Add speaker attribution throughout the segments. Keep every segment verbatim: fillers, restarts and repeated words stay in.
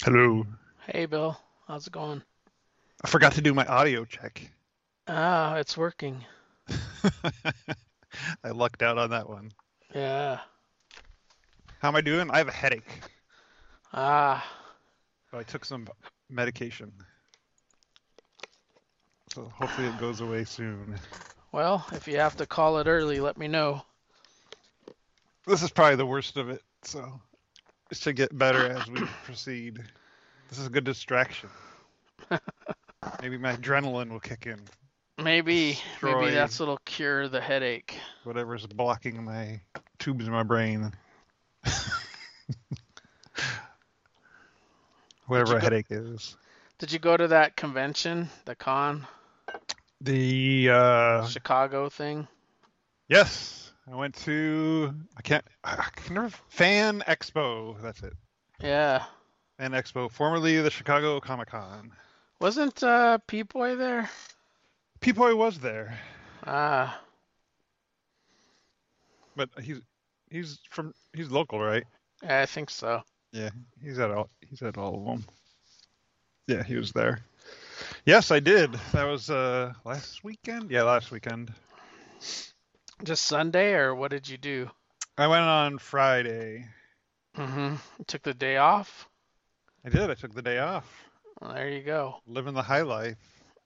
Speaker 1: Hello.
Speaker 2: Hey Bill, how's it going?
Speaker 1: I forgot to do my audio check.
Speaker 2: Ah, it's working.
Speaker 1: I lucked out on that one.
Speaker 2: Yeah.
Speaker 1: How am I doing? I have a headache,
Speaker 2: Ah,
Speaker 1: so I took some medication. So hopefully it goes away soon.
Speaker 2: well, if you have to call it early, let me know.
Speaker 1: This is probably the worst of it, so it should get better as we proceed. This is a good distraction. Maybe my adrenaline will kick in,
Speaker 2: Maybe, maybe
Speaker 1: destroy
Speaker 2: that's what'll cure the headache.
Speaker 1: whatever's blocking my tubes in my brain,
Speaker 2: Did you
Speaker 1: whatever a
Speaker 2: go
Speaker 1: headache is.
Speaker 2: did you go to that convention, the con,
Speaker 1: The uh
Speaker 2: Chicago thing?
Speaker 1: Yes, I went to I can't I can never Fan Expo. That's it.
Speaker 2: Yeah.
Speaker 1: Fan Expo, formerly the Chicago Comic Con.
Speaker 2: Wasn't uh P-Boy there?
Speaker 1: P-Boy was there,
Speaker 2: Ah,
Speaker 1: but he's he's from he's local, right?
Speaker 2: yeah, I think so.
Speaker 1: Yeah, he's at all he's at all of them. Yeah, he was there. Yes, I did. That was uh last weekend. Yeah, last weekend.
Speaker 2: Just Sunday or what did you do?
Speaker 1: I went on Friday.
Speaker 2: Mm-hmm. Took the day off?
Speaker 1: I did. I took the day off,
Speaker 2: Well, there you go.
Speaker 1: living the high life,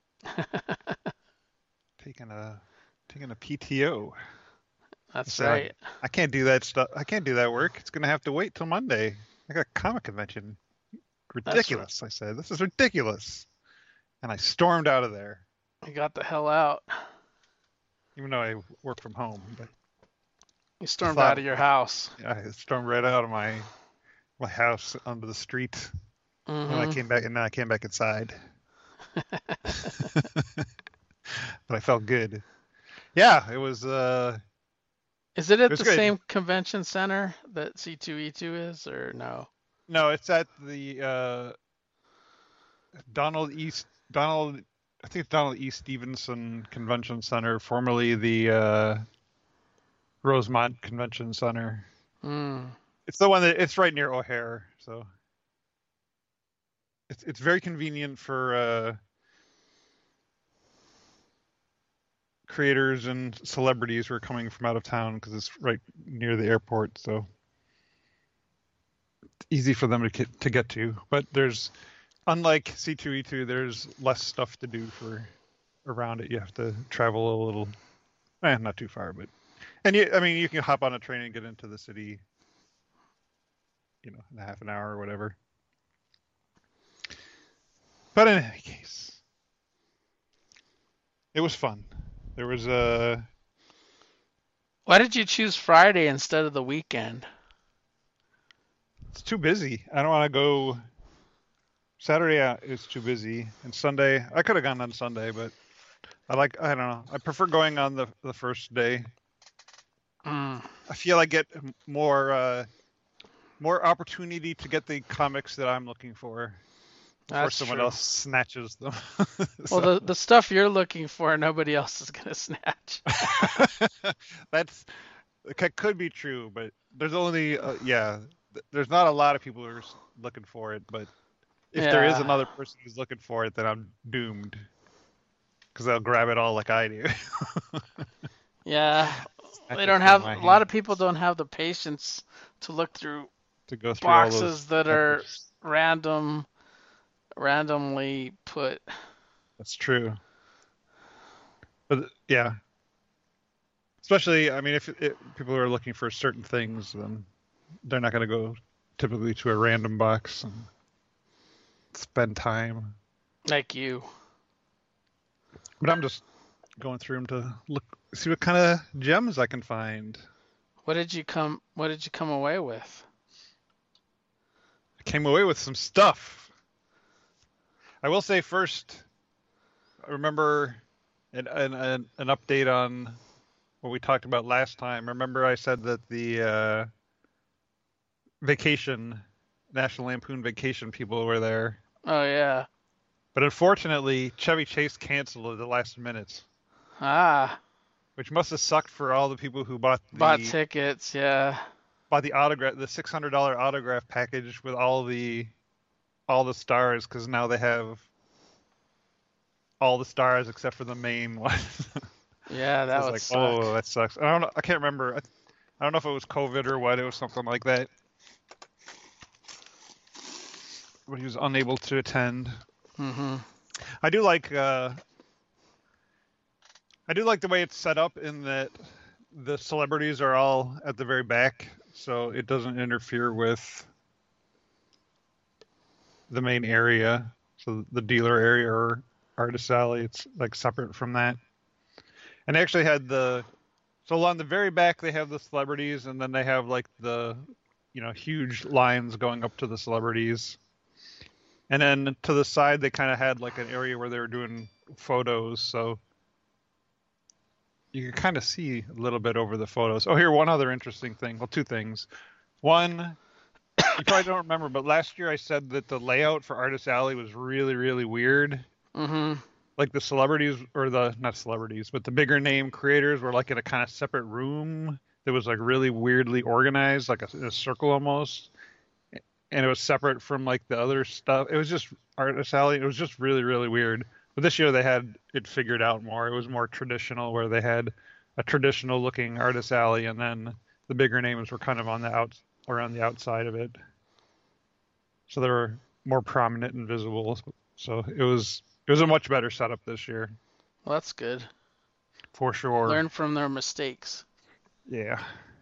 Speaker 1: taking a taking a P T O. I
Speaker 2: That's
Speaker 1: said, I,
Speaker 2: right.
Speaker 1: I can't do that stuff. I can't do that work. It's going to have to wait till Monday. I got a comic convention.
Speaker 2: That's r-
Speaker 1: Ridiculous. I said, this is ridiculous. And I stormed out of there,
Speaker 2: you got the hell out.
Speaker 1: even though I work from home. But
Speaker 2: You
Speaker 1: the
Speaker 2: stormed out
Speaker 1: thought,
Speaker 2: of your house.
Speaker 1: I stormed right out of my my house onto the street. And I
Speaker 2: Mm-hmm.
Speaker 1: came back, and then I came back inside. But I felt good. Yeah, it was. Uh,
Speaker 2: Is it
Speaker 1: it
Speaker 2: at
Speaker 1: was
Speaker 2: the
Speaker 1: good.
Speaker 2: same convention center that C two E two is, or no?
Speaker 1: No, it's at the uh, Donald East Donald. I think it's Donald E. Stevenson Convention Center, formerly the uh, Rosemont Convention Center.
Speaker 2: Mm,
Speaker 1: It's the one that it's right near O'Hare, so it's it's very convenient for uh, creators and celebrities who are coming from out of town because it's right near the airport, so it's easy for them to get, to get to. But there's unlike C two E two, there's less stuff to do for around it. You have to travel a little, eh, not too far, but and you, I mean, you can hop on a train and get into the city, you know, in a half an hour or whatever. But in any case, it was fun. There was a.
Speaker 2: why did you choose Friday instead of the weekend?
Speaker 1: It's too busy. I don't want to go. Saturday uh, is too busy, and Sunday I could have gone on Sunday, but I like I don't know. I prefer going on the the first day.
Speaker 2: Mm,
Speaker 1: I feel I get more uh, more opportunity to get the comics that I'm looking for before
Speaker 2: that's
Speaker 1: someone
Speaker 2: true.
Speaker 1: else snatches them.
Speaker 2: Well,
Speaker 1: So
Speaker 2: the the stuff you're looking for, nobody else is gonna snatch.
Speaker 1: that's that could be true, but there's only uh, yeah, th- there's not a lot of people who are s- looking for it, but if there is
Speaker 2: Yeah,
Speaker 1: another person who's looking for it, then I'm doomed because they'll grab it all like I do.
Speaker 2: yeah. They
Speaker 1: Snatch it
Speaker 2: don't
Speaker 1: from
Speaker 2: have
Speaker 1: my
Speaker 2: a lot of people
Speaker 1: hands
Speaker 2: don't have the patience to look through
Speaker 1: to go through all those
Speaker 2: boxes that are
Speaker 1: peppers.
Speaker 2: random, randomly put.
Speaker 1: That's true. But yeah, especially I mean, if it, people are looking for certain things, then they're not going to go typically to a random box and spend time.
Speaker 2: Like you.
Speaker 1: But I'm just going through them to look, see what kind of gems I can find.
Speaker 2: What did you come what did you come away with?
Speaker 1: I came away with some stuff. I will say first, I remember an, an, an, an update on what we talked about last time. Remember, I said that the uh, vacation, National Lampoon Vacation people were there.
Speaker 2: Oh yeah.
Speaker 1: But unfortunately, Chevy Chase canceled at the last minute,
Speaker 2: Ah,
Speaker 1: which must have sucked for all the people who bought
Speaker 2: bought
Speaker 1: the
Speaker 2: tickets, yeah.
Speaker 1: bought the autograph, the six hundred dollar autograph package with all the all the stars because now they have all the stars except for the main one.
Speaker 2: Yeah,
Speaker 1: So
Speaker 2: that
Speaker 1: it's
Speaker 2: would
Speaker 1: like,
Speaker 2: suck.
Speaker 1: oh, that sucks. I don't know. I can't remember. I, I don't know if it was COVID or what. It was something like that. But he was unable to attend.
Speaker 2: Mm-hmm.
Speaker 1: I do like. Uh, I do like the way it's set up in that the celebrities are all at the very back, so it doesn't interfere with the main area. So the dealer area or artist alley, it's like separate from that. And they actually had the so on the very back they have the celebrities, and then they have like the you know huge lines going up to the celebrities. And then to the side they kind of had like an area where they were doing photos, so you can kind of see a little bit over the photos. Oh, here one other interesting thing. Well, two things. One, you probably don't remember, but last year I said that the layout for Artist Alley was really, really weird.
Speaker 2: Mm-hmm.
Speaker 1: Like the celebrities, or the, not celebrities, but the bigger name creators were like in a kind of separate room that was like really weirdly organized, like a, a circle almost. And it was separate from like the other stuff. It was just Artist Alley. It was just really, really weird. But this year they had it figured out more. It was more traditional, where they had a traditional looking Artist Alley, and then the bigger names were kind of on the out around the outside of it. So they were more prominent and visible. So it was it was a much better setup this year,
Speaker 2: Well, that's good.
Speaker 1: for sure.
Speaker 2: Learn from their mistakes.
Speaker 1: Yeah.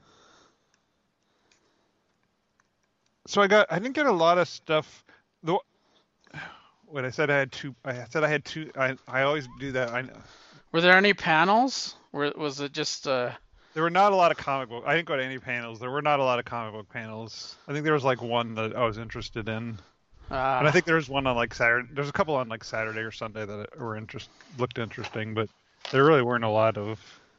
Speaker 1: So I got I didn't get a lot of stuff. The what I said I had two. I said I had two. I I always do that. I
Speaker 2: Were there any panels? Or was it just uh
Speaker 1: There were not a lot of comic book. I didn't go to any panels. There were not a lot of comic book panels. I think there was like one that I was interested in, and I
Speaker 2: uh
Speaker 1: think there was one on like Saturday. There's a couple on like Saturday or Sunday that were interest looked interesting, but there really weren't a lot of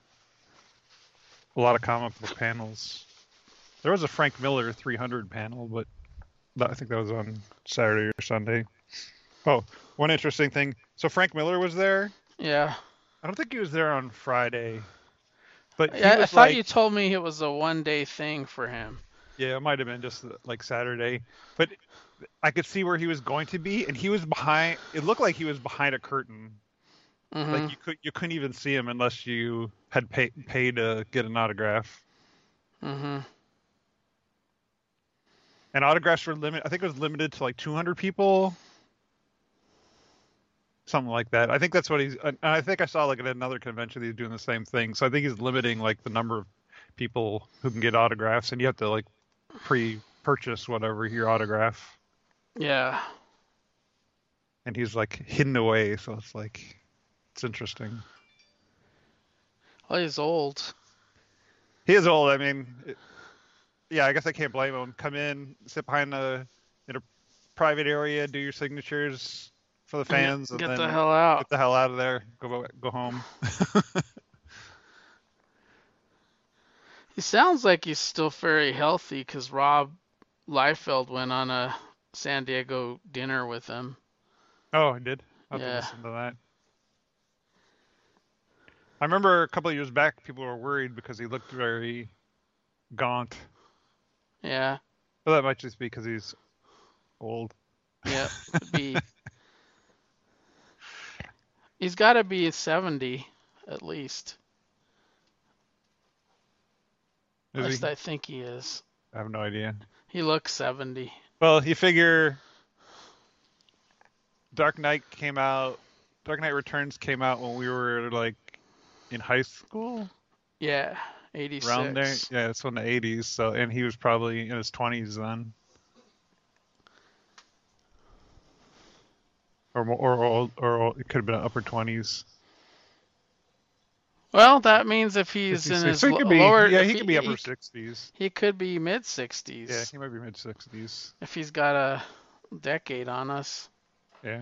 Speaker 1: a lot of comic book panels. There was a Frank Miller three hundred panel, but that, I think that was on Saturday or Sunday. Oh, one interesting thing. So Frank Miller was there.
Speaker 2: yeah.
Speaker 1: I don't think he was there on Friday, but he
Speaker 2: I, I
Speaker 1: was
Speaker 2: thought
Speaker 1: like,
Speaker 2: you told me it was a one day thing for him.
Speaker 1: yeah, it might have been just like Saturday, but I could see where he was going to be, and he was behind. It looked like he was behind a curtain.
Speaker 2: Mm-hmm.
Speaker 1: Like you could you couldn't even see him unless you had pay, paid to get an autograph.
Speaker 2: Mm-hmm.
Speaker 1: And autographs were limited. I think it was limited to like two hundred people, something like that. I think that's what he's. And I think I saw like at another convention he's doing the same thing. So I think he's limiting like the number of people who can get autographs, and you have to like pre-purchase whatever your autograph.
Speaker 2: Yeah.
Speaker 1: And he's like hidden away, so it's like it's interesting.
Speaker 2: Well, he's old.
Speaker 1: He is old. I mean, it, yeah, I guess I can't blame him. Come in, sit behind a in a private area, do your signatures for the fans, and
Speaker 2: Get
Speaker 1: then
Speaker 2: the hell out.
Speaker 1: get the hell out of there. Go go home.
Speaker 2: He sounds like he's still very healthy because Rob Liefeld went on a San Diego dinner with him.
Speaker 1: Oh, I did. I'll have to
Speaker 2: Yeah.
Speaker 1: listen to that. I remember a couple of years back, people were worried because he looked very gaunt.
Speaker 2: Yeah.
Speaker 1: But that might just be because he's old.
Speaker 2: Yeah. Could be. He's got to be seventy at least. At
Speaker 1: Is
Speaker 2: least
Speaker 1: he?
Speaker 2: I think he is.
Speaker 1: I have no idea.
Speaker 2: He looks seventy.
Speaker 1: Well, you figure Dark Knight came out, Dark Knight Returns came out when we were like in high school,
Speaker 2: Yeah. eighty-six.
Speaker 1: around there. Yeah, it's in the eighties. So, and he was probably in his twenties then, or more, or or, or it could have been upper twenties.
Speaker 2: Well, that means if he's in his
Speaker 1: So he
Speaker 2: lo-
Speaker 1: could be,
Speaker 2: lower,
Speaker 1: yeah,
Speaker 2: if
Speaker 1: he
Speaker 2: he,
Speaker 1: could be
Speaker 2: he,
Speaker 1: upper sixties.
Speaker 2: he could be mid sixties.
Speaker 1: Yeah, he might be mid sixties.
Speaker 2: If he's got a decade on us.
Speaker 1: Yeah.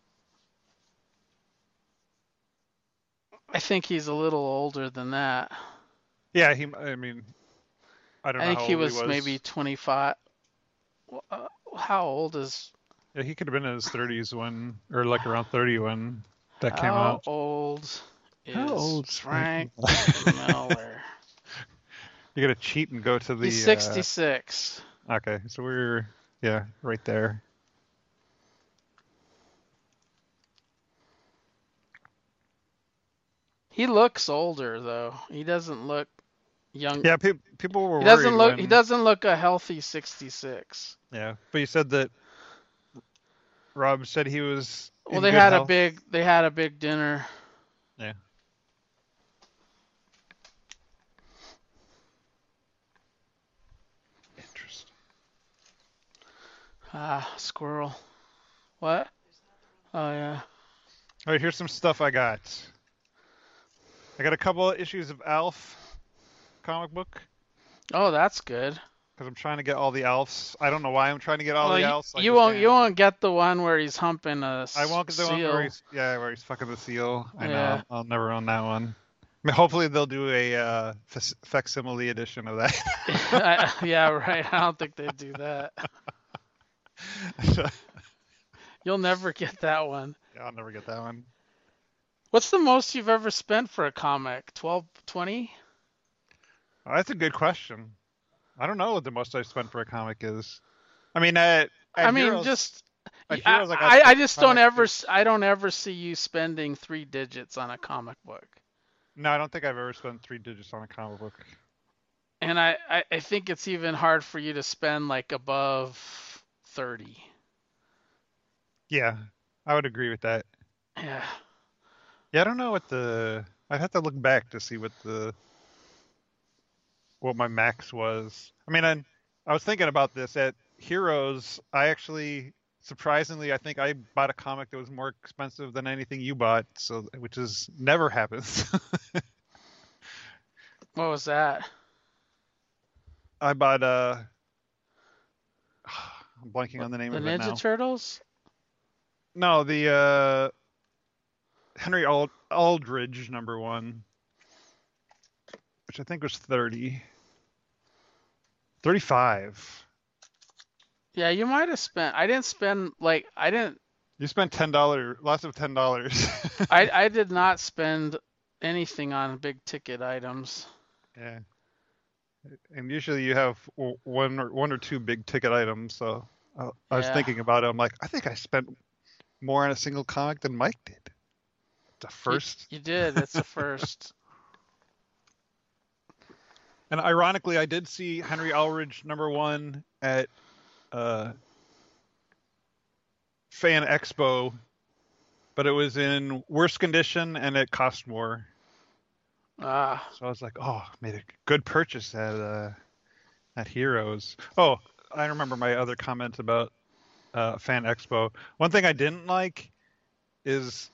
Speaker 2: I think he's a little older than that.
Speaker 1: Yeah, he. I mean, I don't
Speaker 2: I
Speaker 1: know
Speaker 2: think
Speaker 1: how
Speaker 2: he
Speaker 1: old
Speaker 2: was,
Speaker 1: he was.
Speaker 2: maybe twenty-five. Well, Uh, how old is
Speaker 1: Yeah, he could have been in his thirties when, or like around thirty when that came
Speaker 2: how
Speaker 1: out.
Speaker 2: old is
Speaker 1: How old's
Speaker 2: Frank
Speaker 1: Frank
Speaker 2: Miller?
Speaker 1: You gotta cheat and go to the.
Speaker 2: He's
Speaker 1: uh,
Speaker 2: sixty-six.
Speaker 1: Okay, so we're yeah right there.
Speaker 2: He looks older though. He doesn't look young.
Speaker 1: Yeah, pe- people were
Speaker 2: He doesn't
Speaker 1: worried
Speaker 2: look. He
Speaker 1: when.
Speaker 2: doesn't look a healthy sixty-six.
Speaker 1: Yeah, but you said that Rob said he was
Speaker 2: Well,
Speaker 1: in
Speaker 2: they
Speaker 1: good
Speaker 2: had a
Speaker 1: health.
Speaker 2: big. They had a big dinner.
Speaker 1: Yeah. Interesting.
Speaker 2: Ah, squirrel. What? Oh yeah.
Speaker 1: All right, here's some stuff I got. I got a couple of issues of Alf comic book
Speaker 2: Oh, that's good.
Speaker 1: because I'm trying to get all the Alfs. I don't know why I'm trying to get all
Speaker 2: Well,
Speaker 1: the
Speaker 2: you,
Speaker 1: Alfs. I
Speaker 2: you
Speaker 1: just
Speaker 2: won't. You
Speaker 1: am.
Speaker 2: won't get the one where he's humping a
Speaker 1: I
Speaker 2: s-
Speaker 1: won't get the one where
Speaker 2: seal.
Speaker 1: he's yeah where he's fucking the seal. I
Speaker 2: Yeah.
Speaker 1: know. I'll never own that one. I mean, hopefully they'll do a uh, fac- facsimile edition of that.
Speaker 2: I- yeah. Right. I don't think they'd do that.
Speaker 1: Yeah,
Speaker 2: You'll never get that one.
Speaker 1: I'll never get that one.
Speaker 2: What's the most you've ever spent for a comic? twelve, twenty?
Speaker 1: Oh, that's a good question. I don't know what the most I've spent for a comic is. I mean, at at
Speaker 2: I mean,
Speaker 1: Heroes,
Speaker 2: just
Speaker 1: at
Speaker 2: I,
Speaker 1: Heroes, I got
Speaker 2: I, I
Speaker 1: the
Speaker 2: just don't
Speaker 1: comic.
Speaker 2: ever s- I don't ever see you spending three digits on a comic book.
Speaker 1: No, I don't think I've ever spent three digits on a comic book.
Speaker 2: And I, I, I think it's even hard for you to spend like above thirty.
Speaker 1: Yeah, I would agree with that.
Speaker 2: Yeah.
Speaker 1: Yeah, I don't know what the. I'd have to look back to see what the what my max was. I mean, I, I was thinking about this at Heroes. I actually, surprisingly, I think I bought a comic that was more expensive than anything you bought, so which is never happens.
Speaker 2: What was that?
Speaker 1: I bought uh, I'm blanking on the name
Speaker 2: The
Speaker 1: of it
Speaker 2: Ninja
Speaker 1: now.
Speaker 2: Turtles?
Speaker 1: No, the uh, Henry Ald- Aldridge number one, which I think was thirty. thirty-five.
Speaker 2: Yeah, you might have spent. I didn't spend like I didn't.
Speaker 1: You spent ten dollars, lots of ten dollars.
Speaker 2: I I did not spend anything on big ticket items.
Speaker 1: Yeah, and usually you have w- one or one or two big ticket items. So I, I was
Speaker 2: Yeah.
Speaker 1: thinking about it. I'm like, I think I spent more on a single comic than Mike did. The
Speaker 2: You,
Speaker 1: first,
Speaker 2: you did. It's a first.
Speaker 1: and ironically, I did see Henry Aldridge number one at uh, Fan Expo, but it was in worse condition and it cost more.
Speaker 2: Ah.
Speaker 1: So I was like, oh, made a good purchase at uh, at Heroes. Oh, I remember my other comment about uh, Fan Expo. One thing I didn't like is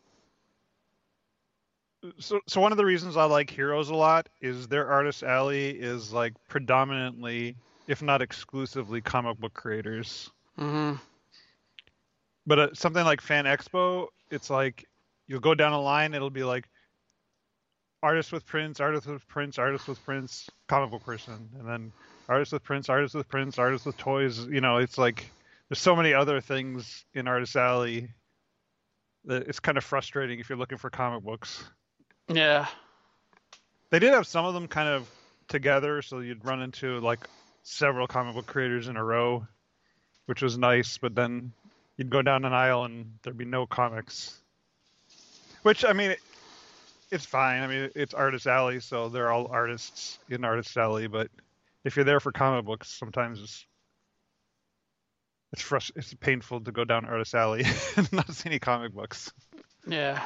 Speaker 1: so so one of the reasons I like Heroes a lot is their artist alley is like predominantly, if not exclusively, comic book creators.
Speaker 2: Mhm.
Speaker 1: But uh, something like Fan Expo, it's like you'll go down a line, it'll be like artist with prints, artist with prints, artist with prints, comic book person, and then artist with prints, artist with prints, artist with toys. You know, it's like there's so many other things in Artist Alley that it's kind of frustrating if you're looking for comic books.
Speaker 2: Yeah.
Speaker 1: They did have some of them kind of together, so you'd run into like several comic book creators in a row, which was nice. But then you'd go down an aisle and there'd be no comics. Which I mean, it's fine. I mean, it's Artist Alley, so they're all artists in Artist Alley. But if you're there for comic books, sometimes it's it's frust- it's painful to go down Artist Alley and not see any comic books.
Speaker 2: Yeah.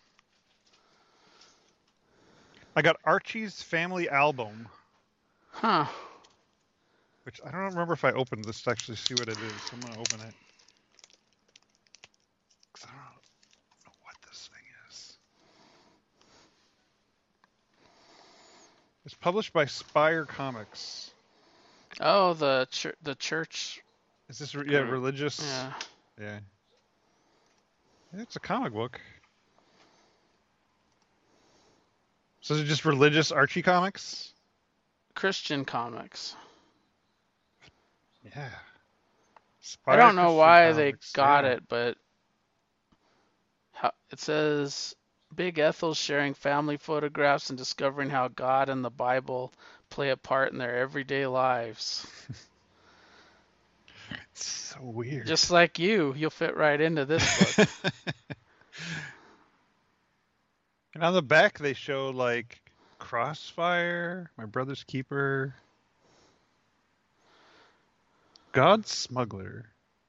Speaker 1: I got Archie's Family Album,
Speaker 2: Huh.
Speaker 1: which I don't remember if I opened this to actually see what it is. So I'm gonna open it. 'Cause I don't know what this thing is. It's published by Spire Comics.
Speaker 2: Oh, the chur- the church.
Speaker 1: Is this re- yeah
Speaker 2: group.
Speaker 1: religious?
Speaker 2: Yeah.
Speaker 1: Yeah. Yeah, it's a comic book. So is it just religious Archie comics?
Speaker 2: Christian comics.
Speaker 1: Yeah.
Speaker 2: I
Speaker 1: Spire
Speaker 2: don't know
Speaker 1: Christian
Speaker 2: why they
Speaker 1: Comics,
Speaker 2: got
Speaker 1: yeah.
Speaker 2: it, but how, it says Big Ethel sharing family photographs and discovering how God and the Bible play a part in their everyday lives.
Speaker 1: It's so weird.
Speaker 2: Just like you, you'll fit right into this book.
Speaker 1: And on the back they show like Crossfire, My Brother's Keeper, God Smuggler,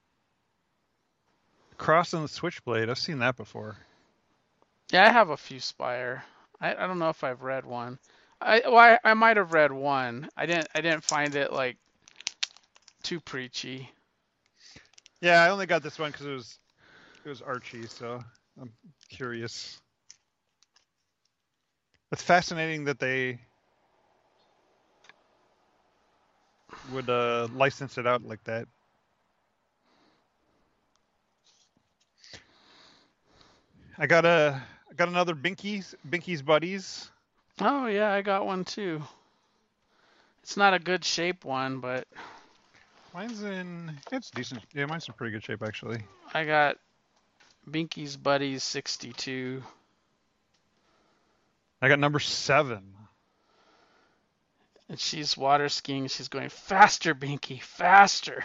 Speaker 1: Cross and the Switchblade. I've seen that before.
Speaker 2: Yeah, I have a few Spire. I, I don't know if I've read one. I well, I, I might have read one. I didn't I didn't find it like too preachy.
Speaker 1: Yeah, I only got this one because it was it was Archie, so I'm curious. It's fascinating that they would uh, license it out like that. I got a I got another Binky's Binky's Buddies.
Speaker 2: Oh yeah, I got one too. It's not a good shape one, but
Speaker 1: Mine's in it's decent. Yeah, mine's in pretty good shape actually.
Speaker 2: I got Binky's Buddies sixty-two.
Speaker 1: I got number seven.
Speaker 2: And she's water skiing. She's going faster, Binky, faster.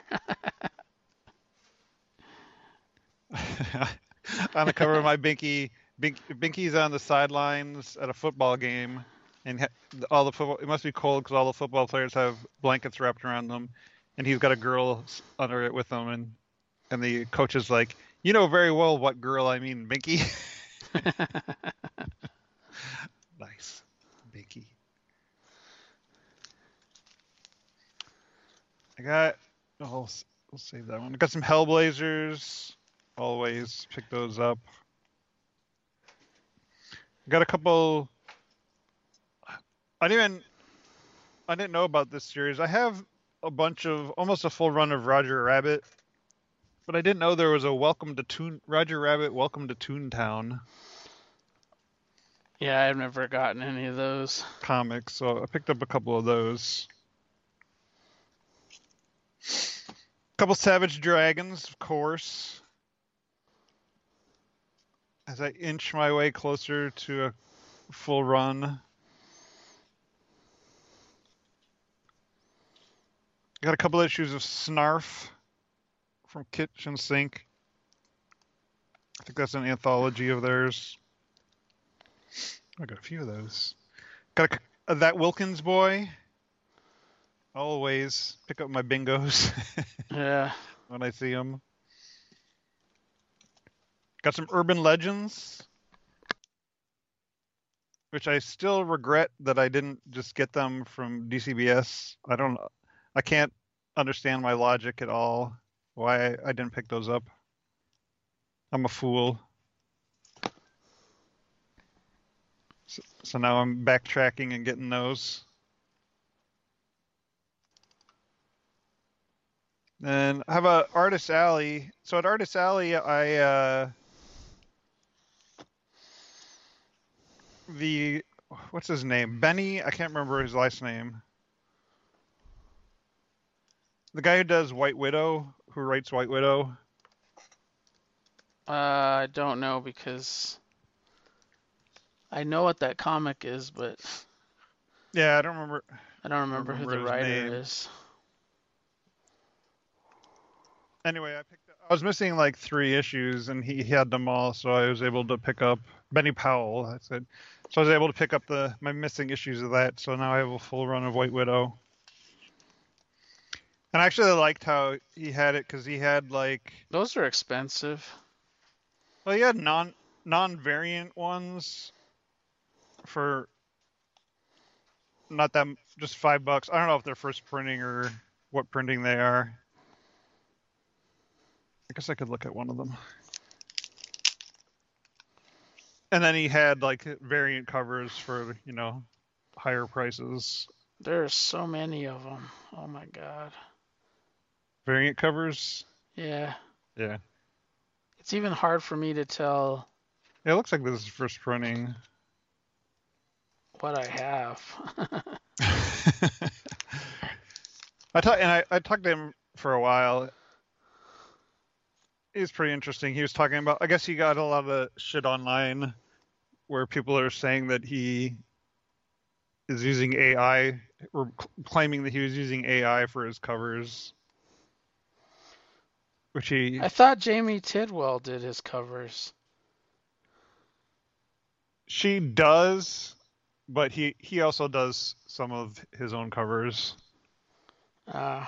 Speaker 1: On the cover of my Binky, Bink, Binky's on the sidelines at a football game, and ha- all the football. It must be cold because all the football players have blankets wrapped around them, and he's got a girl under it with him, and and the coach is like, "You know very well what girl I mean, Binky." Nice, Binky. I got. Oh, we'll save that one. I got some Hellblazers. Always pick those up. Got a couple. I didn't even. I didn't know about this series. I have a bunch of almost a full run of Roger Rabbit, but I didn't know there was a Welcome to Toon Roger Rabbit Welcome to Toontown
Speaker 2: Yeah, I've never gotten any of those.
Speaker 1: comic, so I picked up a couple of those. A couple Savage Dragons, of course. As I inch my way closer to a full run. Got a couple issues of Snarf from Kitchen Sink. I think that's an anthology of theirs. I got a few of those. Got a, uh, that Wilkins boy. Always pick up my bingos.
Speaker 2: Yeah.
Speaker 1: When I see them. Got some Urban Legends, which I still regret that I didn't just get them from D C B S. I don't, I can't understand my logic at all. Why I, I didn't pick those up. I'm a fool. So, so now I'm backtracking and getting those. And I have a Artist Alley. So at Artist Alley, I uh, the what's his name? Benny. I can't remember his last name. The guy who does White Widow, who writes White Widow.
Speaker 2: Uh, I don't know because I know what that comic is, but
Speaker 1: Yeah, I don't remember.
Speaker 2: I don't remember,
Speaker 1: remember
Speaker 2: who the
Speaker 1: his
Speaker 2: writer
Speaker 1: name.
Speaker 2: is.
Speaker 1: Anyway, I picked. Up, I was missing like three issues, and he, he had them all, so I was able to pick up Benny Powell. I said, so I was able to pick up the my missing issues of that. So now I have a full run of White Widow. And I actually liked how he had it because he had like
Speaker 2: Those are expensive.
Speaker 1: well, he had non non variant ones for not that just five bucks. I don't know if they're first printing or what printing they are. I guess I could look at one of them. And then he had like variant covers for, you know, higher prices.
Speaker 2: There are so many of them. Oh my god.
Speaker 1: Variant covers?
Speaker 2: Yeah.
Speaker 1: Yeah.
Speaker 2: It's even hard for me to tell
Speaker 1: Yeah, it looks like this is first printing.
Speaker 2: what I have.
Speaker 1: I talked and I, I talked to him for a while. He was pretty interesting. He was talking about I guess he got a lot of shit online where people are saying that he is using A I or claiming that he was using A I for his covers. Which he
Speaker 2: I thought Jamie Tidwell did his covers.
Speaker 1: She does, but he he also does some of his own covers.
Speaker 2: Uh,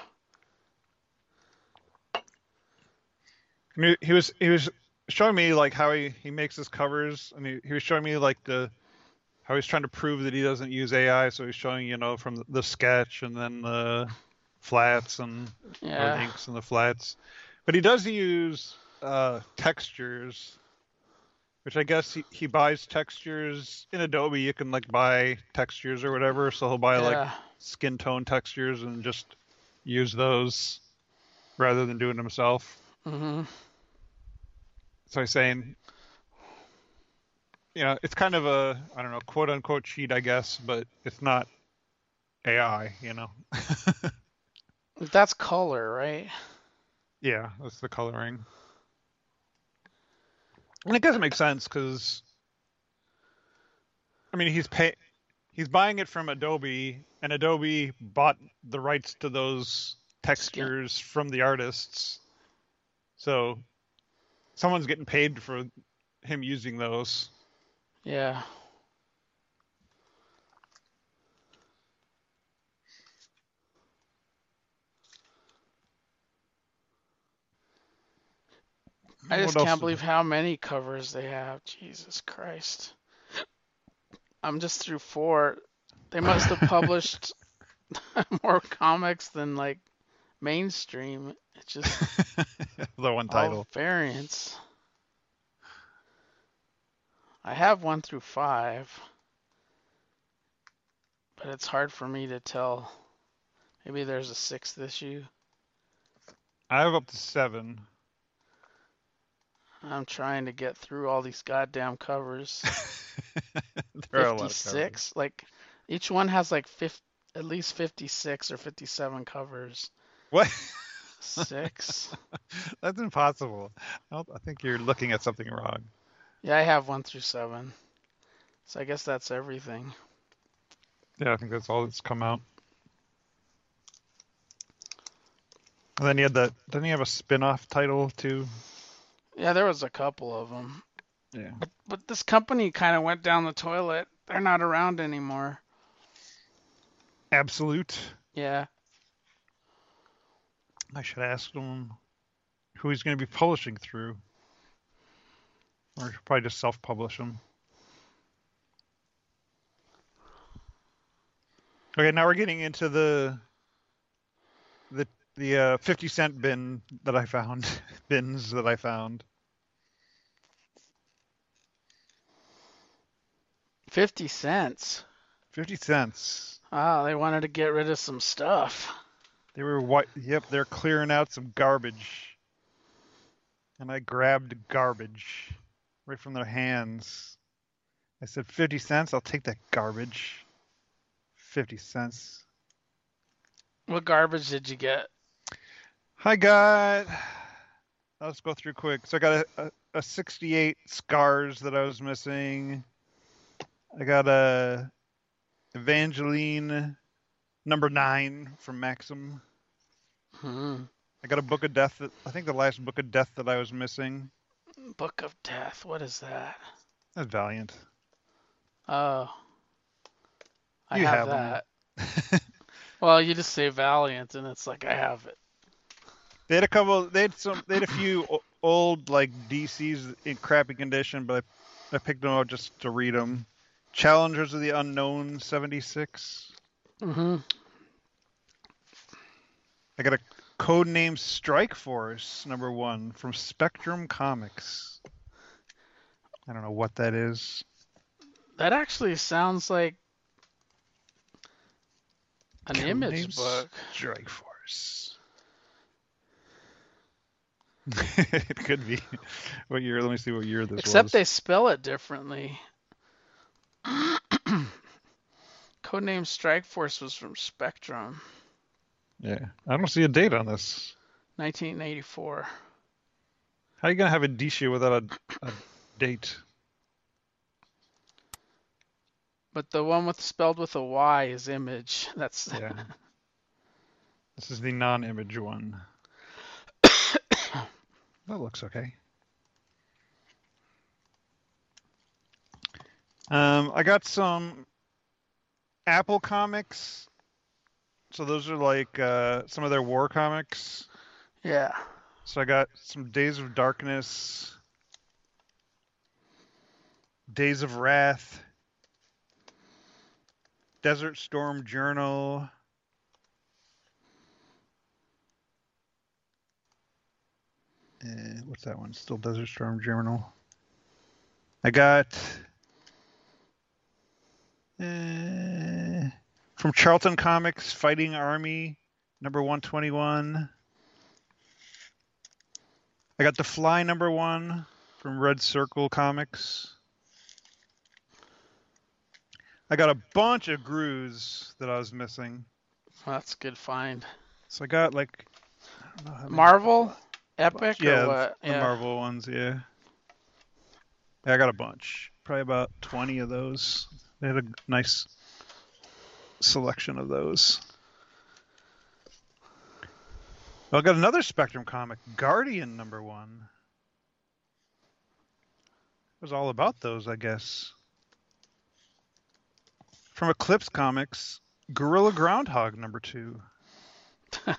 Speaker 1: I mean, he was he was showing me like how he, he makes his covers, and he, he was showing me like the how he's trying to prove that he doesn't use A I. So he's showing, you know, from the sketch and then the flats and or the
Speaker 2: yeah,
Speaker 1: inks and the flats. But he does use uh, textures, which I guess he, he buys textures in Adobe. You can like buy textures or whatever. So he'll buy like
Speaker 2: yeah.
Speaker 1: skin tone textures and just use those rather than doing it himself.
Speaker 2: hmm
Speaker 1: So he's saying, you know, it's kind of a, I don't know, quote unquote cheat, I guess, but it's not A I, you know?
Speaker 2: That's color, right?
Speaker 1: Yeah, that's the coloring. And it doesn't make sense because, I mean, he's pay, he's buying it from Adobe, and Adobe bought the rights to those
Speaker 2: Skin.
Speaker 1: textures from the artists. So someone's getting paid for him using those.
Speaker 2: Yeah. I
Speaker 1: What
Speaker 2: just
Speaker 1: else
Speaker 2: can't
Speaker 1: did
Speaker 2: believe how many covers they have. Jesus Christ. I'm just through four. They must have published more comics than like mainstream. It's just
Speaker 1: the one
Speaker 2: all
Speaker 1: title?
Speaker 2: variants. I have one through five, but it's hard for me to tell. Maybe there's a sixth issue.
Speaker 1: I have up to seven.
Speaker 2: I'm trying to get through all these goddamn covers.
Speaker 1: There are a lot of covers.
Speaker 2: fifty-six? Like, each one has like fifty, at least fifty-six or fifty-seven covers.
Speaker 1: What?
Speaker 2: Six?
Speaker 1: That's impossible. I, don't, I think you're looking at something wrong.
Speaker 2: Yeah, I have one through seven. So I guess that's everything.
Speaker 1: Yeah, I think that's all that's come out. And then he had that. Didn't he have a spin-off title too?
Speaker 2: Yeah, there was a couple of them.
Speaker 1: Yeah.
Speaker 2: But, but this company kind of went down the toilet. They're not around anymore.
Speaker 1: Absolute.
Speaker 2: Yeah.
Speaker 1: I should ask him who he's going to be publishing through. Or probably just self-publish them. Okay, now we're getting into the the the uh, fifty cent bin that I found. Bins that I found.
Speaker 2: fifty cents.
Speaker 1: fifty cents.
Speaker 2: Oh, they wanted to get rid of some stuff.
Speaker 1: They were what? Yep, they're clearing out some garbage. And I grabbed garbage right from their hands. I said, fifty cents? I'll take that garbage. fifty cents.
Speaker 2: What garbage did you get?
Speaker 1: I got, let's go through quick. So I got a, a, a sixty-eight scars that I was missing. I got a Evangeline number nine from Maxim.
Speaker 2: Hmm.
Speaker 1: I got a Book of Death. That, I think the last Book of Death that I was missing.
Speaker 2: Book of Death. What is that?
Speaker 1: That's Valiant.
Speaker 2: Oh. I
Speaker 1: You
Speaker 2: have,
Speaker 1: have
Speaker 2: that. Well, you just say Valiant and it's like I have it.
Speaker 1: They had a couple. They had some. They had a few old like D Cs in crappy condition, but I, I picked them out just to read them. Challengers of the Unknown seventy-six.
Speaker 2: Mm-hmm.
Speaker 1: I got a Codename Strike Force number one from Spectrum Comics. I don't know what that is.
Speaker 2: That actually sounds like an
Speaker 1: Codename
Speaker 2: Image book.
Speaker 1: Strike Force. It could be. What year? Let me see what year this
Speaker 2: Except
Speaker 1: was.
Speaker 2: they spell it differently. Codename Strike Force was from Spectrum.
Speaker 1: Yeah, I don't see a date on this.
Speaker 2: nineteen eighty-four.
Speaker 1: How are you gonna have a D C without a, a date?
Speaker 2: But the one with spelled with a Y is Image. That's
Speaker 1: Yeah. This is the non-image one. That looks okay. Um, I got some Apple comics. So those are like uh, some of their war comics.
Speaker 2: Yeah.
Speaker 1: So I got some Days of Darkness, Days of Wrath, Desert Storm Journal. Uh, what's that one? Still Desert Storm Journal. I got uh, from Charlton Comics, Fighting Army, number one twenty-one. I got The Fly number one from Red Circle Comics. I got a bunch of Grues that I was missing.
Speaker 2: That's a good find.
Speaker 1: So I got like I don't know how many.
Speaker 2: Marvel, Epic,
Speaker 1: Yeah,
Speaker 2: or what?
Speaker 1: the
Speaker 2: Yeah.
Speaker 1: Marvel ones, yeah. Yeah, I got a bunch. Probably about twenty of those. They had a nice selection of those. Well, I got another Spectrum comic, Guardian number one. It was all about those, I guess. From Eclipse Comics, Gorilla Groundhog number two. Such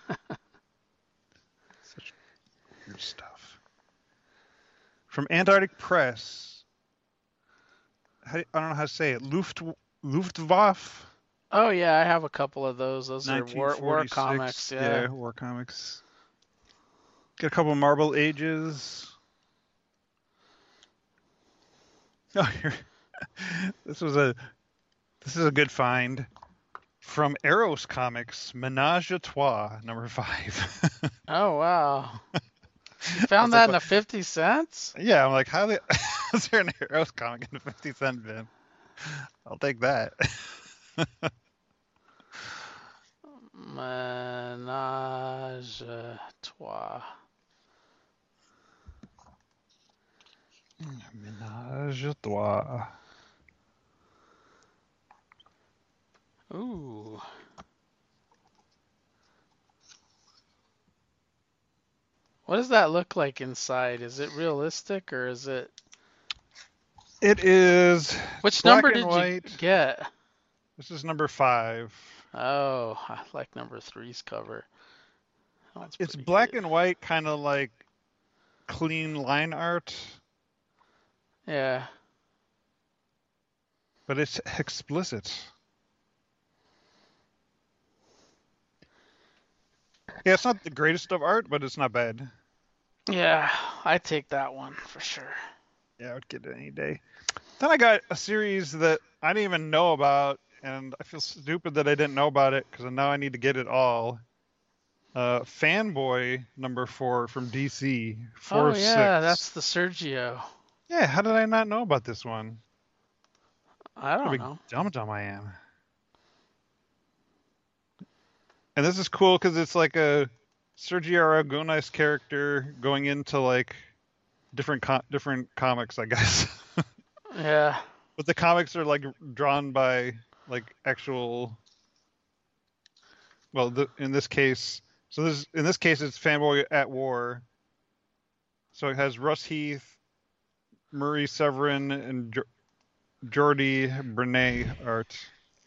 Speaker 1: weird stuff. From Antarctic Press, I don't know how to say it, Luft, Luftwaffe.
Speaker 2: Oh yeah, I have a couple of those. Those are war, war comics. Yeah.
Speaker 1: Yeah, war comics. Got a couple of Marble Ages. Oh, here. This was a this is a good find from Eros Comics, Menage a Trois, number five.
Speaker 2: Oh wow. You found that like, in the fifty cents?
Speaker 1: Yeah, I'm like, how is there an Eros comic in the fifty cent bin? I'll take that.
Speaker 2: Menage a Trois.
Speaker 1: Menage a Trois.
Speaker 2: Ooh. What does that look like inside? Is it realistic or is it?
Speaker 1: It is.
Speaker 2: Which number did you get?
Speaker 1: This is number five.
Speaker 2: Oh, I like number three's cover.
Speaker 1: Oh, it's black good. and white, kind of like clean line art.
Speaker 2: Yeah.
Speaker 1: But it's explicit. Yeah, it's not the greatest of art, but it's not bad.
Speaker 2: Yeah, I take that one for sure.
Speaker 1: Yeah, I would get it any day. Then I got a series that I didn't even know about, and I feel stupid that I didn't know about it because now I need to get it all. Uh, Fanboy number four from D C. Four
Speaker 2: oh
Speaker 1: of
Speaker 2: yeah,
Speaker 1: six.
Speaker 2: That's the Sergio.
Speaker 1: Yeah, how did I not know about this one?
Speaker 2: I don't
Speaker 1: what a
Speaker 2: know.
Speaker 1: Dumb dumb I am. And this is cool because it's like a Sergio Aragonés character going into like different co- different comics, I guess.
Speaker 2: Yeah.
Speaker 1: But the comics are like drawn by like actual. Well, the, in this case, so this in this case it's Fanboy at War. So it has Russ Heath, Murray Severin, and jo- Jordi Brené art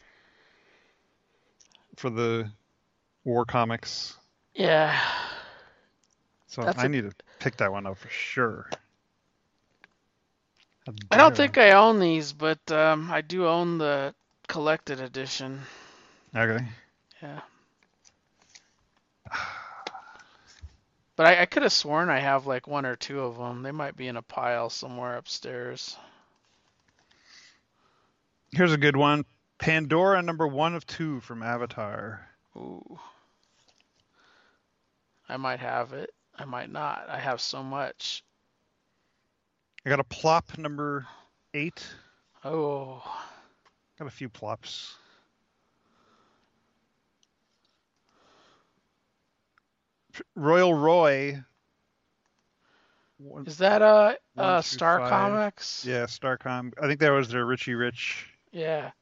Speaker 1: for the War comics.
Speaker 2: Yeah.
Speaker 1: So That's I a... need to pick that one up for sure.
Speaker 2: I don't think I own these, but um, I do own the collected edition.
Speaker 1: Okay.
Speaker 2: Yeah. But I, I could have sworn I have like one or two of them. They might be in a pile somewhere upstairs.
Speaker 1: Here's a good one. Pandora number one of two from Avatar.
Speaker 2: Ooh. I might have it. I might not. I have so much.
Speaker 1: I got a plop number eight.
Speaker 2: Oh.
Speaker 1: Got a few plops. Royal Roy.
Speaker 2: Is that uh, uh Star five. Comics?
Speaker 1: Yeah, Starcom. I think that was their Richie Rich.
Speaker 2: Yeah.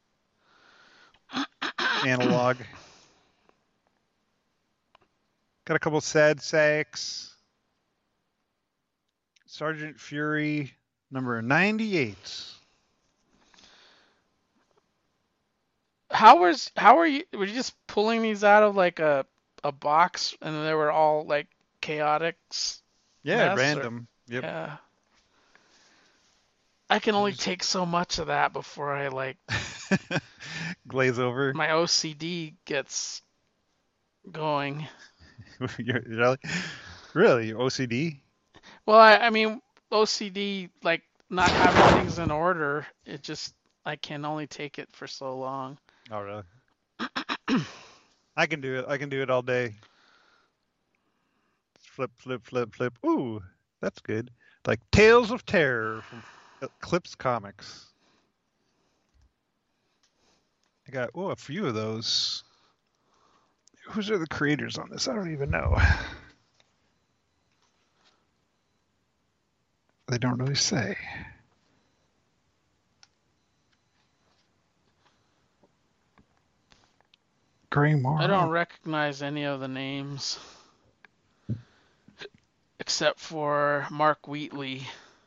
Speaker 1: Analog. Got a couple sad sacks. Sergeant Fury, number ninety-eight.
Speaker 2: How was how were you were you just pulling these out of like a a box and they were all like chaotic s-
Speaker 1: Yeah,
Speaker 2: mess or
Speaker 1: random. Yep.
Speaker 2: yeah. I can
Speaker 1: I
Speaker 2: only
Speaker 1: just
Speaker 2: take so much of that before I like
Speaker 1: glaze over.
Speaker 2: my O C D gets going.
Speaker 1: You're really, really O C D.
Speaker 2: Well, I, I mean O C D like not having things in order, it just I can only take it for so long.
Speaker 1: Oh, really? I can do it. I can do it all day. Flip, flip, flip, flip. Ooh, that's good. Like Tales of Terror from Eclipse Comics. I got oh a few of those. Who's are the creators on this? I don't even know. They don't really say. Gray
Speaker 2: I
Speaker 1: Marl.
Speaker 2: don't recognize any of the names except for Mark Wheatley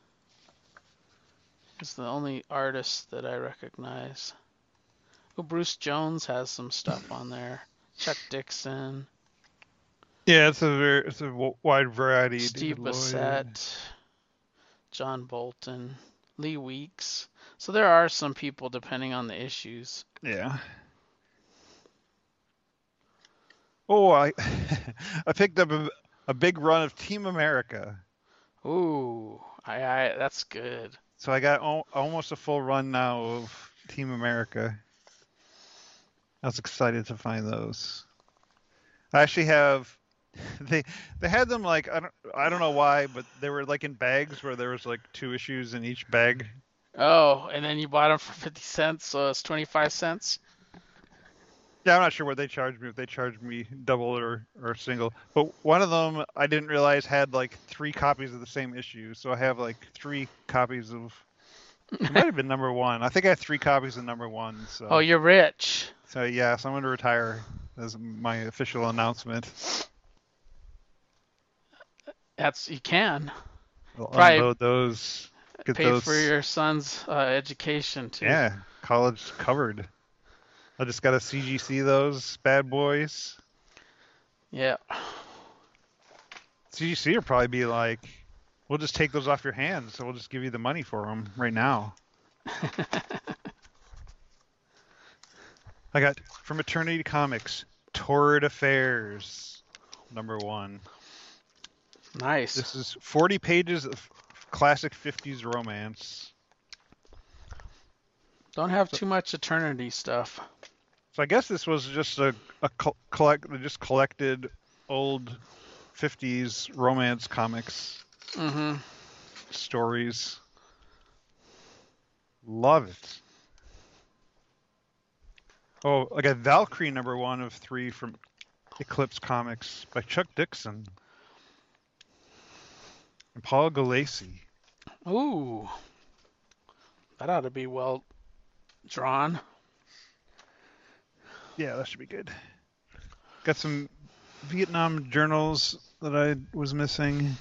Speaker 2: is the only artist that I recognize. Oh, Bruce Jones has some stuff on there. Chuck Dixon,
Speaker 1: Yeah, it's a very it's a w- wide variety.
Speaker 2: Steve
Speaker 1: David Lloyd.
Speaker 2: Bissett, John Bolton, Lee Weeks. So there are some people depending on the issues.
Speaker 1: Yeah. Oh, I I picked up a, a big run of Team America.
Speaker 2: Ooh, I, I that's good.
Speaker 1: So I got al- almost a full run now of Team America. I was excited to find those. I actually have they they had them like I don't I don't know why, but they were like in bags where there was like two issues in each bag.
Speaker 2: Oh, and then you bought them for fifty cents, so it's twenty-five cents.
Speaker 1: Yeah, I'm not sure what they charged me, if they charged me double or or single. But one of them I didn't realize had like three copies of the same issue. So I have like three copies of it might have been number one. I think I have three copies of number one.
Speaker 2: Oh,
Speaker 1: So
Speaker 2: you're rich.
Speaker 1: so yeah, so I'm gonna retire as my official announcement.
Speaker 2: That's you can
Speaker 1: I'll
Speaker 2: probably
Speaker 1: unload those, get
Speaker 2: pay for
Speaker 1: those.
Speaker 2: your son's uh, education too.
Speaker 1: Yeah, college covered. I just gotta C G C those bad boys.
Speaker 2: Yeah.
Speaker 1: C G C will probably be like, we'll just take those off your hands, so we'll just give you the money for them right now. I got from Eternity Comics, Torrid Affairs, number one.
Speaker 2: Nice.
Speaker 1: This is forty pages of classic fifties romance.
Speaker 2: Don't have
Speaker 1: So,
Speaker 2: too much Eternity stuff.
Speaker 1: so I guess this was just a, a co- collect, they just collected old fifties romance comics
Speaker 2: Mm-hmm.
Speaker 1: stories. Love it. Oh, I got Valkyrie number one of three from Eclipse Comics by Chuck Dixon and Paul Galassi.
Speaker 2: Ooh, that ought to be well drawn.
Speaker 1: Yeah, that should be good. Got some Vietnam journals that I was missing.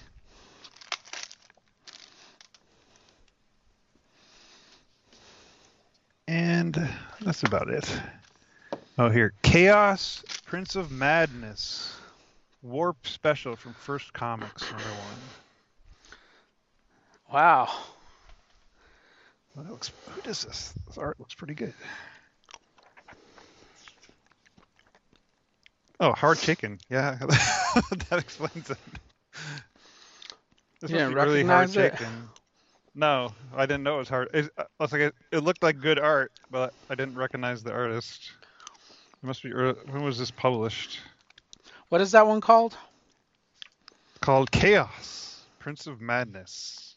Speaker 1: And that's about it. Oh, here. Chaos, Prince of Madness. Warp Special from First Comics, number one.
Speaker 2: Wow.
Speaker 1: Well, that looks, who does this? This art looks pretty good. Oh, Howard Chaykin. Yeah, that explains it. This
Speaker 2: You
Speaker 1: must
Speaker 2: didn't
Speaker 1: be really Howard
Speaker 2: recognize it?
Speaker 1: Chaykin. No, I didn't know it was hard. It, uh, looks like it, it looked like good art, but I didn't recognize the artist. It must be early. When was this published?
Speaker 2: What is that one called?
Speaker 1: It's called Chaos, Prince of Madness.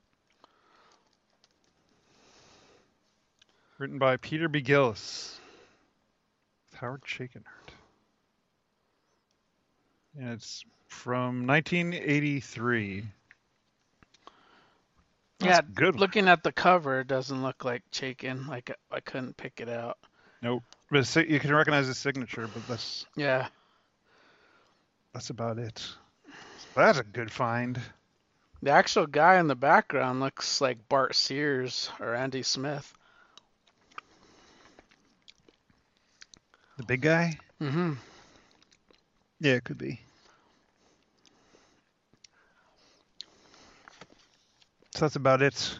Speaker 1: Written by Peter B. Gillis. With Howard Chaykin art. And it's from nineteen eighty-three. That's
Speaker 2: Yeah,
Speaker 1: good.
Speaker 2: looking at the cover, it doesn't look like Chaykin. Like I couldn't pick it out.
Speaker 1: Nope. But you can recognize the signature, but that's
Speaker 2: Yeah.
Speaker 1: that's about it. That's a good find.
Speaker 2: The actual guy in the background looks like Bart Sears or Andy Smith.
Speaker 1: The big guy?
Speaker 2: Mm-hmm.
Speaker 1: Yeah, it could be. So that's about it.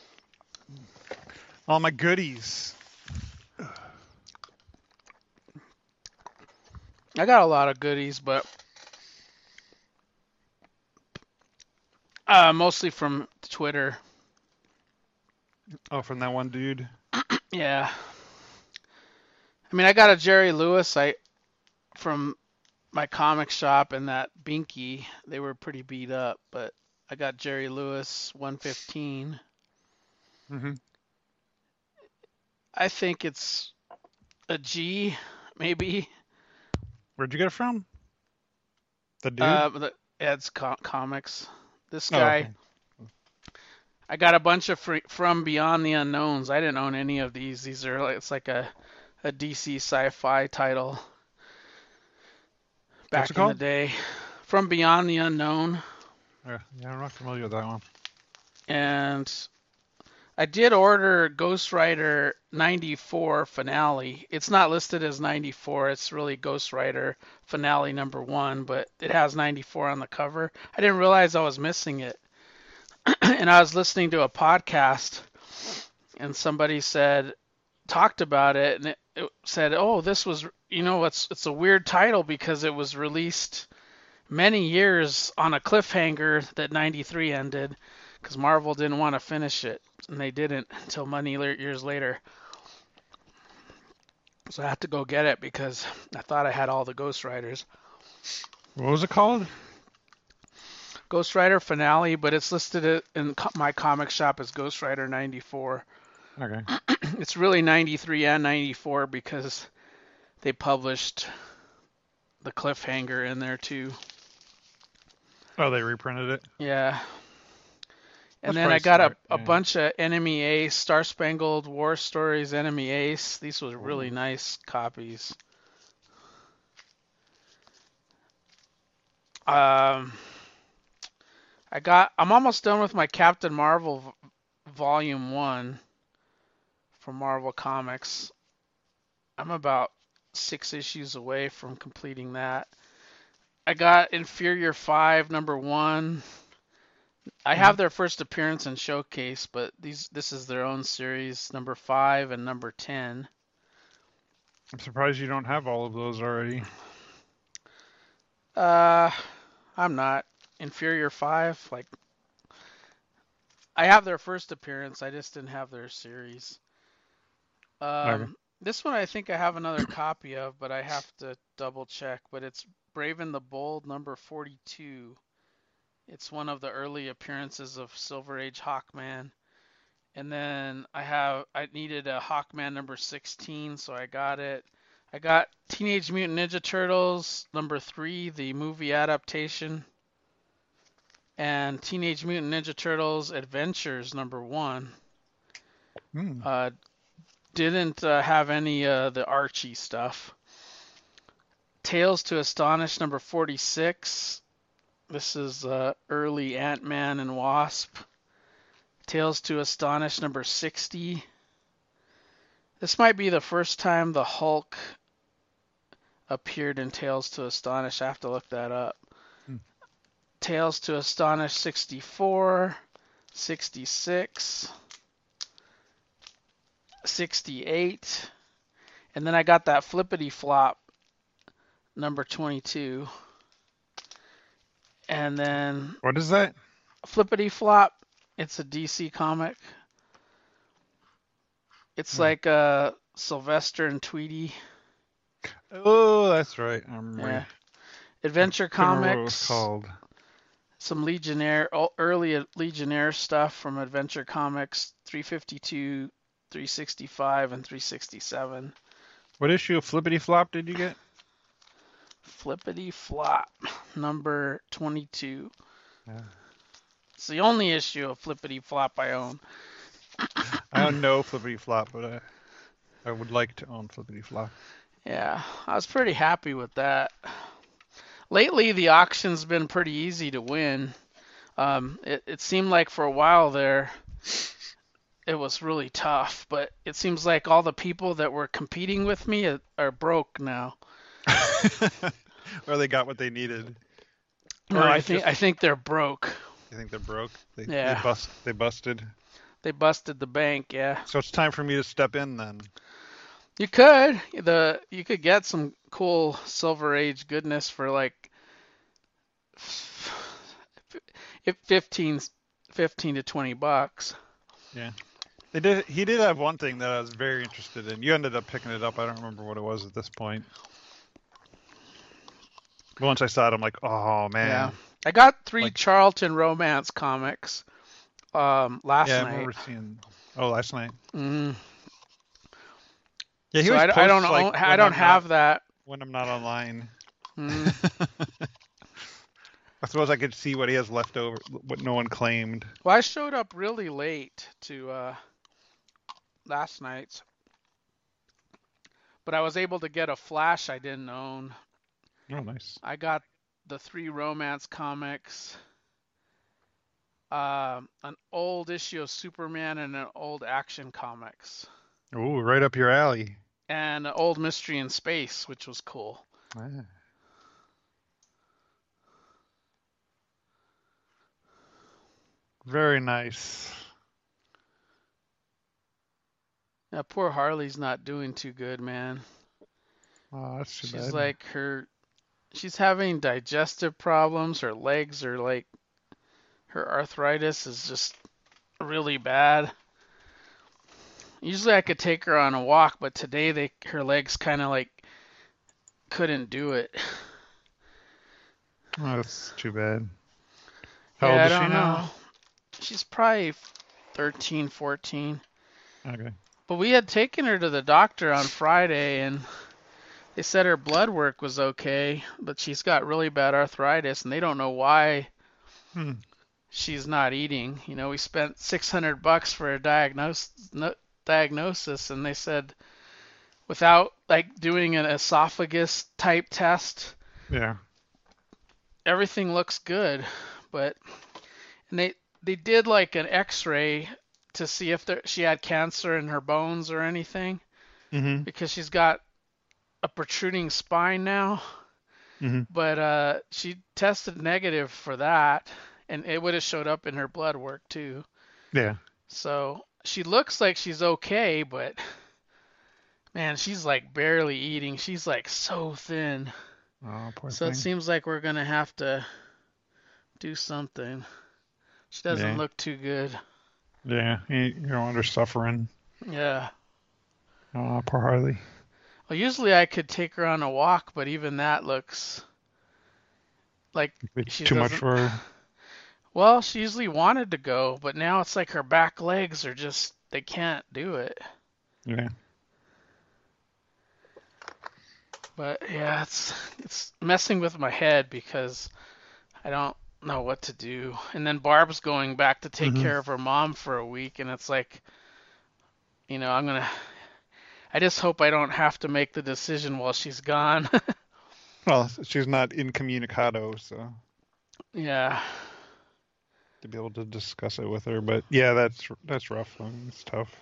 Speaker 1: All my goodies.
Speaker 2: I got a lot of goodies, but uh, mostly from Twitter.
Speaker 1: Oh, from that one dude.
Speaker 2: Yeah. I mean, I got a Jerry Lewis I from my comic shop and that Binky. They were pretty beat up, but I got Jerry Lewis one fifteen.
Speaker 1: Mm-hmm.
Speaker 2: I think it's a G, maybe.
Speaker 1: Where'd you get it from? The dude?
Speaker 2: Uh, the Ed's co- comics. This
Speaker 1: Oh,
Speaker 2: guy.
Speaker 1: okay.
Speaker 2: I got a bunch of free, from Beyond the Unknowns. I didn't own any of these. These are like, it's like a a D C sci-fi title back
Speaker 1: What's it
Speaker 2: in the
Speaker 1: called?
Speaker 2: day. From Beyond the Unknown.
Speaker 1: Yeah, yeah, I'm not familiar with that one.
Speaker 2: And I did order Ghost Rider ninety-four Finale. It's not listed as ninety-four. It's really Ghost Rider Finale number one, but it has ninety-four on the cover. I didn't realize I was missing it. And I was listening to a podcast, and somebody said, talked about it, and it, it said, "Oh, this was, you know, it's it's a weird title because it was released many years on a cliffhanger that ninety-three ended, because Marvel didn't want to finish it, and they didn't until many years later. So I had to go get it because I thought I had all the Ghost Riders.
Speaker 1: What was it called?
Speaker 2: Ghost Rider Finale, but it's listed in my comic shop as Ghost Rider ninety-four.
Speaker 1: Okay.
Speaker 2: It's really ninety-three and ninety-four because they published the cliffhanger in there too.
Speaker 1: Oh, they reprinted it?
Speaker 2: Yeah. And
Speaker 1: That's
Speaker 2: then I
Speaker 1: probably
Speaker 2: got
Speaker 1: smart,
Speaker 2: a, a
Speaker 1: yeah.
Speaker 2: bunch of Enemy Ace, Star Spangled War Stories, Enemy Ace. These were really
Speaker 1: Ooh.
Speaker 2: nice copies. Um, I got. I'm almost done with my Captain Marvel v- Volume One from Marvel Comics. I'm about six issues away from completing that. I got Inferior Five Number One. I have their first appearance in Showcase, but these this is their own series, number five and number ten.
Speaker 1: I'm surprised you don't have all of those already.
Speaker 2: Uh, I'm not. Inferior Five, like I have their first appearance, I just didn't have their series. Um,
Speaker 1: Okay.
Speaker 2: this one I think I have another copy of, but I have to double check. But it's Brave and the Bold, number forty-two. It's one of the early appearances of Silver Age Hawkman. And then I have I needed a Hawkman number sixteen, so I got it. I got Teenage Mutant Ninja Turtles number three, the movie adaptation, and Teenage Mutant Ninja Turtles Adventures number one.
Speaker 1: Hmm.
Speaker 2: Uh, didn't uh, have any uh, the Archie stuff. Tales to Astonish number forty-six. This is uh, early Ant-Man and Wasp. Tales to Astonish number sixty. This might be the first time the Hulk appeared in Tales to Astonish. I have to look that up.
Speaker 1: Hmm.
Speaker 2: Tales to Astonish sixty-four, sixty-six, sixty-eight. And then I got that Flippity Flop number twenty-two. And then
Speaker 1: What is that?
Speaker 2: Flippity Flop, it's a D C comic. It's
Speaker 1: Hmm.
Speaker 2: like uh, Sylvester and Tweety.
Speaker 1: Oh, that's right. I remember.
Speaker 2: Yeah. Adventure
Speaker 1: Couldn't remember what it was
Speaker 2: Comics.
Speaker 1: called.
Speaker 2: Some Legionnaire, early Legionnaire stuff from Adventure Comics, three fifty-two, three sixty-five, and three sixty-seven.
Speaker 1: What issue of Flippity Flop did you get?
Speaker 2: Flippity Flop, number twenty-two.
Speaker 1: Yeah.
Speaker 2: It's the only issue of Flippity Flop I own.
Speaker 1: I don't know Flippity Flop, but I, I would like to own Flippity Flop.
Speaker 2: Yeah, I was pretty happy with that. Lately, the auction's been pretty easy to win. Um, it, it seemed like for a while there, it was really tough. But it seems like all the people that were competing with me are, are broke now.
Speaker 1: Or they got what they needed.
Speaker 2: No,
Speaker 1: Or
Speaker 2: I
Speaker 1: it's
Speaker 2: think
Speaker 1: just
Speaker 2: I think they're broke.
Speaker 1: you think they're broke? They they
Speaker 2: Yeah,
Speaker 1: bust they busted.
Speaker 2: they busted the bank. Yeah,
Speaker 1: So it's time for me to step in then.
Speaker 2: you could the you could get some cool Silver Age goodness for like if fifteen, fifteen to twenty bucks.
Speaker 1: Yeah. They did he did have one thing that I was very interested in. You ended up picking it up. I don't remember what it was at this point. But once I saw it, I'm like, oh
Speaker 2: Yeah,
Speaker 1: man.
Speaker 2: I got three
Speaker 1: Like
Speaker 2: Charlton romance comics um last
Speaker 1: yeah, I
Speaker 2: night.
Speaker 1: remember seeing oh last night.
Speaker 2: Mm.
Speaker 1: Yeah, he
Speaker 2: So
Speaker 1: always
Speaker 2: I, I don't
Speaker 1: posts like
Speaker 2: own, I
Speaker 1: when
Speaker 2: don't
Speaker 1: I'm not
Speaker 2: have that.
Speaker 1: when I'm not online.
Speaker 2: Mm.
Speaker 1: I suppose I could see what he has left over, what no one claimed.
Speaker 2: Well, I showed up really late to uh last night's, but I was able to get a Flash I didn't own.
Speaker 1: Oh, nice.
Speaker 2: I got the three romance comics, um, an old issue of Superman, and an old Action Comics,
Speaker 1: Oh, right up your alley.
Speaker 2: and an old Mystery in Space, which was cool.
Speaker 1: Ah, very nice.
Speaker 2: Yeah, poor Harley's not doing too good, man.
Speaker 1: Oh, that's too
Speaker 2: She's
Speaker 1: bad.
Speaker 2: like her, she's having digestive problems. Her legs are like, her arthritis is just really bad. Usually I could take her on a walk, but today they her legs kind of like couldn't do it.
Speaker 1: Oh, that's too bad. How
Speaker 2: Yeah,
Speaker 1: old
Speaker 2: I
Speaker 1: is she
Speaker 2: don't
Speaker 1: now?
Speaker 2: know. She's probably thirteen, fourteen.
Speaker 1: Okay.
Speaker 2: But we had taken her to the doctor on Friday and they said her blood work was okay, but she's got really bad arthritis and they don't know why
Speaker 1: Hmm.
Speaker 2: she's not eating. You know, we spent six hundred bucks for a diagnose, no, diagnosis and they said without like doing an esophagus type test,
Speaker 1: Yeah.
Speaker 2: everything looks good, but and they they did like an X-ray to see if there, she had cancer in her bones or anything
Speaker 1: Mm-hmm.
Speaker 2: because she's got a protruding spine now.
Speaker 1: Mm-hmm.
Speaker 2: But uh, she tested negative for that, and it would have showed up in her blood work too.
Speaker 1: Yeah.
Speaker 2: So she looks like she's okay, but man, she's like barely eating. She's like so thin.
Speaker 1: Oh, poor
Speaker 2: So it
Speaker 1: thing.
Speaker 2: seems like we're gonna have to do something. She doesn't
Speaker 1: Yeah.
Speaker 2: look too good.
Speaker 1: Yeah. You, you don't want her suffering.
Speaker 2: Yeah.
Speaker 1: Oh, poor Harley.
Speaker 2: Well, usually I could take her on a walk, but even that looks like
Speaker 1: It's
Speaker 2: she
Speaker 1: too much
Speaker 2: doesn't.
Speaker 1: for her.
Speaker 2: Well, she usually wanted to go, but now it's like her back legs are just, they can't do it.
Speaker 1: Yeah.
Speaker 2: But yeah, it's it's messing with my head because I don't know what to do. And then Barb's going back to take
Speaker 1: Mm-hmm.
Speaker 2: care of her mom for a week, and it's like, you know, I'm gonna. I just hope I don't have to make the decision while she's gone.
Speaker 1: Well, she's not incommunicado, so
Speaker 2: Yeah.
Speaker 1: to be able to discuss it with her. But yeah, that's that's rough. I mean, it's tough.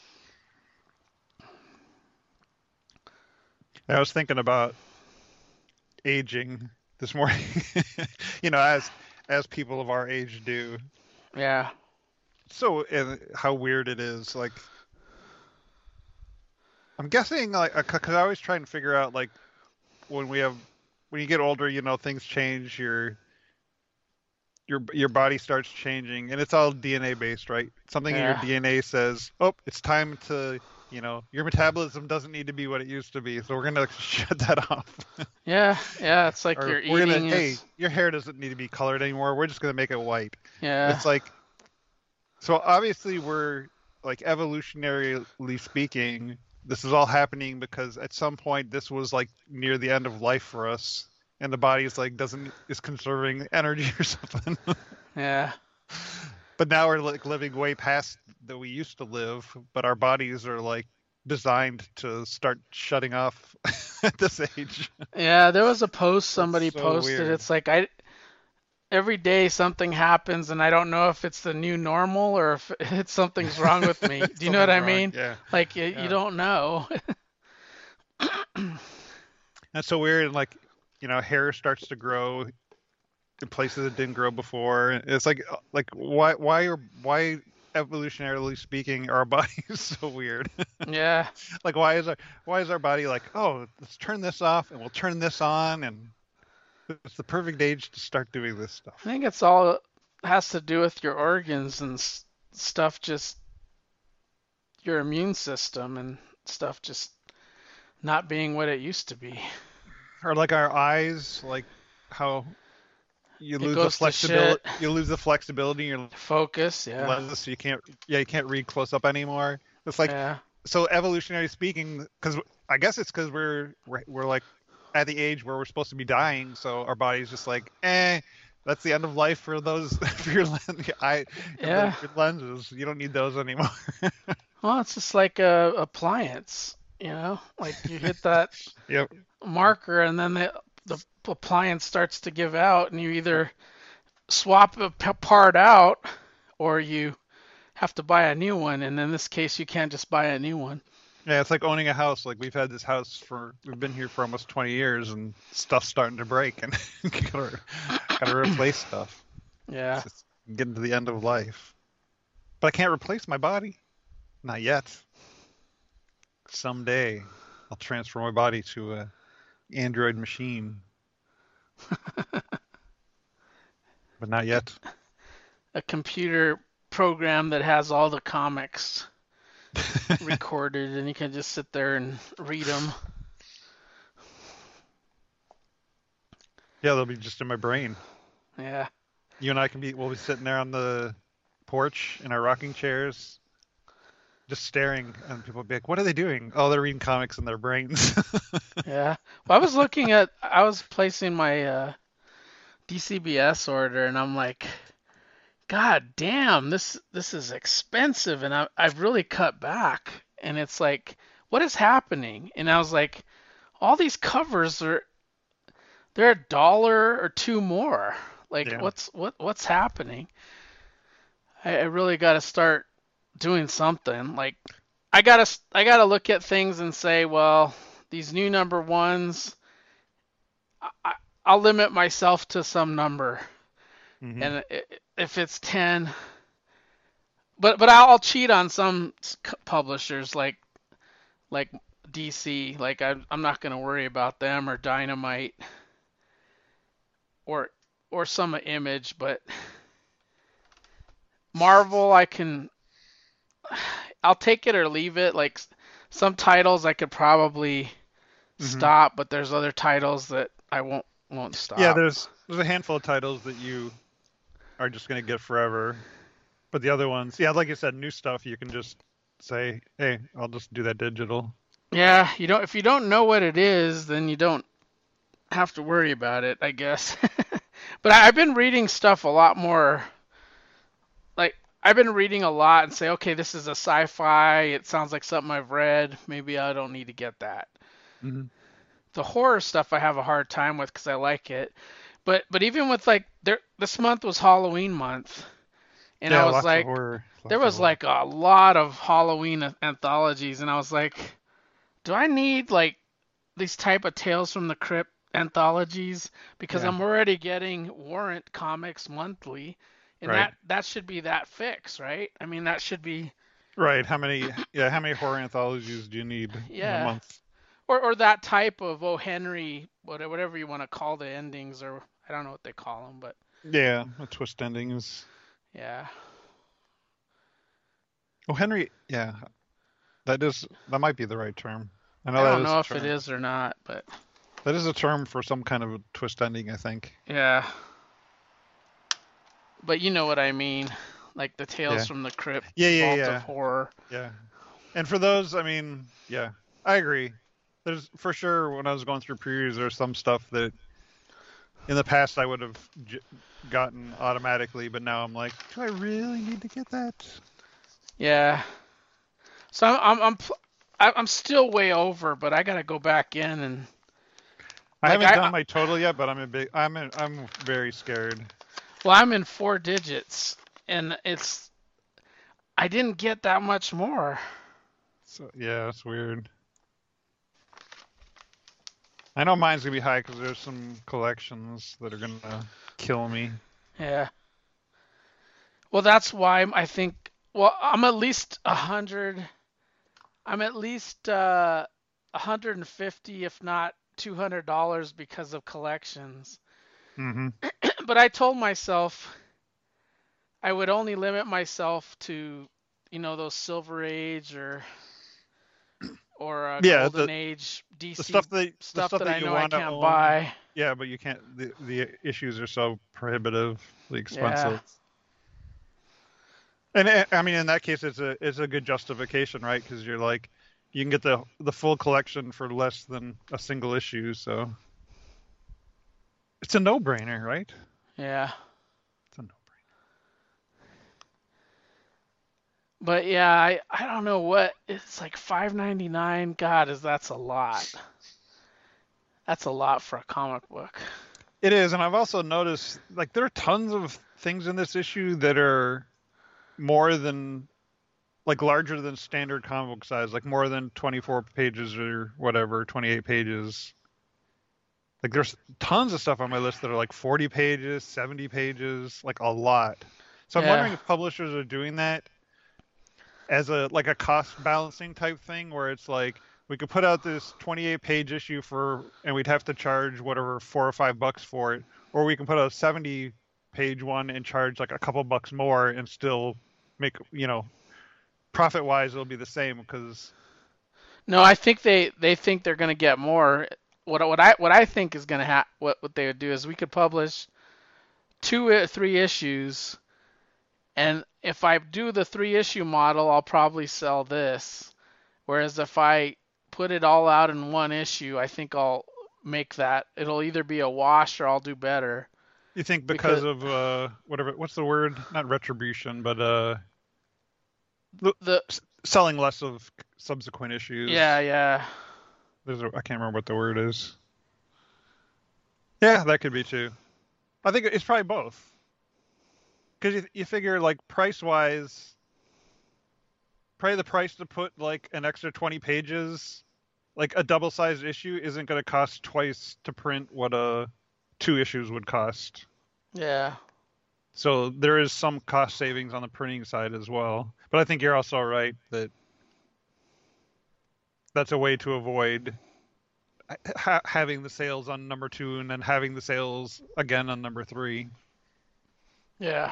Speaker 1: I was thinking about aging this morning. You know, as as people of our age do.
Speaker 2: Yeah.
Speaker 1: So uh, how weird it is. Like, I'm guessing, like, because I always try and figure out, like, when we have when you get older, you know, things change. Your your your body starts changing, and it's all D N A based, right? Something in your
Speaker 2: Yeah.
Speaker 1: D N A says, "Oh, it's time to." You know, your metabolism doesn't need to be what it used to be, so we're gonna shut that off.
Speaker 2: Yeah. Yeah. It's like
Speaker 1: Or
Speaker 2: your
Speaker 1: we're gonna,
Speaker 2: eating
Speaker 1: hey,
Speaker 2: is.
Speaker 1: your hair doesn't need to be colored anymore. We're just gonna make it white.
Speaker 2: Yeah.
Speaker 1: It's like, so obviously we're like evolutionarily speaking, this is all happening because at some point this was like near the end of life for us, and the body is like doesn't is conserving energy or something.
Speaker 2: Yeah.
Speaker 1: But now we're like living way past that we used to live, but our bodies are like designed to start shutting off at this age.
Speaker 2: Yeah. There was a post
Speaker 1: It's
Speaker 2: somebody
Speaker 1: so
Speaker 2: posted.
Speaker 1: weird.
Speaker 2: It's like I every day something happens and I don't know if it's the new normal or if it's something's wrong with me. Do you know what
Speaker 1: Something's
Speaker 2: I
Speaker 1: wrong.
Speaker 2: mean?
Speaker 1: Yeah,
Speaker 2: Like you, you
Speaker 1: yeah.
Speaker 2: don't know.
Speaker 1: That's so weird. Like, you know, hair starts to grow in places it didn't grow before. It's like, uh, like why, why are, why, evolutionarily speaking, are our bodies so weird?
Speaker 2: Yeah.
Speaker 1: Like, why is our, why is our body like, oh, let's turn this off and we'll turn this on, and it's the perfect age to start doing this
Speaker 2: I
Speaker 1: stuff.
Speaker 2: think it's all has to do with your organs and s- stuff, just your immune system and stuff just not being what it used to be.
Speaker 1: Or like our eyes, like how you
Speaker 2: It
Speaker 1: lose the
Speaker 2: goes to shit.
Speaker 1: flexibility, you lose the flexibility in your
Speaker 2: Focus, yeah.
Speaker 1: lenses, so you can't, yeah, you can't read close up anymore. It's like,
Speaker 2: Yeah.
Speaker 1: so evolutionary speaking, because I guess it's because we're, we're we're like at the age where we're supposed to be dying, so our body's just like, eh, that's the end of life for those for your lens, eye, the,
Speaker 2: Yeah.
Speaker 1: your lenses. You don't need those anymore.
Speaker 2: Well, it's just like a appliance, you know? Like you hit that
Speaker 1: Yep.
Speaker 2: marker and then the the appliance starts to give out and you either swap a p- part out or you have to buy a new one, and in this case you can't just buy a new one.
Speaker 1: Yeah, it's like owning a house. Like we've had this house for, we've been here for almost twenty years, and stuff's starting to break, and gotta gotta replace stuff. It's
Speaker 2: Yeah.
Speaker 1: just getting to the end of life. But I can't replace my body. Not yet. Someday I'll transfer my body to a Android machine, but not
Speaker 2: C-
Speaker 1: yet.
Speaker 2: a computer program that has all the comics recorded and you can just sit there and read them.
Speaker 1: Yeah, they'll be just in my brain.
Speaker 2: Yeah.
Speaker 1: You and I can be, we'll be sitting there on the porch in our rocking chairs, just staring, and people will be like, "What are they doing?" Oh, they're reading comics in their brains.
Speaker 2: Yeah. Well, I was looking at I was placing my uh D C B S order and I'm like, God damn, this this is expensive and I I've really cut back. And it's like, what is happening? And I was like, all these covers are they're a dollar or two more. Like
Speaker 1: Yeah.
Speaker 2: what's what what's happening? I, I really got to start doing something. Like I gotta I gotta look at things and say, well, these new number ones, I, I'll limit myself to some number,
Speaker 1: Hmm.
Speaker 2: and if it's ten, but but I'll cheat on some publishers like like D C. Like I'm I'm not gonna worry about them or Dynamite or or some Image, but Marvel I can I'll take it or leave it. Like some titles I could probably
Speaker 1: Hmm.
Speaker 2: stop, but there's other titles that I won't won't
Speaker 1: Yeah,
Speaker 2: stop.
Speaker 1: there's there's a handful of titles that you are just gonna get forever, but the other ones, yeah, like you said, new stuff you can just say, "Hey, I'll just do that digital."
Speaker 2: Yeah, you don't if you don't know what it is, then you don't have to worry about it, I guess. But I, I've been reading stuff a lot more. Like I've been reading a lot and say, okay, this is a sci-fi. It sounds like something I've read. Maybe I don't need to get that.
Speaker 1: Hmm.
Speaker 2: The horror stuff I have a hard time with because I like it. But but even with like there, this month was Halloween month, and I
Speaker 1: Yeah,
Speaker 2: was
Speaker 1: lots of
Speaker 2: like,
Speaker 1: horror,
Speaker 2: there
Speaker 1: lots of
Speaker 2: was
Speaker 1: horror.
Speaker 2: like a lot of Halloween anthologies, and I was like, do I need like these type of Tales from the Crypt anthologies? Because
Speaker 1: Yeah,
Speaker 2: I'm already getting Warrant comics monthly, and
Speaker 1: right,
Speaker 2: that that should be that fix, right? I mean, that should be
Speaker 1: right. How many, yeah, how many horror anthologies do you need in a
Speaker 2: yeah,
Speaker 1: month?
Speaker 2: or or that type of O. Henry, whatever you want to call the endings, or I don't know what they call them, but
Speaker 1: Yeah, a twist ending is.
Speaker 2: yeah,
Speaker 1: Oh, Henry. Yeah, that is, that might be the right term. I
Speaker 2: I
Speaker 1: know that
Speaker 2: don't
Speaker 1: is a
Speaker 2: know if it
Speaker 1: term.
Speaker 2: is or not, but
Speaker 1: That is a term for some kind of a twist ending, I think.
Speaker 2: yeah, but you know what I mean, like the Tales
Speaker 1: Yeah.
Speaker 2: from the Crypt,
Speaker 1: Yeah, yeah,
Speaker 2: Vault of
Speaker 1: yeah,
Speaker 2: Horror.
Speaker 1: yeah. And for those, I mean, yeah, I agree. There's for sure when I was going through previews, there's some stuff that in the past I would have j- gotten automatically, but now I'm like, do I really need to get that?
Speaker 2: Yeah, so I'm I'm I'm, pl- I- I'm still way over, but I gotta go back in and
Speaker 1: I
Speaker 2: like
Speaker 1: haven't
Speaker 2: I
Speaker 1: done
Speaker 2: I-
Speaker 1: my total yet, but I'm a big, I'm, a, I'm very scared.
Speaker 2: Well, I'm in four digits, and it's I didn't get that much more.
Speaker 1: So yeah, it's weird. I know mine's gonna be high because there's some collections that are gonna kill me.
Speaker 2: Yeah. Well, that's why I think. Well, I'm at least a hundred. I'm at least uh, a hundred and fifty, if not two hundred dollars, because of collections.
Speaker 1: Mm-hmm.
Speaker 2: But I told myself I would only limit myself to, you know, those Silver Age or or uh,
Speaker 1: Yeah, the
Speaker 2: Golden Age
Speaker 1: the
Speaker 2: D C
Speaker 1: stuff that the
Speaker 2: stuff
Speaker 1: stuff
Speaker 2: that
Speaker 1: that
Speaker 2: I
Speaker 1: you
Speaker 2: know I
Speaker 1: want to
Speaker 2: can't
Speaker 1: own.
Speaker 2: buy.
Speaker 1: Yeah, but you can't. The the issues are so prohibitively
Speaker 2: Yeah.
Speaker 1: expensive. And uh, I mean, in that case, it's a it's a good justification, right? Because you're like, you can get the the full collection for less than a single issue, so it's a no-brainer, right?
Speaker 2: Yeah.
Speaker 1: It's a no-brainer.
Speaker 2: But yeah, I I don't know what it's like five ninety-nine. God, is that's a lot. That's a lot for a comic book.
Speaker 1: It is, and I've also noticed like there are tons of things in this issue that are more than like larger than standard comic book size, like more than twenty-four pages or whatever, twenty-eight pages. Like there's tons of stuff on my list that are like forty pages, seventy pages, like a lot. So I'm
Speaker 2: Yeah.
Speaker 1: wondering if publishers are doing that as a like a cost balancing type thing where it's like we could put out this twenty-eight page issue for and we'd have to charge whatever four or five bucks for it, or we can put a seventy page one and charge like a couple bucks more and still make, you know, profit wise it'll be the same because
Speaker 2: No, I think they they think they're gonna get more. What what I what I think is gonna ha what what they would do is we could publish two or three issues, and if I do the three issue model, I'll probably sell this. Whereas if I put it all out in one issue, I think I'll make that. It'll either be a wash or I'll do better.
Speaker 1: you think because
Speaker 2: Because
Speaker 1: of uh whatever what's the word, not retribution but uh l-
Speaker 2: the
Speaker 1: s- selling less of subsequent issues.
Speaker 2: yeah yeah
Speaker 1: There's a, I can't remember what the word is. Yeah, that could be too. I think it's probably both. Because you, you figure like price wise, probably the price to put like an extra twenty pages, like a double sized issue isn't going to cost twice to print what a two issues would cost.
Speaker 2: yeah
Speaker 1: So there is some cost savings on the printing side as well. But I think you're also right that that's a way to avoid ha- having the sales on number two and then having the sales again on number three.
Speaker 2: yeah.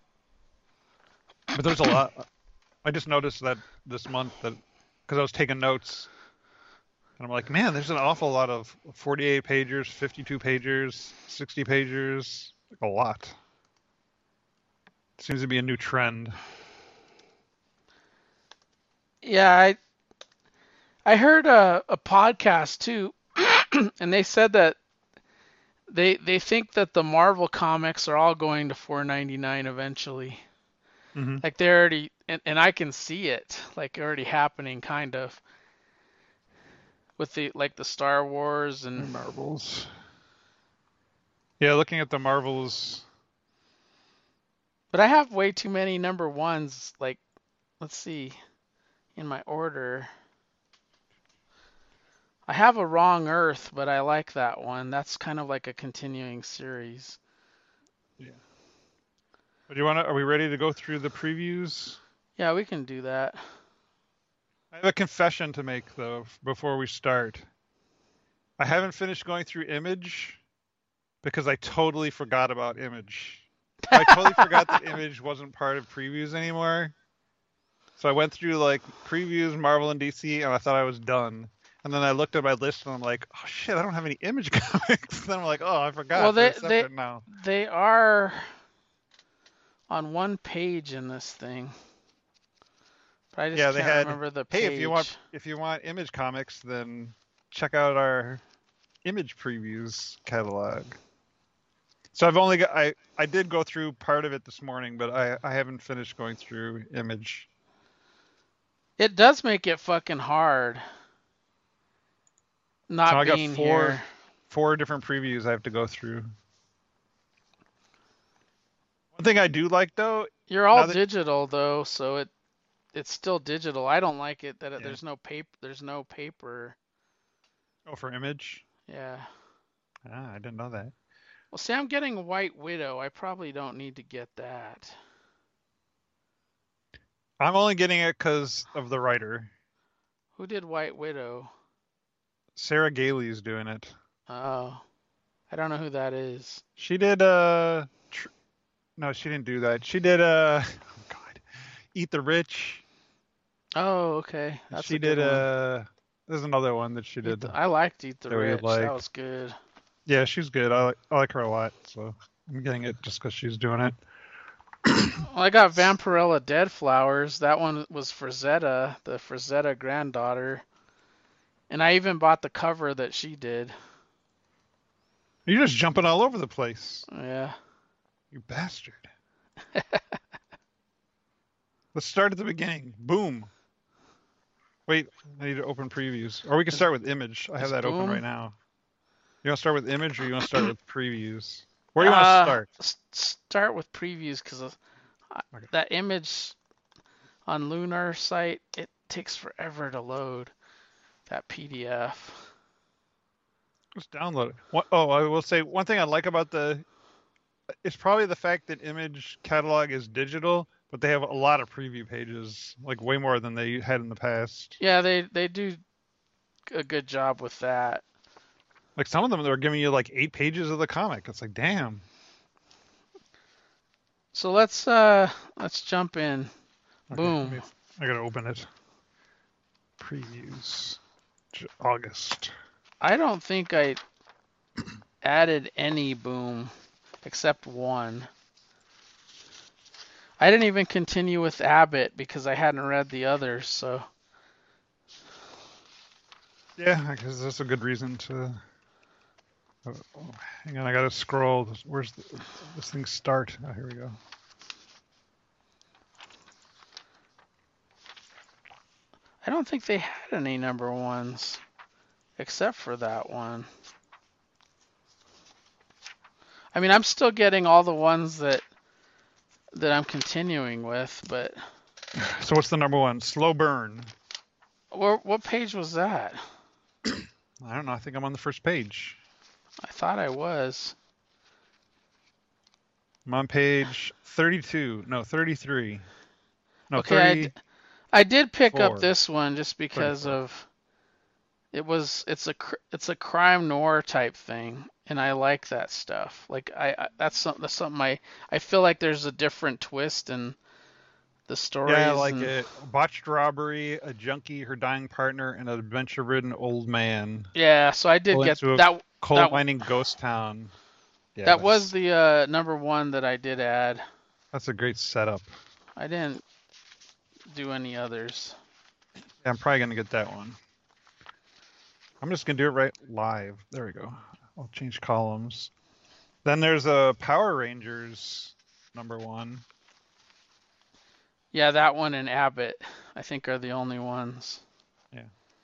Speaker 1: But there's a lot. I just noticed that this month that because I was taking notes and I'm like, man, there's an awful lot of forty-eight pagers, fifty-two pagers, sixty pagers, like a lot. Seems to be a new trend.
Speaker 2: Yeah, I I heard a, a podcast too, and they said that they they think that the Marvel comics are all going to four ninety-nine eventually.
Speaker 1: Mm-hmm.
Speaker 2: Like they're already, and, and I can see it like already happening, kind of with the like the Star Wars and
Speaker 1: Marvels. Yeah, looking at the Marvels.
Speaker 2: But I have way too many number ones. Like, let's see, in my order. I have a Wrong Earth, but I like that one. That's kind of like a continuing series.
Speaker 1: Yeah. But do you want to? Are we ready to go through the previews?
Speaker 2: Yeah, we can do that.
Speaker 1: I have a confession to make though before we start. I haven't finished going through Image because I totally forgot about Image. I totally forgot that Image wasn't part of previews anymore. So I went through like previews, Marvel and D C, and I thought I was done. And then I looked at my list and I'm like, oh shit, I don't have any Image comics. Then I'm like, oh, I forgot.
Speaker 2: Well, they
Speaker 1: They're
Speaker 2: they
Speaker 1: separate now.
Speaker 2: they are on one page in this thing, but I just
Speaker 1: Yeah, they
Speaker 2: can't
Speaker 1: had.
Speaker 2: remember the
Speaker 1: Hey,
Speaker 2: page.
Speaker 1: if you want, if you want Image comics, then check out our Image previews catalog. So I've only got. I I did go through part of it this morning, but I I haven't finished going through Image.
Speaker 2: It does make it fucking hard. Not
Speaker 1: So I got
Speaker 2: being
Speaker 1: four-
Speaker 2: here.
Speaker 1: Four different previews I have to go through. One thing I do like though,
Speaker 2: You're all
Speaker 1: now that
Speaker 2: digital though, so it it's still digital. I don't like it that it,
Speaker 1: yeah,
Speaker 2: there's no paper. There's no paper.
Speaker 1: oh for Image,
Speaker 2: Yeah.
Speaker 1: ah, I didn't know that.
Speaker 2: Well, see, I'm getting White Widow. I probably don't need to get that.
Speaker 1: I'm only getting it because of the writer.
Speaker 2: Who did White Widow?
Speaker 1: Sarah Gailey's doing it.
Speaker 2: Oh, I don't know who that is.
Speaker 1: She did uh, tr- no, she didn't do that. She did uh, oh God, Eat the Rich.
Speaker 2: Oh, okay.
Speaker 1: And
Speaker 2: That's
Speaker 1: she
Speaker 2: a good
Speaker 1: did
Speaker 2: one.
Speaker 1: uh, there's another one that she
Speaker 2: Eat
Speaker 1: did
Speaker 2: the,
Speaker 1: that
Speaker 2: I liked Eat the
Speaker 1: we
Speaker 2: Rich. That
Speaker 1: like.
Speaker 2: was good.
Speaker 1: Yeah, she's good. I like I like her a lot, so I'm getting it just because she's doing it.
Speaker 2: Well, I got Vampirella Dead Flowers. That one was Frazetta, the Frazetta granddaughter. And I even bought the cover that she did.
Speaker 1: You're just jumping all over the place,
Speaker 2: Yeah.
Speaker 1: you bastard. Let's start at the beginning. Boom. Wait, I need to open previews. Or we can
Speaker 2: Is,
Speaker 1: start with Image. I have
Speaker 2: is
Speaker 1: that open right
Speaker 2: Boom?
Speaker 1: now. You want to start with Image or you want to start with previews? Where do you want to
Speaker 2: Uh,
Speaker 1: start?
Speaker 2: s- start with previews because
Speaker 1: Okay.
Speaker 2: that image on Lunar site, it takes forever to load that P D F.
Speaker 1: Just download it. What, oh, I will say one thing I like about the it's probably the fact that Image catalog is digital, but they have a lot of preview pages, like way more than they had in the past.
Speaker 2: Yeah, they they do a good job with that.
Speaker 1: Like some of them, they're giving you like eight pages of the comic. It's like, damn.
Speaker 2: So let's uh let's jump in.
Speaker 1: Okay, let
Speaker 2: Boom.
Speaker 1: me, I gotta open it. Previews, J- August.
Speaker 2: I don't think I added any Boom except one. I didn't even continue with Abbott because I hadn't read the others, so
Speaker 1: Yeah, because that's a good reason to. Oh, oh, hang on, I gotta scroll. Where's the, this thing start? Oh, here we go.
Speaker 2: I don't think they had any number ones except for that one. I mean, I'm still getting all the ones that that I'm continuing with, but
Speaker 1: So what's the number one? Slow Burn.
Speaker 2: where, what page was that?
Speaker 1: I don't know. I think I'm on the first page.
Speaker 2: I thought I was.
Speaker 1: I'm on page thirty-two. No, thirty-three. No,
Speaker 2: Okay, I, d-
Speaker 1: thirty-four.
Speaker 2: I did pick up this one just because
Speaker 1: thirty-four.
Speaker 2: of it was it's a cr- it's a crime noir type thing, and I like that stuff. Like I, I that's something that's something I I feel like there's a different twist in the
Speaker 1: Yeah,
Speaker 2: stories
Speaker 1: like
Speaker 2: and
Speaker 1: a botched robbery, a junkie, her dying partner, and an adventure-ridden old man
Speaker 2: yeah. So I did
Speaker 1: pull
Speaker 2: get
Speaker 1: into a
Speaker 2: that
Speaker 1: coal
Speaker 2: that
Speaker 1: mining ghost town. Yeah,
Speaker 2: that was
Speaker 1: that's
Speaker 2: the uh, number one that I did add.
Speaker 1: that's a great setup.
Speaker 2: I didn't do any others.
Speaker 1: Yeah, I'm probably gonna get that one. I'm just gonna do it right live. There we go. I'll change columns. Then there's a Power Rangers number one.
Speaker 2: Yeah, that one and Abbott, I think, are the only ones.
Speaker 1: Yeah.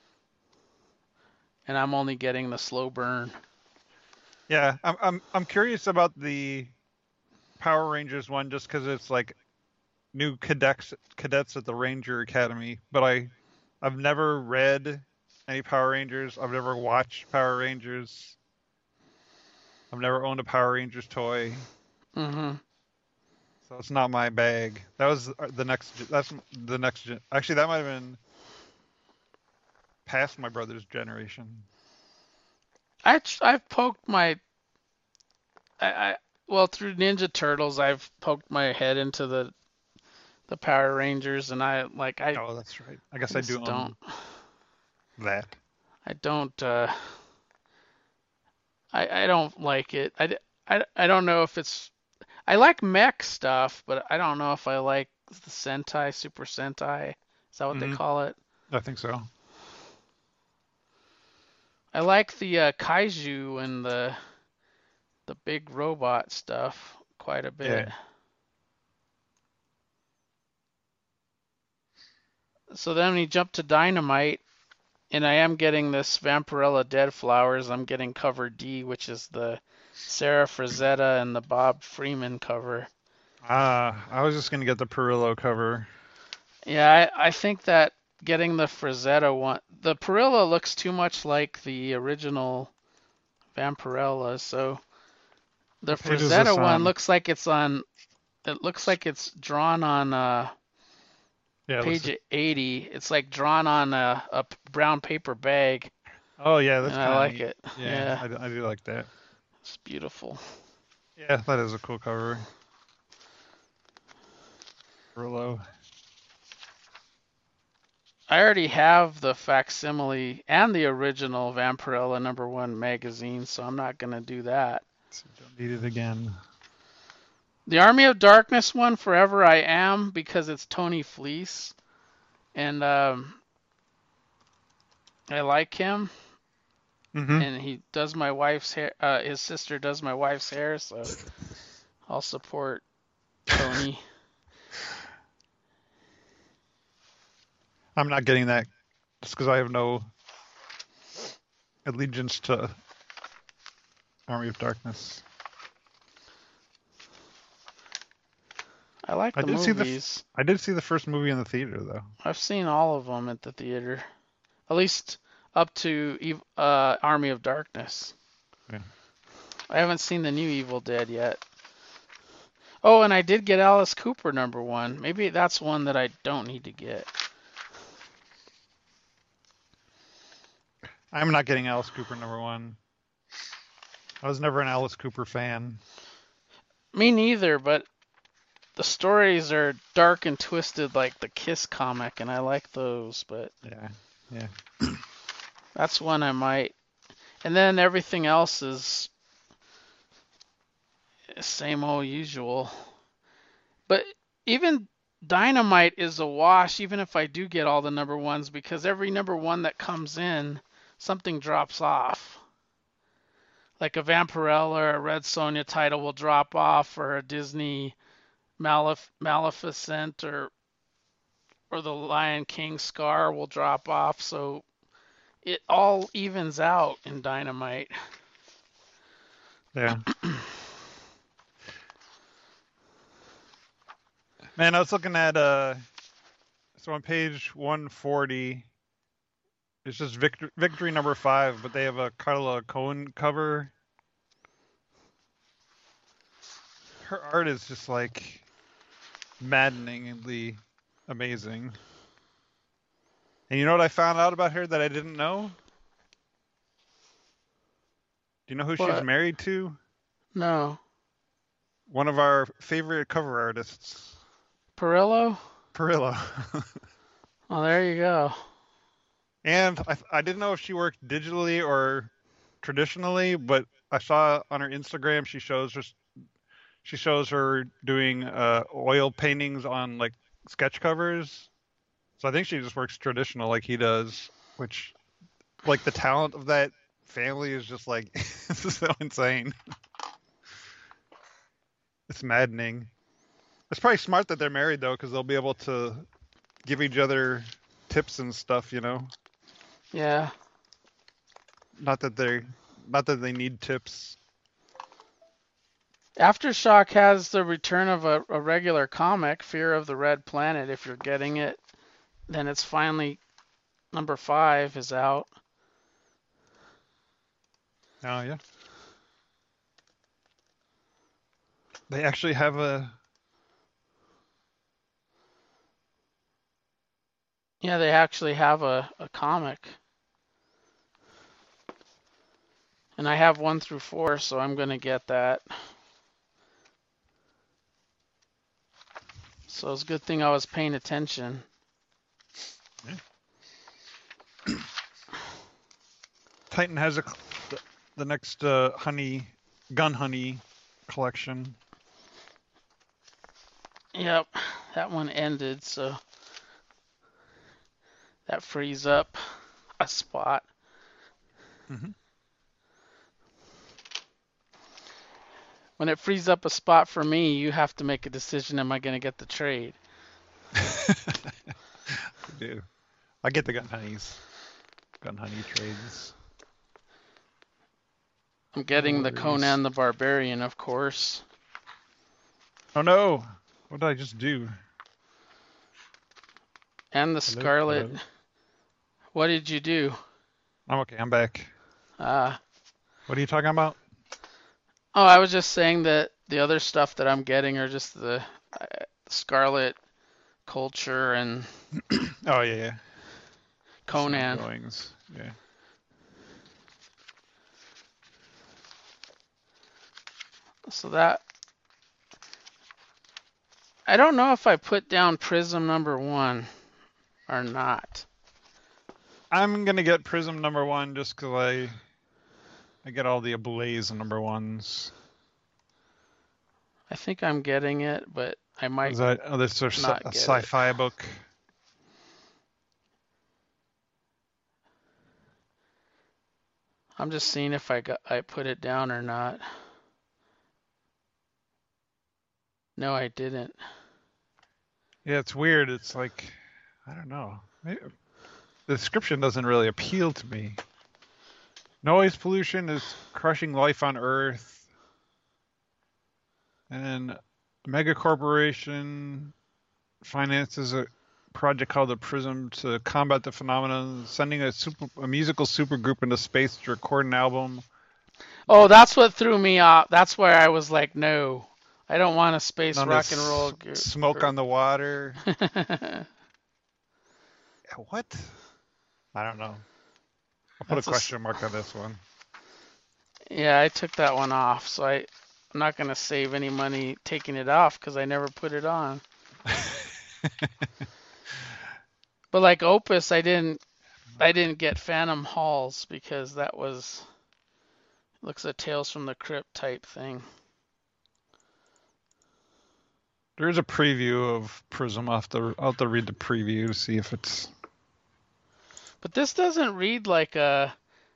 Speaker 2: And I'm only getting the slow burn.
Speaker 1: Yeah, I'm I'm I'm curious about the Power Rangers one just because it's like new cadets cadets at the Ranger Academy, but I I've never read any Power Rangers. I've never watched Power Rangers. I've never owned a Power Rangers toy,
Speaker 2: Mm-hmm.
Speaker 1: so it's not my bag. That was the next. That's the next. gen- Actually, that might have been past my brother's generation.
Speaker 2: I tr- I've poked my I, I well through Ninja Turtles I've poked my head into the the Power Rangers and I like I,
Speaker 1: Oh, that's right. I
Speaker 2: I
Speaker 1: guess I do
Speaker 2: just don't
Speaker 1: own that.
Speaker 2: I don't uh I I don't like it. I, d- I, I don't know if it's I like mech stuff, but I don't know if I like the Sentai Super Sentai. Is that what they
Speaker 1: Hmm.
Speaker 2: call it?
Speaker 1: I think so.
Speaker 2: I like the uh, kaiju and the the big robot stuff quite a
Speaker 1: Yeah.
Speaker 2: bit. So then we jump to Dynamite, and I am getting this Vampirella Dead Flowers. I'm getting cover D, which is the Sarah Frazetta and the Bob Freeman cover.
Speaker 1: Ah, I was just gonna get the Perillo cover.
Speaker 2: Yeah, I, I think that getting the Frazetta one, the Perilla looks too much like the original Vampirella, so the
Speaker 1: What page is this
Speaker 2: Frazetta one
Speaker 1: on?
Speaker 2: looks like it's on, it looks like it's drawn on uh,
Speaker 1: Yeah, it looks
Speaker 2: page
Speaker 1: like.
Speaker 2: eighty. It's like drawn on a, a p- brown paper bag,
Speaker 1: Oh yeah,
Speaker 2: and
Speaker 1: that's
Speaker 2: I
Speaker 1: kind of
Speaker 2: like
Speaker 1: neat.
Speaker 2: it.
Speaker 1: Yeah,
Speaker 2: Yeah,
Speaker 1: I, do- I do like that.
Speaker 2: it's beautiful.
Speaker 1: Yeah, that is a cool cover. Perillo.
Speaker 2: I already have the facsimile and the original Vampirella number one magazine, so I'm not gonna do that.
Speaker 1: So don't need it again.
Speaker 2: The Army of Darkness one, Forever I Am, because it's Tony Fleece, and um, I like him,
Speaker 1: Mm-hmm.
Speaker 2: and he does my wife's hair. Uh, his sister does my wife's hair, so I'll support Tony.
Speaker 1: I'm not getting that just because I have no allegiance to Army of Darkness.
Speaker 2: I like
Speaker 1: I
Speaker 2: the
Speaker 1: did see the f-
Speaker 2: movies.
Speaker 1: I did see the first movie in the theater though.
Speaker 2: I've seen all of them at the theater, at least up to Ev- uh, Army of Darkness.
Speaker 1: Yeah.
Speaker 2: I haven't seen the new Evil Dead yet. Oh, and I did get Alice Cooper number one. Maybe that's one that I don't need to get.
Speaker 1: I'm not getting Alice Cooper number one. I was never an Alice Cooper fan.
Speaker 2: Me neither, but the stories are dark and twisted like the Kiss comic, and I like those, but
Speaker 1: Yeah, yeah.
Speaker 2: that's one I might. And then everything else is same old usual. But even Dynamite is a wash, even if I do get all the number ones, because every number one that comes in, something drops off. Like a Vampirella or a Red Sonja title will drop off, or a Disney Malef- Maleficent or or the Lion King Scar will drop off. So it all evens out in Dynamite.
Speaker 1: Yeah. Man, I was looking at uh so on page one forty it's just victory, victory number five, but they have a Carla Cohen cover. Her art is just like maddeningly amazing. And you know what I found out about her that I didn't know? Do you know who she's
Speaker 2: What?
Speaker 1: married to?
Speaker 2: No.
Speaker 1: One of our favorite cover artists,
Speaker 2: Perillo?
Speaker 1: Perillo.
Speaker 2: Oh, there you go.
Speaker 1: And I, I didn't know if she worked digitally or traditionally, but I saw on her Instagram she shows her she shows her doing uh, oil paintings on like sketch covers. So I think she just works traditional like he does, which like the talent of that family is just like it's so insane. It's maddening. It's probably smart that they're married though, because they'll be able to give each other tips and stuff, you know.
Speaker 2: Yeah.
Speaker 1: Not that they not that they need tips.
Speaker 2: Aftershock has the return of a, a regular comic, Fear of the Red Planet. If you're getting it, then it's finally number five is out.
Speaker 1: Oh yeah. They actually have a
Speaker 2: Yeah, they actually have a, a comic. And I have one through four, so I'm going to get that. So it's a good thing I was paying attention.
Speaker 1: yeah. Titan has a the, the next uh, honey gun honey collection.
Speaker 2: Yep, that one ended, so that frees up a spot.
Speaker 1: Mm-hmm.
Speaker 2: When it frees up a spot for me, you have to make a decision, am I going to get the trade?
Speaker 1: I do. I get the gun honeys. Gun honey trades.
Speaker 2: I'm getting
Speaker 1: No
Speaker 2: the
Speaker 1: worries.
Speaker 2: Conan the Barbarian, of course.
Speaker 1: Oh no! What did I just do?
Speaker 2: And the
Speaker 1: Hello,
Speaker 2: Scarlet.
Speaker 1: hello.
Speaker 2: What did you do?
Speaker 1: I'm okay. I'm back.
Speaker 2: Uh,
Speaker 1: What are you talking about?
Speaker 2: oh, I was just saying that the other stuff that I'm getting are just the uh, Scarlet Culture and
Speaker 1: Oh yeah, yeah. Just the
Speaker 2: Conan.
Speaker 1: ongoings. Yeah.
Speaker 2: So that I don't know if I put down Prism number one or not.
Speaker 1: I'm gonna get Prism number one just because I I get all the Ablaze number ones.
Speaker 2: I think I'm getting it, but I might
Speaker 1: Is that oh, this is a
Speaker 2: not get it.
Speaker 1: sci-fi book?
Speaker 2: I'm just seeing if I got I put it down or not. No, I didn't.
Speaker 1: Yeah, it's weird. It's like I don't know. Maybe, the description doesn't really appeal to me. Noise pollution is crushing life on Earth, and a mega corporation finances a project called the Prism to combat the phenomenon, sending a super a musical supergroup into space to record an album.
Speaker 2: Oh, that's what threw me off. That's where I was like, no, I don't want a space
Speaker 1: Known as
Speaker 2: rock and roll
Speaker 1: Smoke on
Speaker 2: group.
Speaker 1: the Water. What? I don't know. I'll put a
Speaker 2: That's a s-
Speaker 1: question mark on this one.
Speaker 2: yeah, I took that one off, so I I'm not gonna save any money taking it off because I never put it on. But like Opus, I didn't I didn't get Phantom Halls because that was looks a Tales from the Crypt type thing.
Speaker 1: There's a preview of Prism. I'll have to, I'll have to read the preview to see if it's.
Speaker 2: But this doesn't read like a.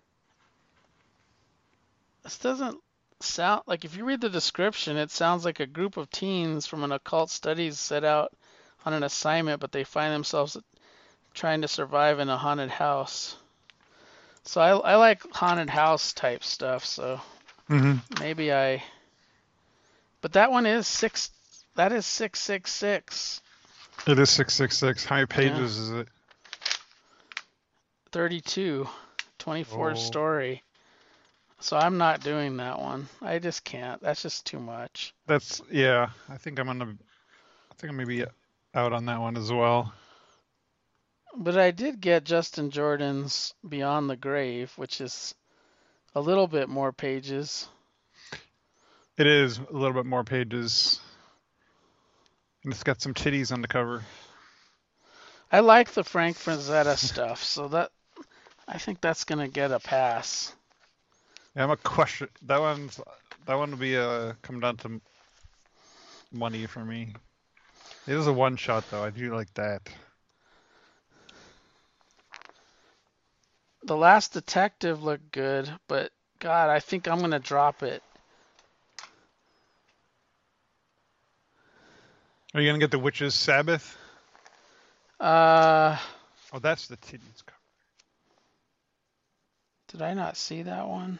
Speaker 2: This doesn't sound like if you read the description, it sounds like a group of teens from an occult studies set out on an assignment, but they find themselves trying to survive in a haunted house. So I, I like haunted house type stuff. So
Speaker 1: Mm-hmm.
Speaker 2: maybe I. But that one is six. That is six six six.
Speaker 1: It is six six six. How many
Speaker 2: Yeah,
Speaker 1: pages is it?
Speaker 2: thirty-two, twenty-four
Speaker 1: Oh,
Speaker 2: story. So I'm not doing that one. I just can't. That's just too much.
Speaker 1: that's yeah. I think I'm gonna. I think I'm maybe out on that one as well.
Speaker 2: But I did get Justin Jordan's Beyond the Grave, which is a little bit more pages.
Speaker 1: It is a little bit more pages, and it's got some titties on the cover.
Speaker 2: I like the Frank Frazetta stuff, so that I think that's gonna get a pass.
Speaker 1: Yeah, I'm a question. That one's that one will be uh come down to money for me. It is a one shot though. I do like that.
Speaker 2: The Last Detective looked good, but God, I think I'm gonna drop it.
Speaker 1: Are you gonna get the Witch's Sabbath?
Speaker 2: Uh,
Speaker 1: Oh, that's the titties cover.
Speaker 2: did I not see that one?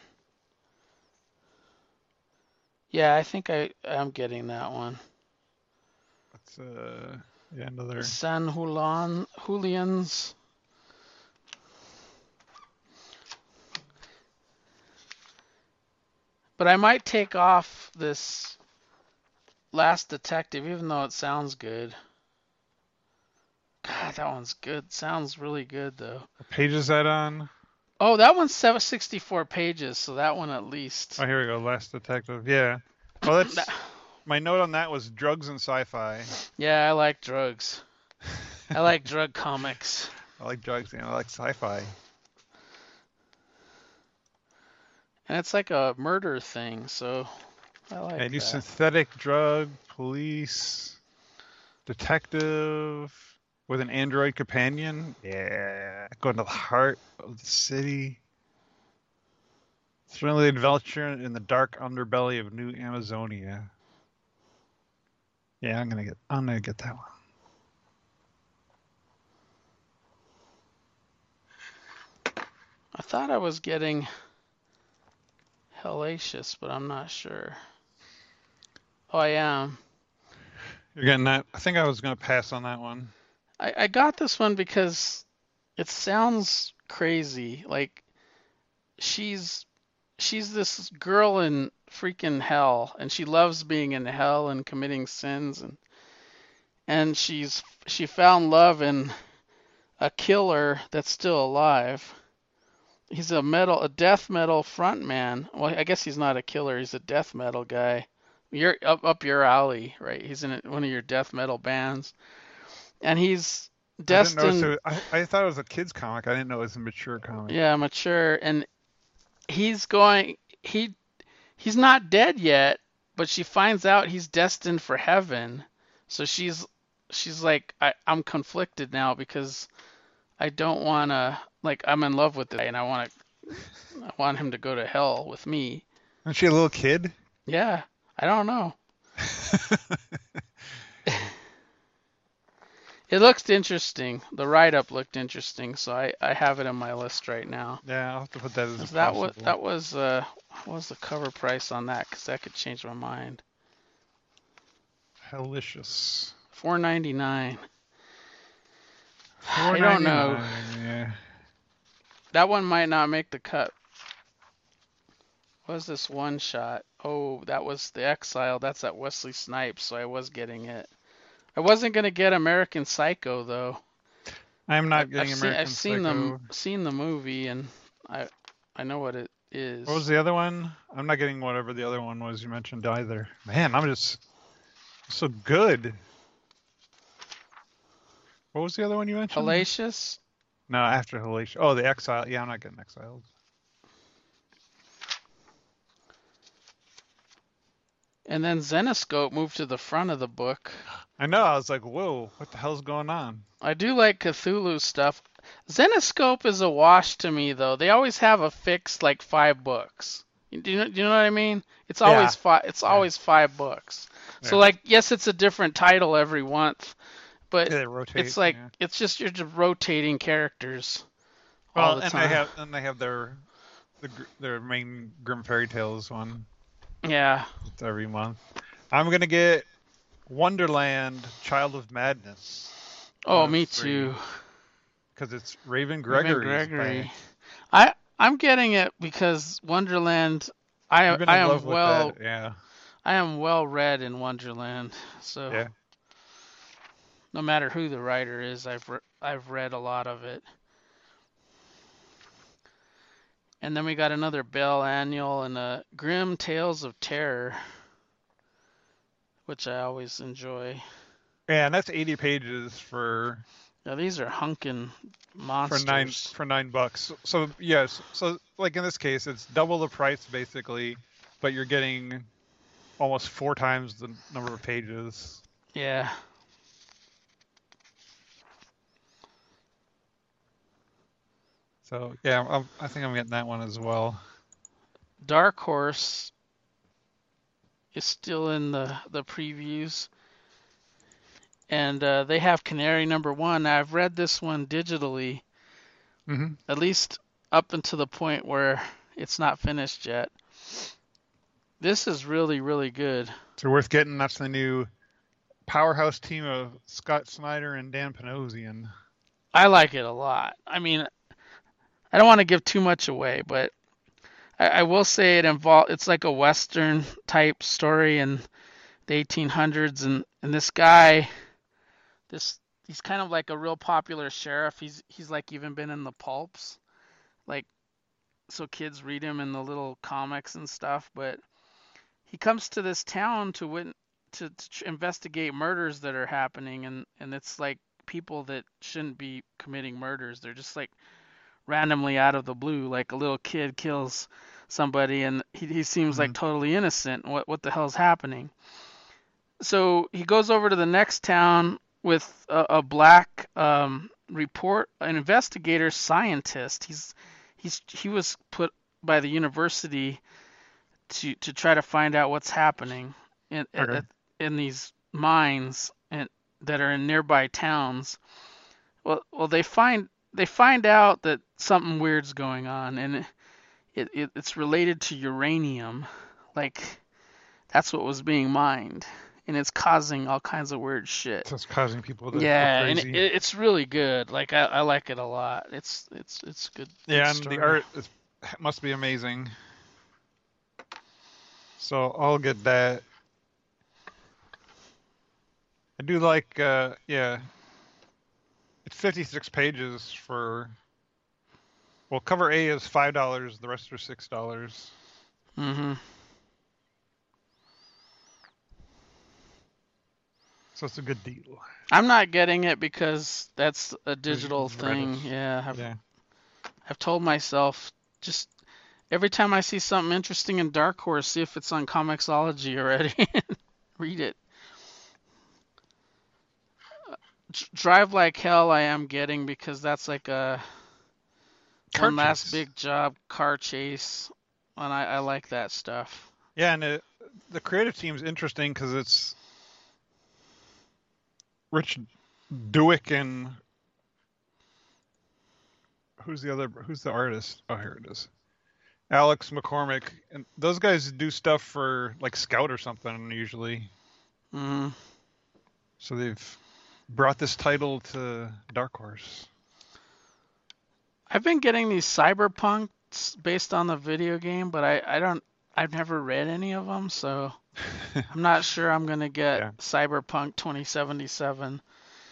Speaker 2: Yeah, I think I am getting that one.
Speaker 1: That's uh yeah another.
Speaker 2: San Julian Julians. But I might take off this Last Detective, even though it sounds good. God, that one's good. Sounds really good though.
Speaker 1: What page is that on?
Speaker 2: Oh, that one's seven hundred sixty-four pages, so that one at least.
Speaker 1: Oh, here we go. Last Detective. Yeah. Well, that's
Speaker 2: That-
Speaker 1: my note on that was drugs and sci-fi.
Speaker 2: yeah, I like drugs. I like drug comics.
Speaker 1: I like drugs and I like sci-fi.
Speaker 2: And it's like a murder thing, so I like
Speaker 1: I do
Speaker 2: that.
Speaker 1: synthetic drug police detective with an android companion. Yeah, going to the heart of the city. Thrilling adventure in the dark underbelly of New Amazonia. Yeah, I'm gonna get. I'm gonna get that one.
Speaker 2: I thought I was getting Hellacious, but I'm not sure. Oh, I am.
Speaker 1: You're getting that? I think I was gonna pass on that one.
Speaker 2: I, I got this one because it sounds crazy. Like she's she's this girl in freaking hell, and she loves being in hell and committing sins, and and she's she found love in a killer that's still alive. He's a metal, a death metal frontman. Well, I guess he's not a killer. He's a death metal guy. You're up up your alley, right? He's in one of your death metal bands, and he's
Speaker 1: I didn't notice
Speaker 2: destined,
Speaker 1: it. I, I thought it was a kids comic. I didn't know it was a mature comic.
Speaker 2: yeah, mature, and he's going. He he's not dead yet, but she finds out he's destined for heaven. So she's she's like, I, I'm conflicted now because I don't want to, like, I'm in love with this guy and I want to I want him to go to hell with me.
Speaker 1: Isn't she a little kid?
Speaker 2: Yeah, I don't know. It looks interesting. The write-up looked interesting, so I, I have it on my list right now.
Speaker 1: Yeah, I'll have to put that as a
Speaker 2: That was
Speaker 1: possible.
Speaker 2: that was uh what was the cover price on that? Because that could change my mind.
Speaker 1: Delicious.
Speaker 2: four ninety-nine. I don't know.
Speaker 1: Yeah.
Speaker 2: That one might not make the cut. What was this one shot? Oh, that was The Exile. That's at Wesley Snipes, so I was getting it. I wasn't gonna get American Psycho though.
Speaker 1: I'm not
Speaker 2: I've,
Speaker 1: getting
Speaker 2: I've
Speaker 1: American
Speaker 2: seen, I've seen
Speaker 1: Psycho.
Speaker 2: the seen the movie and I I know what it is.
Speaker 1: What was the other one? I'm not getting whatever the other one was you mentioned either. Man, I'm just so good. What was the other one you mentioned?
Speaker 2: Hellacious?
Speaker 1: No, after Hellacious. Oh, the Exile. Yeah, I'm not getting Exiled.
Speaker 2: And then Zenoscope moved to the front of the book.
Speaker 1: I know. I was like, whoa, what the hell's going on?
Speaker 2: I do like Cthulhu stuff. Zenoscope is a wash to me, though. They always have a fixed like five books. Do you know, do you know what I mean? It's always
Speaker 1: Yeah.
Speaker 2: five. It's
Speaker 1: Yeah.
Speaker 2: always five books. So
Speaker 1: Yeah.
Speaker 2: like, yes, it's a different title every month, but
Speaker 1: Yeah, they rotate.
Speaker 2: it's like
Speaker 1: Yeah.
Speaker 2: it's just you're just rotating characters all
Speaker 1: Well,
Speaker 2: the
Speaker 1: and
Speaker 2: time.
Speaker 1: they have and they have their the, gr- their main Grim Fairy Tales one.
Speaker 2: Yeah.
Speaker 1: It's every month. I'm gonna get Wonderland, Child of Madness.
Speaker 2: Oh,
Speaker 1: one
Speaker 2: me
Speaker 1: of three,
Speaker 2: too.
Speaker 1: Because it's Raven
Speaker 2: Raven
Speaker 1: Gregory's
Speaker 2: Gregory.
Speaker 1: back.
Speaker 2: I I'm getting it because Wonderland. I
Speaker 1: You've been
Speaker 2: I
Speaker 1: in
Speaker 2: am
Speaker 1: love with
Speaker 2: well
Speaker 1: that, yeah.
Speaker 2: I am well read in Wonderland. So
Speaker 1: Yeah.
Speaker 2: no matter who the writer is, I've re- I've read a lot of it. And then we got another Bell Annual and a Grim Tales of Terror, which I always enjoy.
Speaker 1: Yeah, and that's eighty pages for
Speaker 2: Now these are hunkin' monsters.
Speaker 1: for nine for nine bucks. So yes, so like in this case, it's double the price basically, but you're getting almost four times the number of pages.
Speaker 2: Yeah.
Speaker 1: So yeah, I'm, I think I'm getting that one as well.
Speaker 2: Dark Horse is still in the the previews, and uh, they have Canary Number One. Now, I've read this one digitally,
Speaker 1: Mm-hmm.
Speaker 2: at least up until the point where it's not finished yet. This is really, really good.
Speaker 1: So worth getting. That's the new powerhouse team of Scott Snyder and Dan Panosian.
Speaker 2: I like it a lot. I mean, I don't want to give too much away, but I, I will say it involve. It's like a Western type story in the eighteen hundreds, and and this guy, this he's kind of like a real popular sheriff. He's he's like even been in the pulps, like so kids read him in the little comics and stuff. But he comes to this town to win to, to investigate murders that are happening, and and it's like people that shouldn't be committing murders. They're just like randomly out of the blue, like a little kid kills somebody, and he he seems
Speaker 1: Mm-hmm.
Speaker 2: like totally innocent. What what the hell's happening? So he goes over to the next town with a, a black um, report, an investigator scientist. He's he's he was put by the university to to try to find out what's happening in
Speaker 1: Okay.
Speaker 2: at, in these mines and that are in nearby towns. Well, well they find they find out that something weird's going on, and it, it, it it's related to uranium, like that's what was being mined. and it's causing all kinds of weird shit.
Speaker 1: So it's causing people to
Speaker 2: Yeah,
Speaker 1: go
Speaker 2: and it,
Speaker 1: crazy.
Speaker 2: it's really good. Like I, I like it a lot. It's it's it's good.
Speaker 1: Yeah,
Speaker 2: good
Speaker 1: and
Speaker 2: story.
Speaker 1: the art is, must be amazing. So I'll get that. I do like, uh, yeah, it's fifty-six pages for. Well, cover A is five dollars. The rest are six dollars.
Speaker 2: Mm-hmm.
Speaker 1: So it's a good deal.
Speaker 2: I'm not getting it because that's a
Speaker 1: Because
Speaker 2: digital
Speaker 1: you've read
Speaker 2: thing.
Speaker 1: it.
Speaker 2: Yeah, I've,
Speaker 1: Yeah.
Speaker 2: I've told myself just every time I see something interesting in Dark Horse, see if it's on Comixology already. Read it. D- Drive Like Hell I am getting because that's like a
Speaker 1: Car
Speaker 2: one last
Speaker 1: chase.
Speaker 2: big job car chase, and I, I like that stuff.
Speaker 1: Yeah, and it, the creative team's interesting because it's Rich Douek and who's the other? Who's the artist? Oh, here it is. Alex McCormick, and those guys do stuff for like Scout or something usually.
Speaker 2: Mm-hmm.
Speaker 1: So they've brought this title to Dark Horse.
Speaker 2: I've been getting these cyberpunks based on the video game, but I, I don't I've never read any of them, so I'm not sure I'm gonna get
Speaker 1: Yeah.
Speaker 2: Cyberpunk twenty seventy-seven.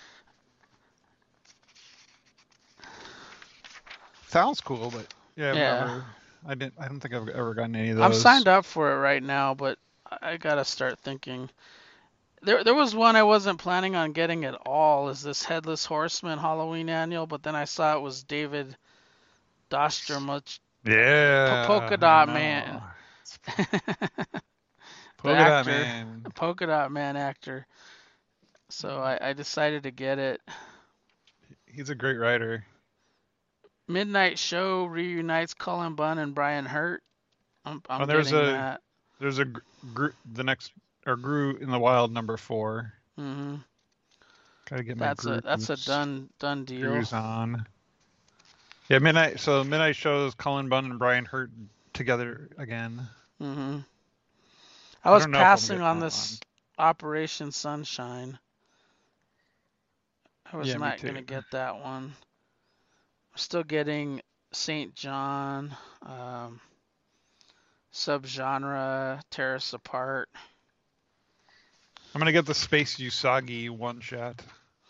Speaker 1: Sounds cool, but yeah, I've
Speaker 2: Yeah,
Speaker 1: never. I didn't. I don't think I've ever gotten any of those.
Speaker 2: I'm signed up for it right now, but I I gotta start thinking. There there was one I wasn't planning on getting at all. Is this Headless Horseman Halloween annual? But then I saw it was David Dostermuch, P-
Speaker 1: Yeah,
Speaker 2: Polka
Speaker 1: I
Speaker 2: Dot
Speaker 1: know.
Speaker 2: Man, the
Speaker 1: Polka Dot
Speaker 2: actor,
Speaker 1: Man.
Speaker 2: Polka Dot Man actor. So I, I decided to get it.
Speaker 1: He's a great writer.
Speaker 2: Midnight Show reunites Cullen Bunn and Brian Hurt. I'm I'm
Speaker 1: Oh, there's
Speaker 2: getting
Speaker 1: a
Speaker 2: that.
Speaker 1: there's a gr- gr- the next or Grew in the Wild number four.
Speaker 2: Hmm
Speaker 1: Gotta get my
Speaker 2: That's a that's a
Speaker 1: Grooves
Speaker 2: done done deal.
Speaker 1: Grooves on. Yeah, midnight. So midnight shows Cullen Bunn and Brian Hurt together again.
Speaker 2: Hmm I
Speaker 1: I
Speaker 2: was
Speaker 1: don't know if I'm
Speaker 2: passing
Speaker 1: getting
Speaker 2: on
Speaker 1: that
Speaker 2: this
Speaker 1: one.
Speaker 2: Operation Sunshine. I was
Speaker 1: Yeah, me
Speaker 2: not
Speaker 1: too.
Speaker 2: gonna get that one. I'm still getting Saint John, um, subgenre, Tear Us Apart.
Speaker 1: I'm gonna get the Space Usagi one shot.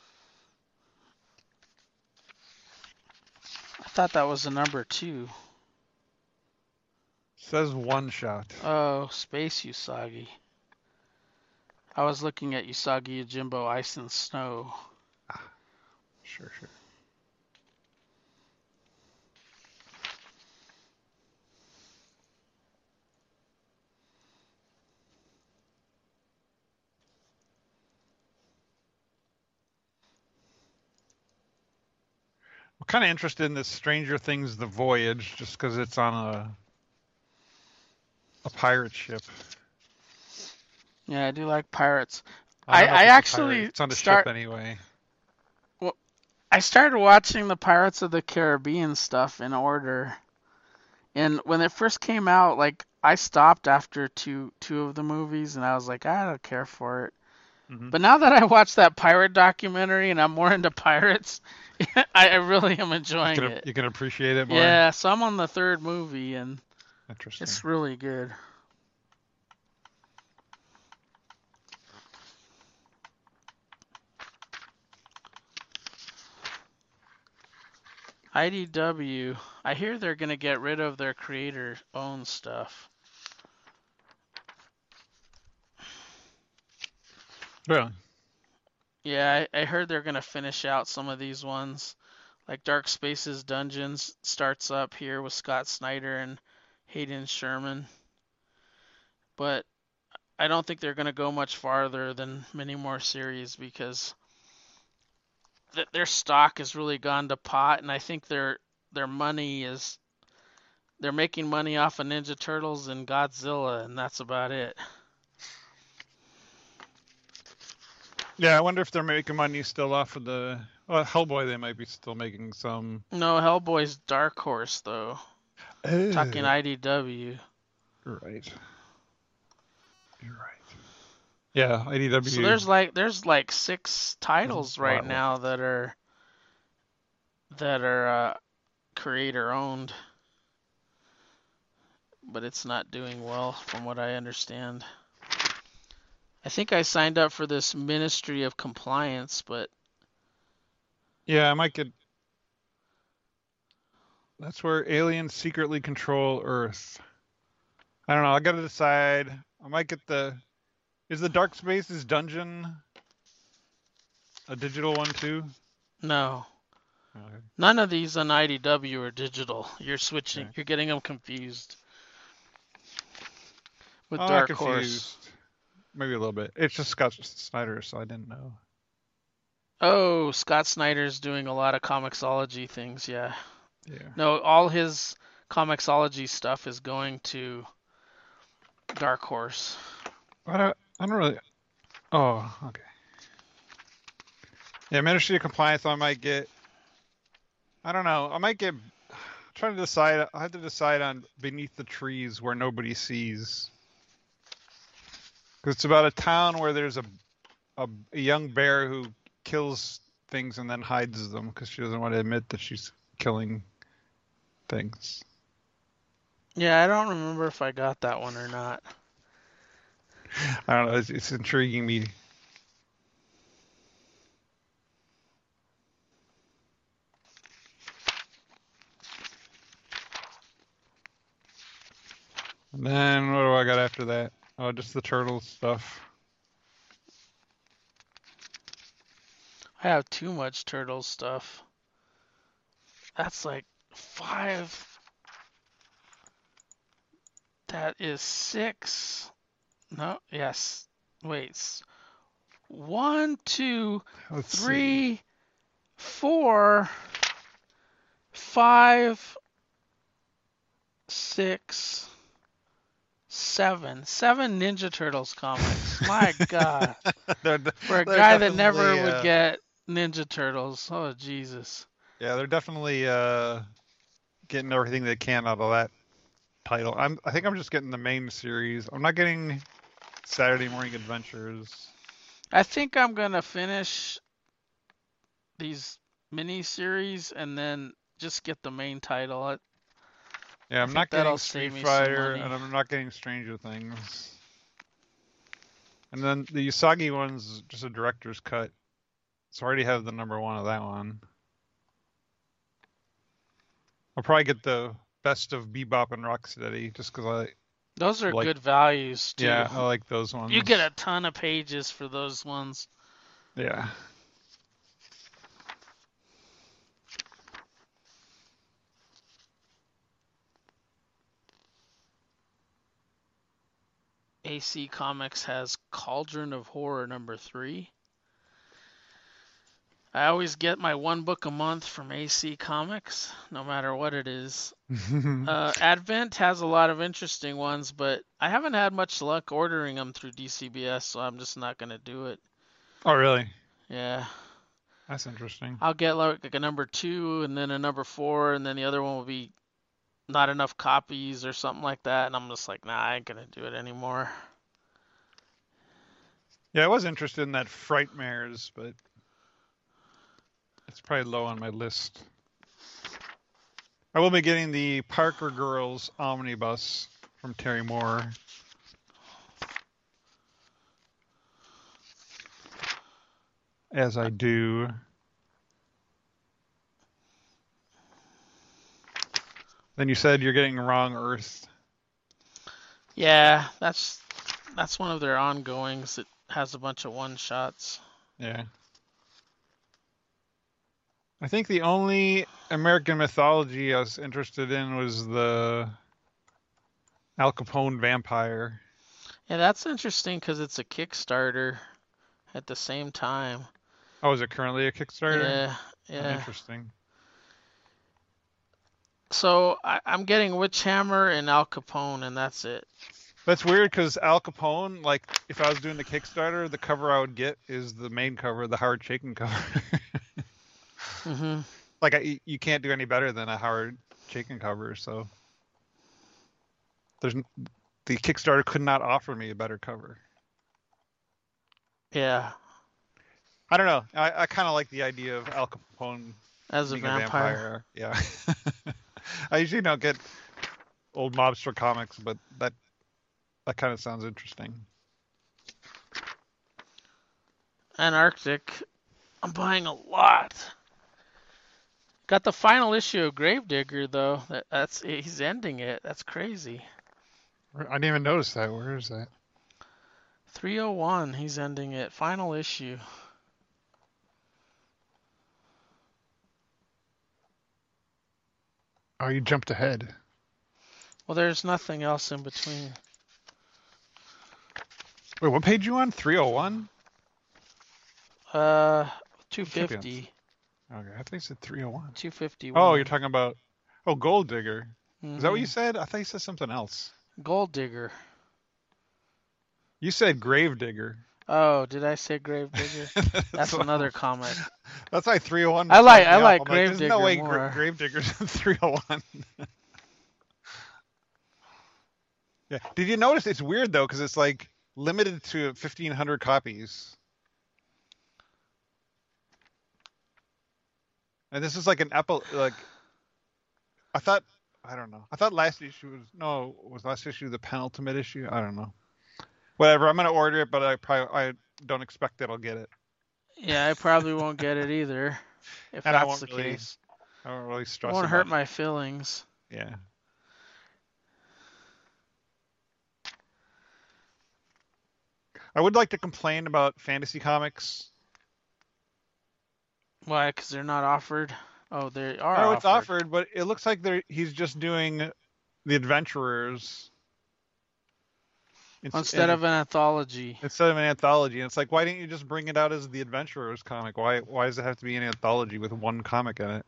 Speaker 2: I thought that was the number two.
Speaker 1: Says one shot.
Speaker 2: Oh, Space Usagi. I was looking at Usagi Yojimbo Ice and Snow.
Speaker 1: Ah, sure, sure. I'm kind of interested in this Stranger Things: The Voyage, just because it's on a a pirate ship.
Speaker 2: Yeah, I do like pirates.
Speaker 1: I,
Speaker 2: I,
Speaker 1: don't know
Speaker 2: I
Speaker 1: if it's a
Speaker 2: actually
Speaker 1: pirate. It's on a
Speaker 2: start.
Speaker 1: ship anyway.
Speaker 2: Well, I started watching the Pirates of the Caribbean stuff in order, and when it first came out, like I stopped after two two of the movies, and I was like, I don't care for it.
Speaker 1: Mm-hmm.
Speaker 2: But now that I watched that pirate documentary and I'm more into pirates, I, I really am enjoying
Speaker 1: You can,
Speaker 2: it.
Speaker 1: you can appreciate it more.
Speaker 2: Yeah, so I'm on the third movie, and
Speaker 1: Interesting.
Speaker 2: it's really good. I D W, I hear they're going to get rid of their creator-owned stuff.
Speaker 1: Really?
Speaker 2: Yeah, I, I heard they're going to finish out some of these ones. Like Dark Spaces Dungeons starts up here with Scott Snyder and Hayden Sherman. But I don't think they're going to go much farther than many more series because th- their stock has really gone to pot, and I think their their money is they're making money off of Ninja Turtles and Godzilla, and that's about it.
Speaker 1: Yeah, I wonder if they're making money still off of the well, Hellboy. They might be still making some.
Speaker 2: No, Hellboy's Dark Horse though.
Speaker 1: Oh,
Speaker 2: Talking I D W.
Speaker 1: you're right. You're right. Yeah, I D W.
Speaker 2: So there's like there's like six titles right
Speaker 1: Wow.
Speaker 2: now that are that are uh, creator owned, but it's not doing well from what I understand. I think I signed up for this Ministry of Compliance, but
Speaker 1: Yeah, I might get. That's where aliens secretly control Earth. I don't know. I gotta decide. I might get the. Is the Dark Spaces dungeon a digital one too?
Speaker 2: no.
Speaker 1: Okay.
Speaker 2: None of these on I D W are digital. You're switching,
Speaker 1: Okay.
Speaker 2: you're getting them confused with
Speaker 1: I'm not
Speaker 2: Dark Horse.
Speaker 1: confused. Maybe a little bit. It's just Scott Snyder, so I didn't know.
Speaker 2: Oh, Scott Snyder's doing a lot of Comixology things, yeah.
Speaker 1: Yeah.
Speaker 2: No, all his Comixology stuff is going to Dark Horse.
Speaker 1: I don't, I don't really. Oh, okay. Yeah, Ministry of Compliance. I might get. I don't know. I might get. I'm trying to decide. I have to decide on Beneath the Trees where nobody sees. Because it's about a town where there's a, a a young bear who kills things and then hides them because she doesn't want to admit that she's killing things.
Speaker 2: Yeah, I don't remember if I got that one or not.
Speaker 1: I don't know. It's, it's intriguing me. And then what do I got after that? Oh, just the turtle stuff.
Speaker 2: I have too much turtle stuff. That's like five. That is six. No, yes. Wait. One, two,
Speaker 1: Let's see.
Speaker 2: three, four, five, six, seven. Seven Ninja Turtles comics. My God.
Speaker 1: They're,
Speaker 2: For a
Speaker 1: they're
Speaker 2: guy that never
Speaker 1: definitely,
Speaker 2: would
Speaker 1: uh,
Speaker 2: get Ninja Turtles. Oh, Jesus.
Speaker 1: yeah, they're definitely uh, getting everything they can out of that title. I'm. I think I'm just getting the main series. I'm not getting Saturday Morning Adventures.
Speaker 2: I think I'm going to finish these mini-series and then just get the main title. I,
Speaker 1: Yeah,
Speaker 2: I
Speaker 1: I'm
Speaker 2: think
Speaker 1: not
Speaker 2: that'll
Speaker 1: getting
Speaker 2: save
Speaker 1: Street
Speaker 2: me some
Speaker 1: Fighter,
Speaker 2: money.
Speaker 1: and I'm not getting Stranger Things. And then the Usagi one's just a director's cut. So I already have the number one of that one. I'll probably get the best of Bebop and Rocksteady just because I
Speaker 2: Those are
Speaker 1: like.
Speaker 2: good values, too.
Speaker 1: Yeah, I like those ones.
Speaker 2: You get a ton of pages for those ones.
Speaker 1: Yeah.
Speaker 2: A C Comics has Cauldron of Horror number three. I always get my one book a month from A C Comics, no matter what it is. uh, Advent has a lot of interesting ones, but I haven't had much luck ordering them through D C B S, so I'm just not going to do it.
Speaker 1: Oh, really?
Speaker 2: Yeah.
Speaker 1: That's interesting.
Speaker 2: I'll get like a number two and then a number four, and then the other one will be not enough copies or something like that, and I'm just like, nah, I ain't going to do it anymore.
Speaker 1: Yeah, I was interested in that Frightmares, but it's probably low on my list. I will be getting the Parker Girls Omnibus from Terry Moore. As I do. Then you said you're getting Wrong Earth.
Speaker 2: Yeah, that's that's one of their ongoings. It has a bunch of one-shots.
Speaker 1: Yeah. I think the only American mythology I was interested in was the Al Capone vampire.
Speaker 2: Yeah, that's interesting because it's a Kickstarter at the same time.
Speaker 1: Oh, is it currently a Kickstarter?
Speaker 2: Yeah,
Speaker 1: Oh,
Speaker 2: yeah.
Speaker 1: interesting.
Speaker 2: So I, I'm getting Witch Hammer and Al Capone, and that's it.
Speaker 1: That's weird because Al Capone, like, if I was doing the Kickstarter, the cover I would get is the main cover, the Howard Chaykin cover.
Speaker 2: hmm
Speaker 1: Like, I, you can't do any better than a Howard Chaykin cover, so there's the Kickstarter could not offer me a better cover.
Speaker 2: Yeah,
Speaker 1: I don't know. I, I kind of like the idea of Al Capone
Speaker 2: as a
Speaker 1: being a
Speaker 2: vampire.
Speaker 1: vampire. Yeah. I usually don't get old mobster comics, but that that kind of sounds interesting.
Speaker 2: Antarctic. I'm buying a lot. Got the final issue of Gravedigger though. That, that's he's ending it. That's crazy.
Speaker 1: I didn't even notice that. Where is that?
Speaker 2: three oh one. He's ending it. Final issue.
Speaker 1: Oh, you jumped ahead.
Speaker 2: Well, there's nothing else in between.
Speaker 1: Wait, what page you on? three oh one?
Speaker 2: Uh,
Speaker 1: Should be on.
Speaker 2: two fifty.
Speaker 1: Okay, I think you said three oh one.
Speaker 2: two fifty-one.
Speaker 1: Oh, you're talking about. Oh, Gold Digger. Is that what you
Speaker 2: Mhm.
Speaker 1: said? I thought you said something else.
Speaker 2: Gold Digger.
Speaker 1: You said Grave Digger.
Speaker 2: Oh, did I say Gravedigger? That's
Speaker 1: what-
Speaker 2: another comic.
Speaker 1: That's why three oh one.
Speaker 2: I like I
Speaker 1: me
Speaker 2: like
Speaker 1: up. I'm like, there's no
Speaker 2: Gravedigger
Speaker 1: way
Speaker 2: more.
Speaker 1: Gra- Grave Digger's in three oh one. Yeah. Did you notice it's weird though, because it's like limited to fifteen hundred copies. And this is like an Apple, like, I thought, I don't know. I thought last issue was, no, was last issue the penultimate issue? I don't know. Whatever, I'm going to order it, but I probably, I don't expect that I'll get it.
Speaker 2: Yeah, I probably won't get it either. If
Speaker 1: And I
Speaker 2: that's
Speaker 1: won't
Speaker 2: the
Speaker 1: really,
Speaker 2: case.
Speaker 1: I don't really
Speaker 2: It
Speaker 1: stress
Speaker 2: won't
Speaker 1: about
Speaker 2: hurt
Speaker 1: it.
Speaker 2: my feelings.
Speaker 1: Yeah. I would like to complain about fantasy comics.
Speaker 2: Why? Because they're not offered. Oh, they are
Speaker 1: No,
Speaker 2: offered.
Speaker 1: it's offered, but it looks like they're he's just doing the adventurers ins-
Speaker 2: Instead
Speaker 1: in-
Speaker 2: of an anthology.
Speaker 1: instead of an anthology. And it's like, why didn't you just bring it out as the adventurers comic? Why why does it have to be an anthology with one comic in it?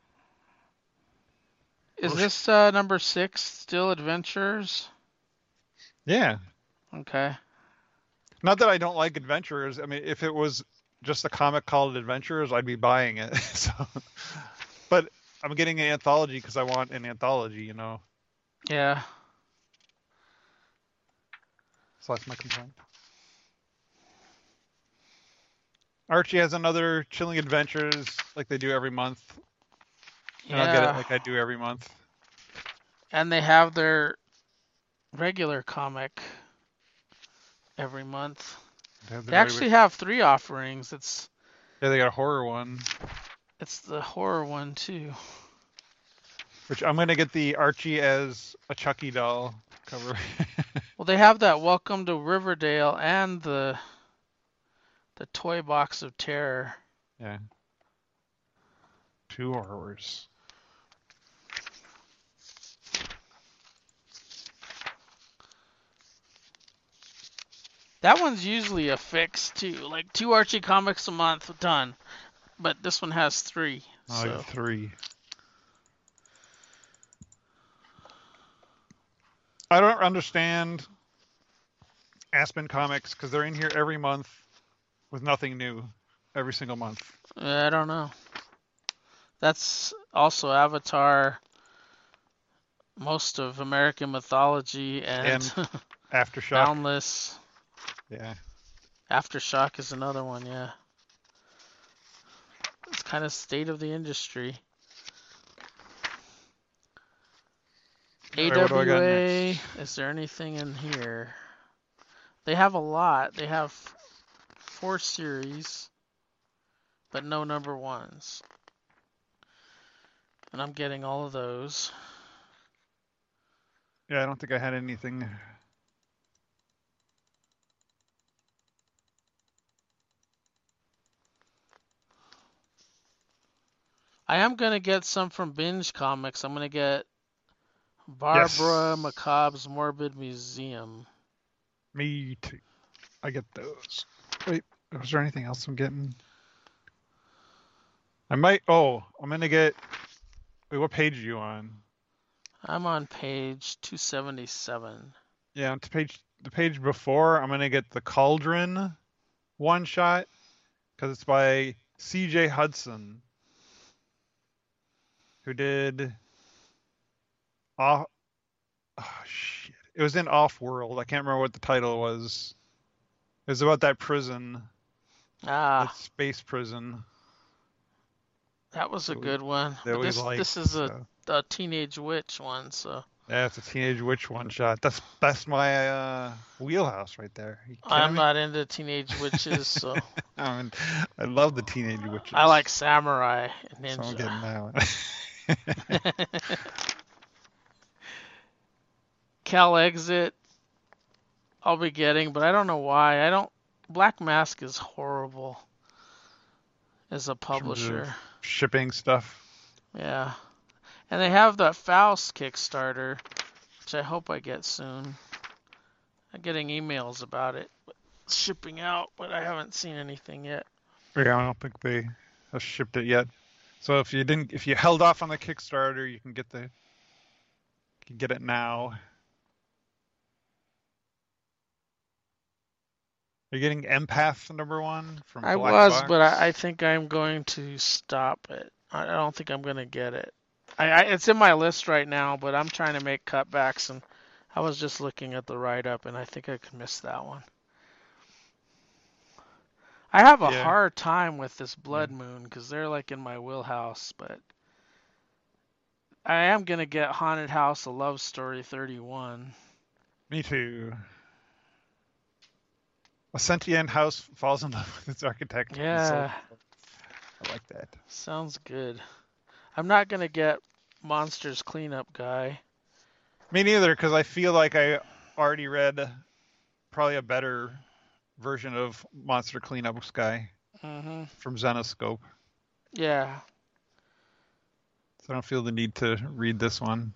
Speaker 2: Is
Speaker 1: Oh, sh-
Speaker 2: this uh, number six still Adventures?
Speaker 1: Yeah.
Speaker 2: Okay.
Speaker 1: Not that I don't like adventurers. I mean, if it was just a comic called Adventurers, I'd be buying it. So, but I'm getting an anthology because I want an anthology, you know.
Speaker 2: Yeah.
Speaker 1: So that's my complaint. Archie has another Chilling Adventures like they do every month. And
Speaker 2: Yeah.
Speaker 1: I'll get it like I do every month.
Speaker 2: And they have their regular comic every month.
Speaker 1: They, have the
Speaker 2: They actually
Speaker 1: regular-
Speaker 2: have three offerings. It's
Speaker 1: yeah, they got a horror one,
Speaker 2: it's the horror one too.
Speaker 1: which I'm gonna get the Archie as a Chucky doll cover.
Speaker 2: Well, they have that Welcome to Riverdale and the the Toy Box of Terror.
Speaker 1: Yeah. Two horrors.
Speaker 2: That one's usually a fix too, like two Archie comics a month, done. But this one has three.
Speaker 1: Oh,
Speaker 2: So
Speaker 1: three. I don't understand Aspen Comics because they're in here every month with nothing new every single month.
Speaker 2: I don't know. That's also Avatar, most of American mythology, and,
Speaker 1: And Aftershock.
Speaker 2: Boundless.
Speaker 1: Yeah.
Speaker 2: Aftershock is another one, yeah. It's kind of state of the industry.
Speaker 1: Alright, what do I got
Speaker 2: A W A,
Speaker 1: next?
Speaker 2: is there anything in here? They have a lot. They have four series, but no number ones. And I'm getting all of those.
Speaker 1: Yeah, I don't think I had anything.
Speaker 2: I am going to get some from Binge Comics. I'm going to get Barbara
Speaker 1: Yes.
Speaker 2: Macabre's Morbid Museum.
Speaker 1: Me too. I get those. Wait, was there anything else I'm getting? I might. Oh, I'm gonna get. Wait, what page are you on?
Speaker 2: I'm on page two seventy-seven.
Speaker 1: Yeah, on to page the page before. I'm gonna get the Cauldron one shot because it's by C J Hudson, who did. Off. Oh shit! It was in Off World. I can't remember what the title was. It was about that prison.
Speaker 2: Ah,
Speaker 1: That's Space Prison
Speaker 2: that was a
Speaker 1: that we
Speaker 2: good one.
Speaker 1: that
Speaker 2: But
Speaker 1: we
Speaker 2: this
Speaker 1: like.
Speaker 2: this is a,
Speaker 1: So
Speaker 2: a teenage witch one, so
Speaker 1: yeah, it's a teenage witch one shot. That's that's my uh, wheelhouse right there. Are you kidding
Speaker 2: I'm
Speaker 1: me?
Speaker 2: not into teenage witches, so
Speaker 1: I mean, I love the teenage
Speaker 2: I like
Speaker 1: witches.
Speaker 2: samurai and
Speaker 1: So I'm
Speaker 2: ninja.
Speaker 1: getting that one.
Speaker 2: Cal Exit, I'll be getting, but I don't know why. I don't. Black Mask is horrible as a
Speaker 1: In terms of
Speaker 2: publisher.
Speaker 1: shipping stuff.
Speaker 2: Yeah, and they have that Faust Kickstarter, which I hope I get soon. I'm getting emails about it shipping out, but I haven't seen anything yet.
Speaker 1: Yeah, I don't think they have shipped it yet. So if you didn't, if you held off on the Kickstarter, you can get the, you can get it now. You're getting Empath number one from
Speaker 2: I
Speaker 1: Black
Speaker 2: was, but I, I
Speaker 1: Box.
Speaker 2: think I'm going to stop it. I I don't think I'm going to get it. I, I it's in my list right now, but I'm trying to make cutbacks, and I was just looking at the write up, and I think I could miss that one. I have a
Speaker 1: Yeah,
Speaker 2: hard time with this
Speaker 1: yeah.
Speaker 2: Blood Moon because they're like in my wheelhouse, but I am gonna get Haunted House: A Love Story thirty-one.
Speaker 1: Me too. A sentient house falls in love with its architect and so
Speaker 2: Yeah,
Speaker 1: I like that.
Speaker 2: sounds good. I'm not gonna get Monsters Cleanup Guy.
Speaker 1: Me neither, because I feel like I already read probably a better version of Monster Cleanup Guy
Speaker 2: Mhm.
Speaker 1: from Zenoscope.
Speaker 2: Yeah.
Speaker 1: So I don't feel the need to read this one.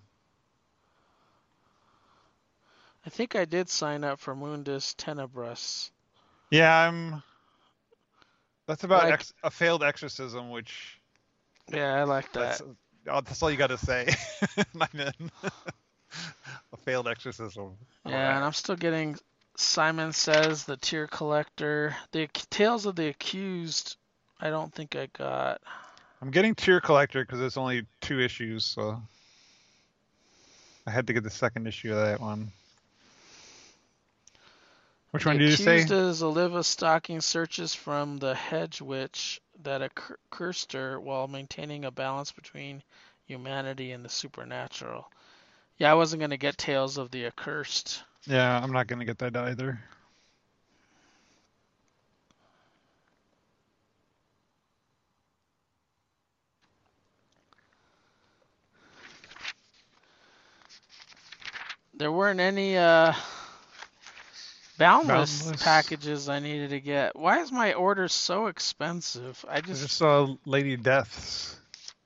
Speaker 2: I think I did sign up for Mundus Tenebris.
Speaker 1: Yeah, I'm. That's
Speaker 2: I
Speaker 1: about
Speaker 2: like.
Speaker 1: ex- a failed exorcism, which
Speaker 2: Yeah, I like
Speaker 1: that's
Speaker 2: that.
Speaker 1: oh, that's all you got to say. I'm in. A failed exorcism. All
Speaker 2: Yeah,
Speaker 1: right.
Speaker 2: and I'm still getting Simon Says, The Tear Collector, The Tales of the Accused. I don't think I got.
Speaker 1: I'm getting Tear Collector because it's only two issues, so I had to get the second issue of that one. Which
Speaker 2: The
Speaker 1: one did you
Speaker 2: Accused
Speaker 1: say?
Speaker 2: is Oliva stalking searches from the hedge witch that accursed her while maintaining a balance between humanity and the supernatural. Yeah, I wasn't going to get Tales of the Accursed.
Speaker 1: Yeah, I'm not gonna get that either.
Speaker 2: There weren't any uh, Boundless
Speaker 1: Boundless.
Speaker 2: packages I needed to get. Why is my order so expensive? I
Speaker 1: I
Speaker 2: just
Speaker 1: just saw Lady Deaths.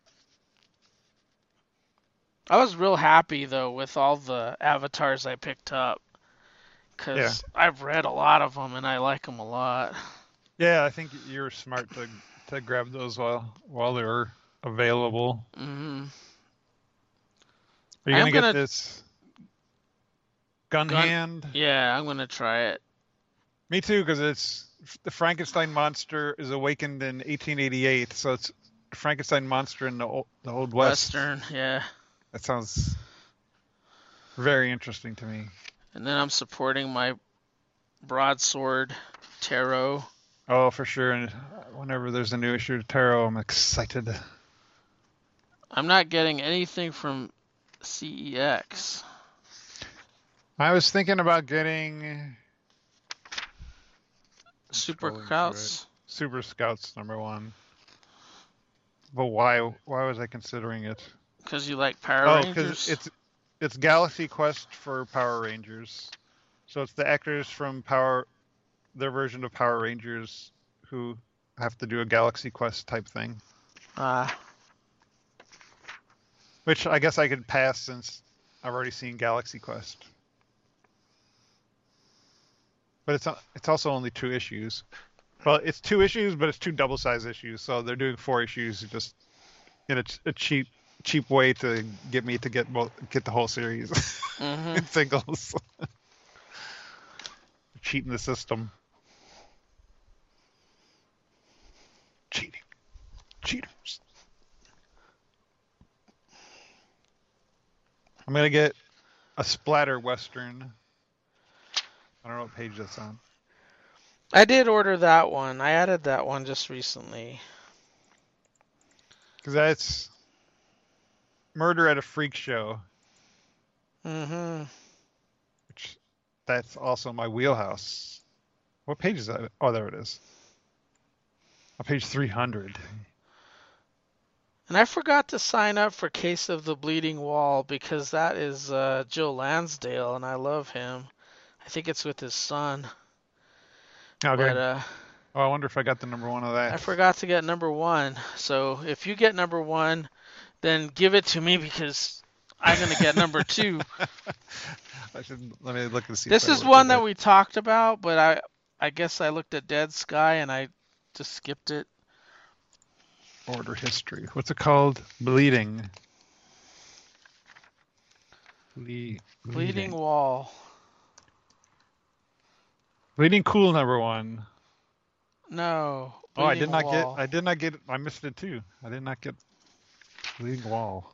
Speaker 2: I was real happy though with all the avatars I picked up
Speaker 1: Yeah,
Speaker 2: cuz I've read a lot of them and I like them a lot.
Speaker 1: yeah. I think you were smart to to grab those while while they were available.
Speaker 2: Mhm.
Speaker 1: Are you
Speaker 2: I am
Speaker 1: gonna get
Speaker 2: going to
Speaker 1: this Gun
Speaker 2: gun
Speaker 1: Hand?
Speaker 2: Yeah, I'm going to try it.
Speaker 1: Me too, because it's the Frankenstein monster is awakened in eighteen eighty-eight, so it's Frankenstein monster in the old, the old West.
Speaker 2: Western, yeah.
Speaker 1: That sounds very interesting to me.
Speaker 2: And then I'm supporting my broadsword tarot.
Speaker 1: Oh, for sure. And whenever there's a new issue of Tarot, I'm excited.
Speaker 2: I'm not getting anything from C E X.
Speaker 1: I was thinking about getting
Speaker 2: Super
Speaker 1: scrolling through it.
Speaker 2: Krauts.
Speaker 1: Super Scouts number one. But why? Why was I considering it?
Speaker 2: Because you like Power
Speaker 1: Oh, because
Speaker 2: Rangers?
Speaker 1: it's it's Galaxy Quest for Power Rangers. So it's the actors from Power, their version of Power Rangers, who have to do a Galaxy Quest type thing.
Speaker 2: Ah.
Speaker 1: Which I guess I could pass since I've already seen Galaxy Quest. But it's it's also only two issues. Well, it's two issues, but it's two double-sized issues, so they're doing four issues just in a, a cheap cheap way to get me to get get the whole series
Speaker 2: Mhm.
Speaker 1: in singles. Cheating the system. Cheating. Cheaters. I'm gonna get a splatter western. I don't know what page that's on.
Speaker 2: I did order that one. I added that one just recently.
Speaker 1: Because that's Murder at a Freak Show,
Speaker 2: Mm-hmm.
Speaker 1: which that's also my wheelhouse. What page is that? Oh, there it is. On page three hundred.
Speaker 2: And I forgot to sign up for Case of the Bleeding Wall because that is uh, Joe Lansdale, and I love him. I think it's with his son.
Speaker 1: Okay.
Speaker 2: But uh,
Speaker 1: Oh, I wonder if I got the number one of
Speaker 2: I
Speaker 1: that.
Speaker 2: forgot to get number one. So if you get number one, then give it to me because I'm gonna get number two.
Speaker 1: I should let me look and see if
Speaker 2: This
Speaker 1: I
Speaker 2: is
Speaker 1: ordered
Speaker 2: one that
Speaker 1: it.
Speaker 2: we talked about, but I I guess I looked at Dead Sky and I just skipped it.
Speaker 1: Order history. What's it called? Bleeding. Ble-
Speaker 2: Bleeding
Speaker 1: bleeding.
Speaker 2: Wall.
Speaker 1: Bleeding Cool number one.
Speaker 2: No,
Speaker 1: Oh, I
Speaker 2: Bleeding
Speaker 1: did not get.
Speaker 2: Wall.
Speaker 1: I did not get. I missed it too. I did not get Bleeding Wall.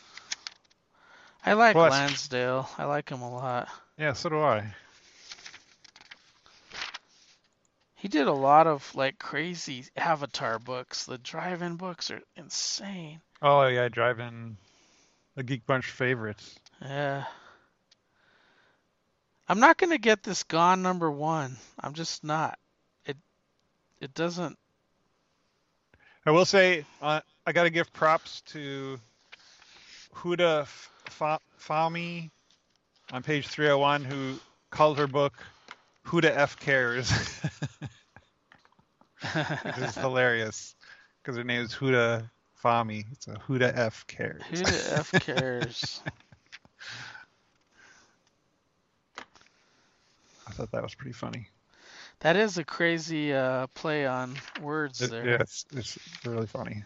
Speaker 2: I like
Speaker 1: Well, that's
Speaker 2: Lansdale. I like him a lot.
Speaker 1: yeah. So do I.
Speaker 2: He did a lot of like crazy Avatar books. The drive-in books are insane.
Speaker 1: Oh yeah, driving a Geek Bunch favorites.
Speaker 2: Yeah. I'm not gonna get this Gone number one. I'm just not. It it doesn't.
Speaker 1: I will say uh, I got to give props to Huda F- Fahmy on page three oh one who called her book Who the F Cares, which is hilarious because her name is Huda Fahmy. It's a Who the F Cares.
Speaker 2: Who the F cares?
Speaker 1: I thought that was pretty funny.
Speaker 2: That is a crazy uh, play on words
Speaker 1: It,
Speaker 2: there.
Speaker 1: yeah, it's, it's really funny.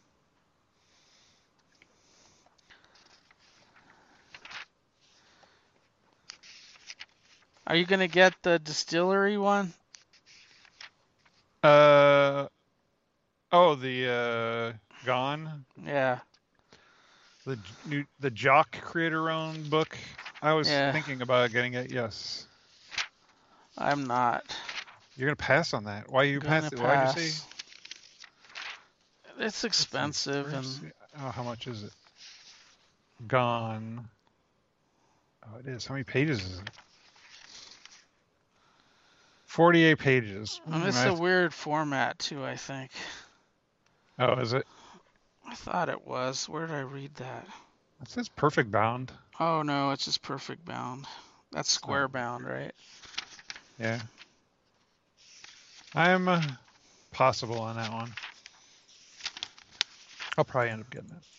Speaker 2: Are you gonna get the distillery one?
Speaker 1: Uh oh, the uh, Gone,
Speaker 2: Yeah.
Speaker 1: the new the Jock creator-owned book. I was
Speaker 2: Yeah.
Speaker 1: thinking about getting it. Yes.
Speaker 2: I'm not.
Speaker 1: You're gonna pass on that. Why are you
Speaker 2: Gonna
Speaker 1: passing? Why'd you say?
Speaker 2: pass. It's expensive and
Speaker 1: Oh, how much is it? Gone. Oh, it is. How many pages is it? forty-eight pages.
Speaker 2: and
Speaker 1: Mm,
Speaker 2: it's
Speaker 1: I
Speaker 2: a
Speaker 1: have to-
Speaker 2: weird format too, I think.
Speaker 1: Oh, is it?
Speaker 2: I thought it was. Where did I read that?
Speaker 1: It says perfect bound.
Speaker 2: Oh no, it's just perfect bound. That's square
Speaker 1: Oh,
Speaker 2: bound, right?
Speaker 1: yeah. I'm uh, possible on that one. I'll probably end up getting it.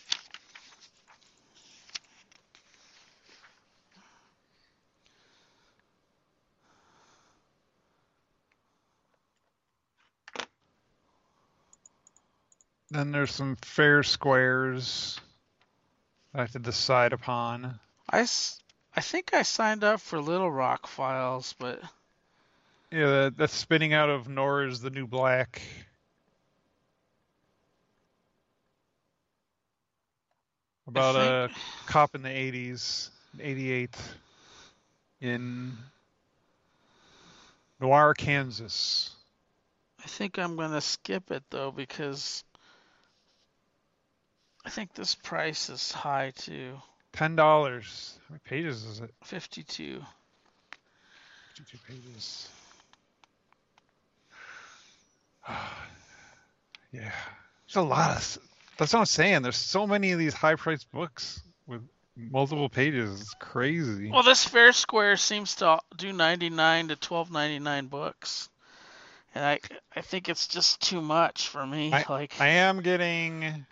Speaker 1: Then there's some fair squares I have to decide upon.
Speaker 2: I, s- I think I signed up for Little Rock Files, but
Speaker 1: Yeah, that, that's spinning out of Nora's The New Black. About
Speaker 2: think
Speaker 1: a cop in the eighties, eighty-eight, in Noir, Kansas.
Speaker 2: I think I'm gonna skip it though because I think this price is high too.
Speaker 1: Ten dollars. How many pages is it?
Speaker 2: fifty-two.
Speaker 1: Fifty-two pages. Yeah, there's a lot of. That's what I'm saying. There's so many of these high-priced books with multiple pages. It's crazy.
Speaker 2: Well, this Fair Square seems to do ninety-nine to twelve ninety-nine books, and I I think it's just too much for me.
Speaker 1: I
Speaker 2: Like
Speaker 1: I am getting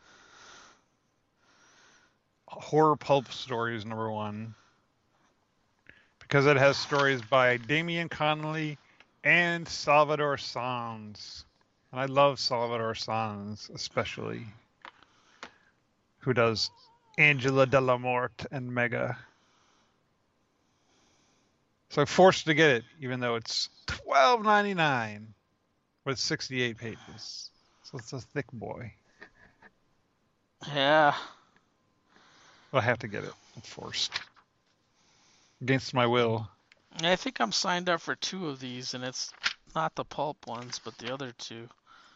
Speaker 1: horror pulp stories number one because it has stories by Damian Connolly and Salvador Sans, and I love Salvador Sans especially, who does Angela de la Morte and Mega. So I'm forced to get it, even though it's twelve ninety-nine with sixty-eight pages. So it's a thick boy.
Speaker 2: yeah,
Speaker 1: I have to get it. I'm forced. Against my will.
Speaker 2: I think I'm signed up for two of these, and it's Not the pulp ones, but the other two.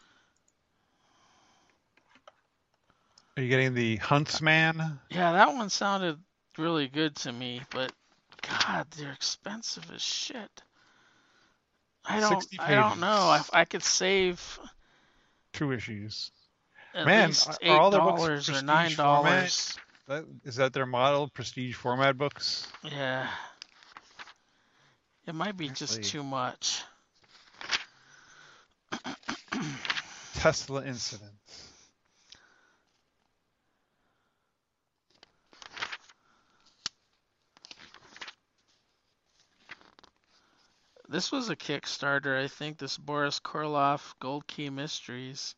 Speaker 1: Are you getting the Huntsman?
Speaker 2: Yeah, that one sounded really good to me, but God, they're expensive as shit. I don't,
Speaker 1: sixty
Speaker 2: I don't know.
Speaker 1: pages.
Speaker 2: If I could save
Speaker 1: Two issues.
Speaker 2: at
Speaker 1: Man,
Speaker 2: least
Speaker 1: are all
Speaker 2: eight
Speaker 1: their books
Speaker 2: dollars or
Speaker 1: prestige
Speaker 2: nine
Speaker 1: format?
Speaker 2: dollars.
Speaker 1: That, is that their model? Prestige format books?
Speaker 2: Yeah, it might be
Speaker 1: Let's
Speaker 2: just
Speaker 1: see.
Speaker 2: too much.
Speaker 1: Tesla incident.
Speaker 2: This was a Kickstarter, I think. This Boris Karloff Gold Key Mysteries.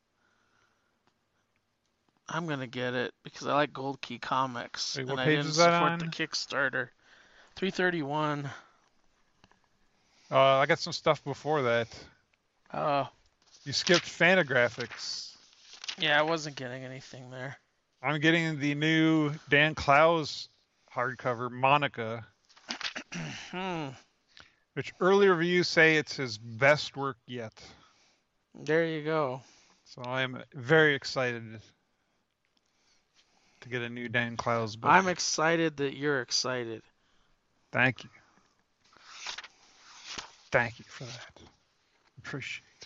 Speaker 2: I'm gonna get it because I like Gold Key comics,
Speaker 1: Wait,
Speaker 2: and
Speaker 1: what
Speaker 2: I
Speaker 1: page
Speaker 2: didn't
Speaker 1: is that
Speaker 2: support the
Speaker 1: on?
Speaker 2: Kickstarter. three thirty-one.
Speaker 1: Uh, I got some stuff before that.
Speaker 2: Oh,
Speaker 1: You skipped Fantagraphics.
Speaker 2: yeah, I wasn't getting anything there.
Speaker 1: I'm getting the new Dan Clowes hardcover, Monica,
Speaker 2: Hmm.
Speaker 1: which early reviews say it's his best work yet.
Speaker 2: There you go.
Speaker 1: So I'm very excited to get a new Dan Clowes book.
Speaker 2: I'm excited that you're excited.
Speaker 1: Thank you. Thank you for that. Appreciate it.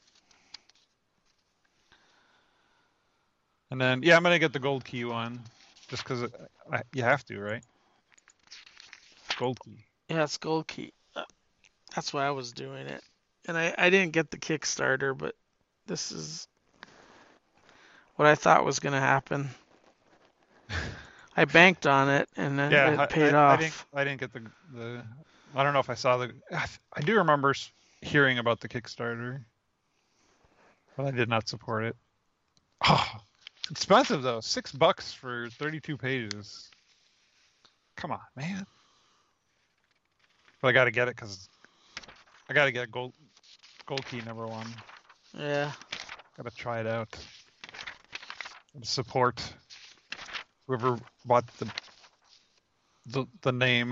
Speaker 1: And then, yeah, I'm going to get the Gold Key one just because you have to, right? Gold Key.
Speaker 2: Yeah, it's Gold Key. Uh, that's why I was doing it. And I, I didn't get the Kickstarter, but this is what I thought was going to happen. I banked on it, and then
Speaker 1: Yeah,
Speaker 2: it paid
Speaker 1: I, I,
Speaker 2: off.
Speaker 1: I didn't. I didn't get the the. I don't know if I saw the. I, I do remember hearing about the Kickstarter, but I did not support it. Oh, expensive though. Six bucks for thirty-two pages. Come on, man. But I got to get it because I got to get gold gold key number one.
Speaker 2: Yeah.
Speaker 1: Got to try it out. And support whoever bought the the the name.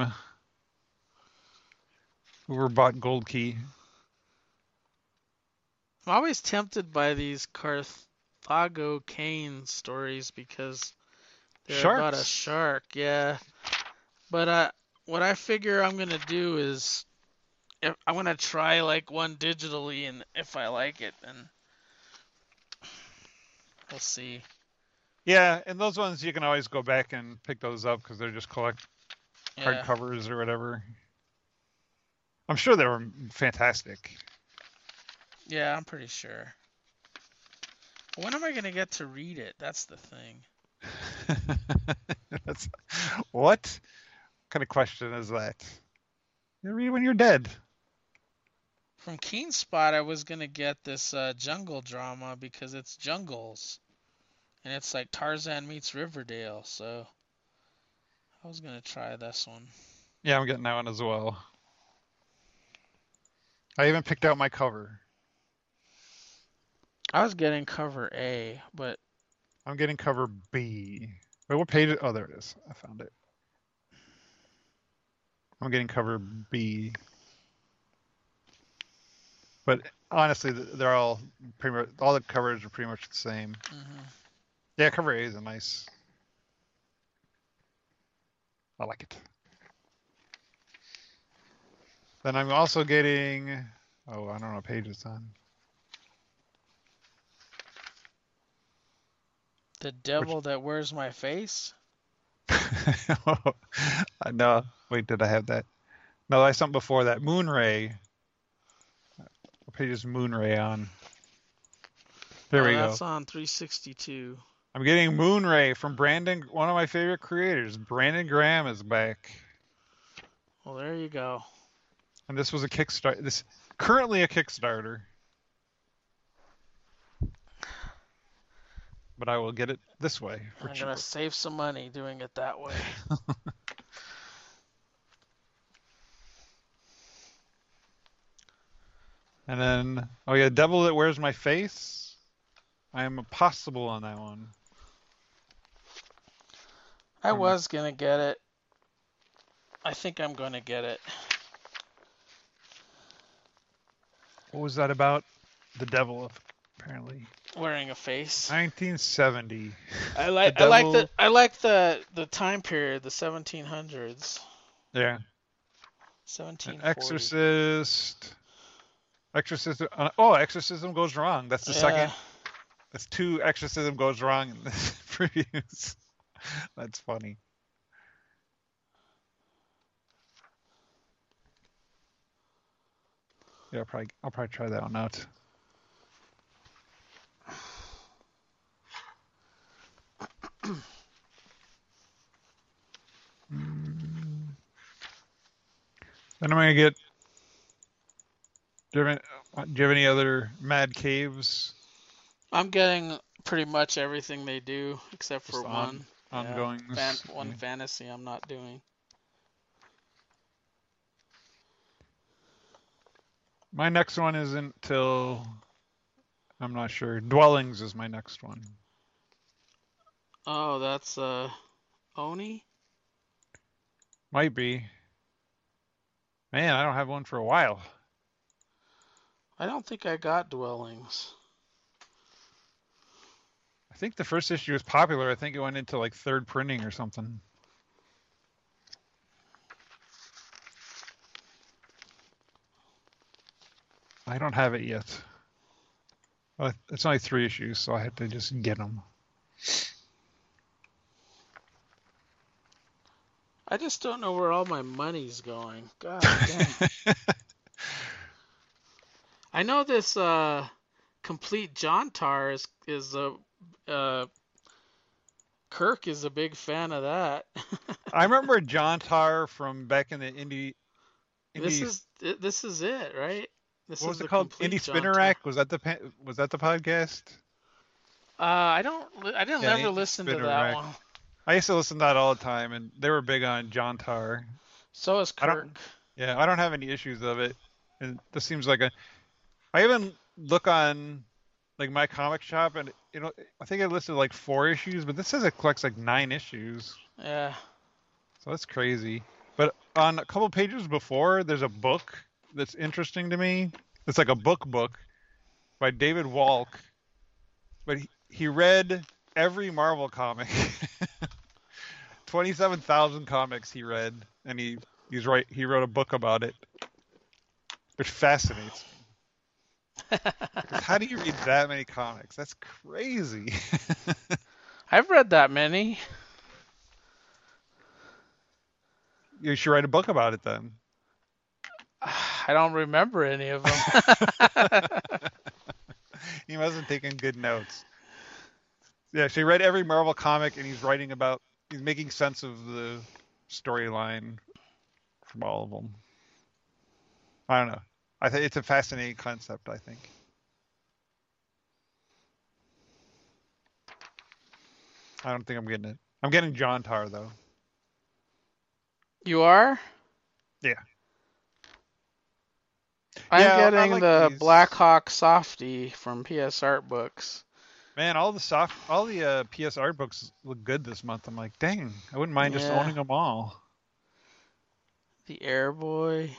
Speaker 1: Whoever bought Gold Key.
Speaker 2: I'm always tempted by these Carthago Kane stories because they're
Speaker 1: Sharks.
Speaker 2: about a shark. Yeah. But uh, what I figure I'm gonna do is, if, I'm gonna try like one digitally, and if I like it, then we'll see.
Speaker 1: Yeah, and those ones you can always go back and pick those up because they're just collect
Speaker 2: Yeah.
Speaker 1: hardcovers or whatever. I'm sure they were fantastic.
Speaker 2: Yeah, I'm pretty sure. When am I gonna get to read it? That's the thing.
Speaker 1: That's, what kind of question is that? You read when you're dead.
Speaker 2: From Keen Spot, I was gonna get this uh, jungle drama because it's jungles, and it's like Tarzan meets Riverdale. So I was gonna try this one.
Speaker 1: Yeah, I'm getting that one as well. I even picked out my cover.
Speaker 2: I was getting cover A, but
Speaker 1: I'm getting cover B. Wait, what page? Oh, there it is. I found it. I'm getting cover B. But honestly, they're all pretty much, all the covers are pretty much the same.
Speaker 2: mm-hmm.
Speaker 1: Yeah, cover A is a nice. I like it. Then I'm also getting. Oh, I don't know what page it's on.
Speaker 2: The Devil Which... That Wears My Face.
Speaker 1: No, wait, did I have that? No, I something before that. Moonray. What page is Moonray on? There
Speaker 2: oh,
Speaker 1: we
Speaker 2: that's
Speaker 1: go.
Speaker 2: That's on three sixty-two.
Speaker 1: I'm getting Moonray from Brandon, one of my favorite creators. Brandon Graham is back.
Speaker 2: Well, there you go.
Speaker 1: And this was a Kickstarter. This currently a Kickstarter. But I will get it this way. For
Speaker 2: I'm
Speaker 1: cheaper.
Speaker 2: gonna save some money doing it that way.
Speaker 1: And then, oh yeah, Devil That Wears My Face. I am possible on that one.
Speaker 2: I um, was gonna get it. I think I'm gonna get it.
Speaker 1: What was that about? The devil, apparently.
Speaker 2: Wearing a face.
Speaker 1: nineteen seventy.
Speaker 2: I like
Speaker 1: The
Speaker 2: I like the
Speaker 1: devil.
Speaker 2: I like the the time period, the seventeen hundreds.
Speaker 1: Yeah. An
Speaker 2: seventeen forty.
Speaker 1: exorcist. Exorcism. Uh, oh, exorcism goes wrong. That's the
Speaker 2: Yeah.
Speaker 1: second. That's two exorcism goes wrong in this previews. That's funny. Yeah, I'll probably I'll probably try that one out. Mm. Then I'm gonna get. Do you, have any, do you have any other Mad Caves?
Speaker 2: I'm getting pretty much everything they do except for
Speaker 1: Just on,
Speaker 2: one.
Speaker 1: ongoing.
Speaker 2: Yeah, fan, one fantasy I'm not doing.
Speaker 1: My next one isn't till I'm not sure. Dwellings is my next one.
Speaker 2: Oh, that's uh Oni?
Speaker 1: Might be. Man, I don't have one for a while.
Speaker 2: I don't think I got Dwellings.
Speaker 1: I think the first issue was popular. I think it went into like third printing or something. I don't have it yet. Well, it's only three issues, so I had to just get them.
Speaker 2: I just don't know where all my money's going. God damn. I know this uh, complete Jontar is is a uh, Kirk is a big fan of that.
Speaker 1: I remember Jontar from back in the indie. indie
Speaker 2: This is this is it, right? This
Speaker 1: what was
Speaker 2: is
Speaker 1: it called?
Speaker 2: complete
Speaker 1: Indie Spinner
Speaker 2: Jontar.
Speaker 1: Rack? Was that the was that the podcast?
Speaker 2: Uh, I don't. I didn't
Speaker 1: Yeah,
Speaker 2: never
Speaker 1: Indie
Speaker 2: listen to
Speaker 1: Spinner
Speaker 2: that
Speaker 1: Rack.
Speaker 2: one.
Speaker 1: I used to listen to that all the time, and they were big on Jontar.
Speaker 2: So is
Speaker 1: I
Speaker 2: Kirk.
Speaker 1: don't, yeah, I don't have any issues of it. And this seems like a. I even look on, like my comic shop, and you know, I think I listed like four issues, but this says it collects like nine issues.
Speaker 2: Yeah.
Speaker 1: So that's crazy. But on a couple pages before, there's a book that's interesting to me. It's like a book book by David Walk, but he, he read every Marvel comic. twenty-seven thousand comics he read, and he he's right. He wrote a book about it, which fascinates me. How do you read that many comics? That's crazy.
Speaker 2: I've read that many.
Speaker 1: You should write a book about it then.
Speaker 2: I don't remember any of them.
Speaker 1: He must have taken good notes. Yeah, so he read every Marvel comic, and he's writing about. He's making sense of the storyline from all of them. I don't know. I think it's a fascinating concept. I think. I don't think I'm getting it. I'm getting Jontar though.
Speaker 2: You are?
Speaker 1: Yeah.
Speaker 2: I'm
Speaker 1: Yeah, I
Speaker 2: getting
Speaker 1: like
Speaker 2: the
Speaker 1: these.
Speaker 2: Blackhawk Softie from P S Art Books.
Speaker 1: Man, all the soft, all the uh, P S art books look good this month. I'm like, dang, I wouldn't mind just
Speaker 2: Yeah.
Speaker 1: owning them all.
Speaker 2: The Airboy,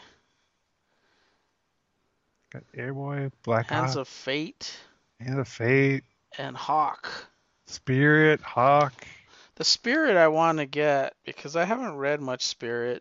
Speaker 1: Got Airboy, Black
Speaker 2: Hands
Speaker 1: Hawk,
Speaker 2: of Fate,
Speaker 1: Hands of Fate,
Speaker 2: and Hawk.
Speaker 1: Spirit, Hawk.
Speaker 2: The Spirit I want to get because I haven't read much Spirit.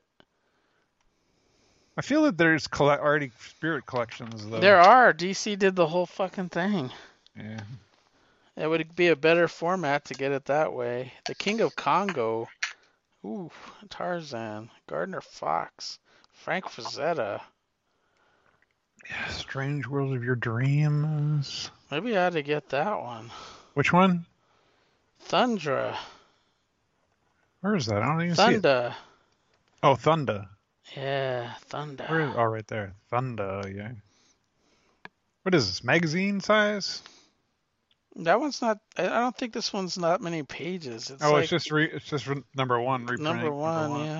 Speaker 1: I feel that there's coll- already Spirit collections though.
Speaker 2: There are. D C did the whole fucking thing.
Speaker 1: Yeah.
Speaker 2: It would be a better format to get it that way. The King of Congo. Ooh, Tarzan. Gardner Fox. Frank Frazetta.
Speaker 1: Yeah. Strange World of Your Dreams.
Speaker 2: Maybe I ought to get that one.
Speaker 1: Which one?
Speaker 2: Thundra.
Speaker 1: Where is that? I don't even see it.
Speaker 2: Thunda.
Speaker 1: Oh, Thunder.
Speaker 2: Yeah, Thunder.
Speaker 1: Where is? Oh, right there. Thunder. Yeah. What is this? Magazine size?
Speaker 2: That one's not. I I don't think this one's not many pages. It's
Speaker 1: oh,
Speaker 2: like
Speaker 1: it's just re- it's just re- number one. Reprinting,
Speaker 2: number one, yeah.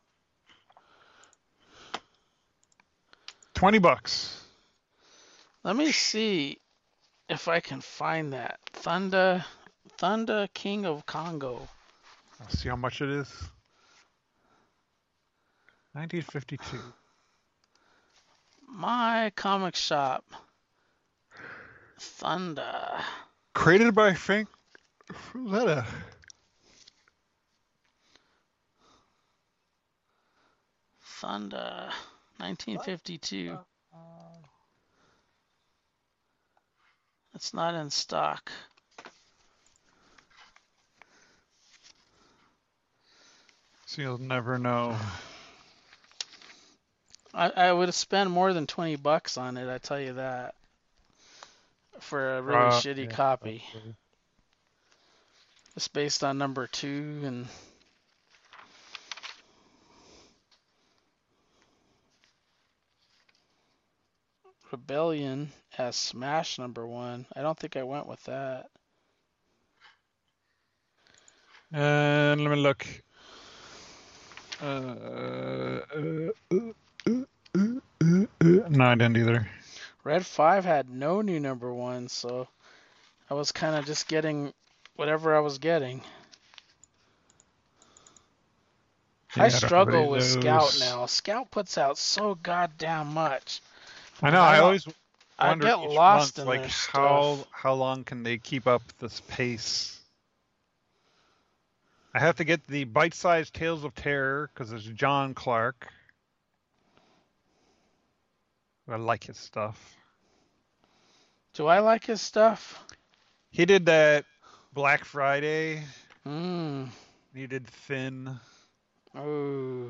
Speaker 1: Twenty bucks.
Speaker 2: Let me see if I can find that Thunder, Thunder King of Congo.
Speaker 1: I'll see how much it is. nineteen fifty-two.
Speaker 2: My comic shop. Thunder.
Speaker 1: Created by Frank Frazetta.
Speaker 2: Thunder. nineteen fifty-two. It's not in stock.
Speaker 1: So you'll never know.
Speaker 2: I, I would have spent more than twenty bucks on it, I tell you that. For a really
Speaker 1: Uh,
Speaker 2: shitty
Speaker 1: yeah,
Speaker 2: copy.
Speaker 1: probably.
Speaker 2: It's based on number two and Rebellion as Smash number one. I don't think I went with that.
Speaker 1: And let me look. Uh, uh, uh, uh, uh, uh, uh. No, I didn't either.
Speaker 2: Red five had no new number one, so I was kind of just getting whatever I was getting.
Speaker 1: Yeah,
Speaker 2: I
Speaker 1: I don't have any
Speaker 2: struggle
Speaker 1: of
Speaker 2: with Scout
Speaker 1: those.
Speaker 2: now. Scout puts out so goddamn much.
Speaker 1: I know.
Speaker 2: I
Speaker 1: I
Speaker 2: don't.
Speaker 1: always
Speaker 2: I
Speaker 1: wonder
Speaker 2: get
Speaker 1: each
Speaker 2: lost
Speaker 1: month,
Speaker 2: in
Speaker 1: like
Speaker 2: their
Speaker 1: how
Speaker 2: stuff.
Speaker 1: how long can they keep up this pace? I have to get the bite-sized Tales of Terror because it's John Clark. I like his stuff.
Speaker 2: Do I like his stuff?
Speaker 1: He did that Black Friday.
Speaker 2: Hmm.
Speaker 1: He did Finn.
Speaker 2: Oh.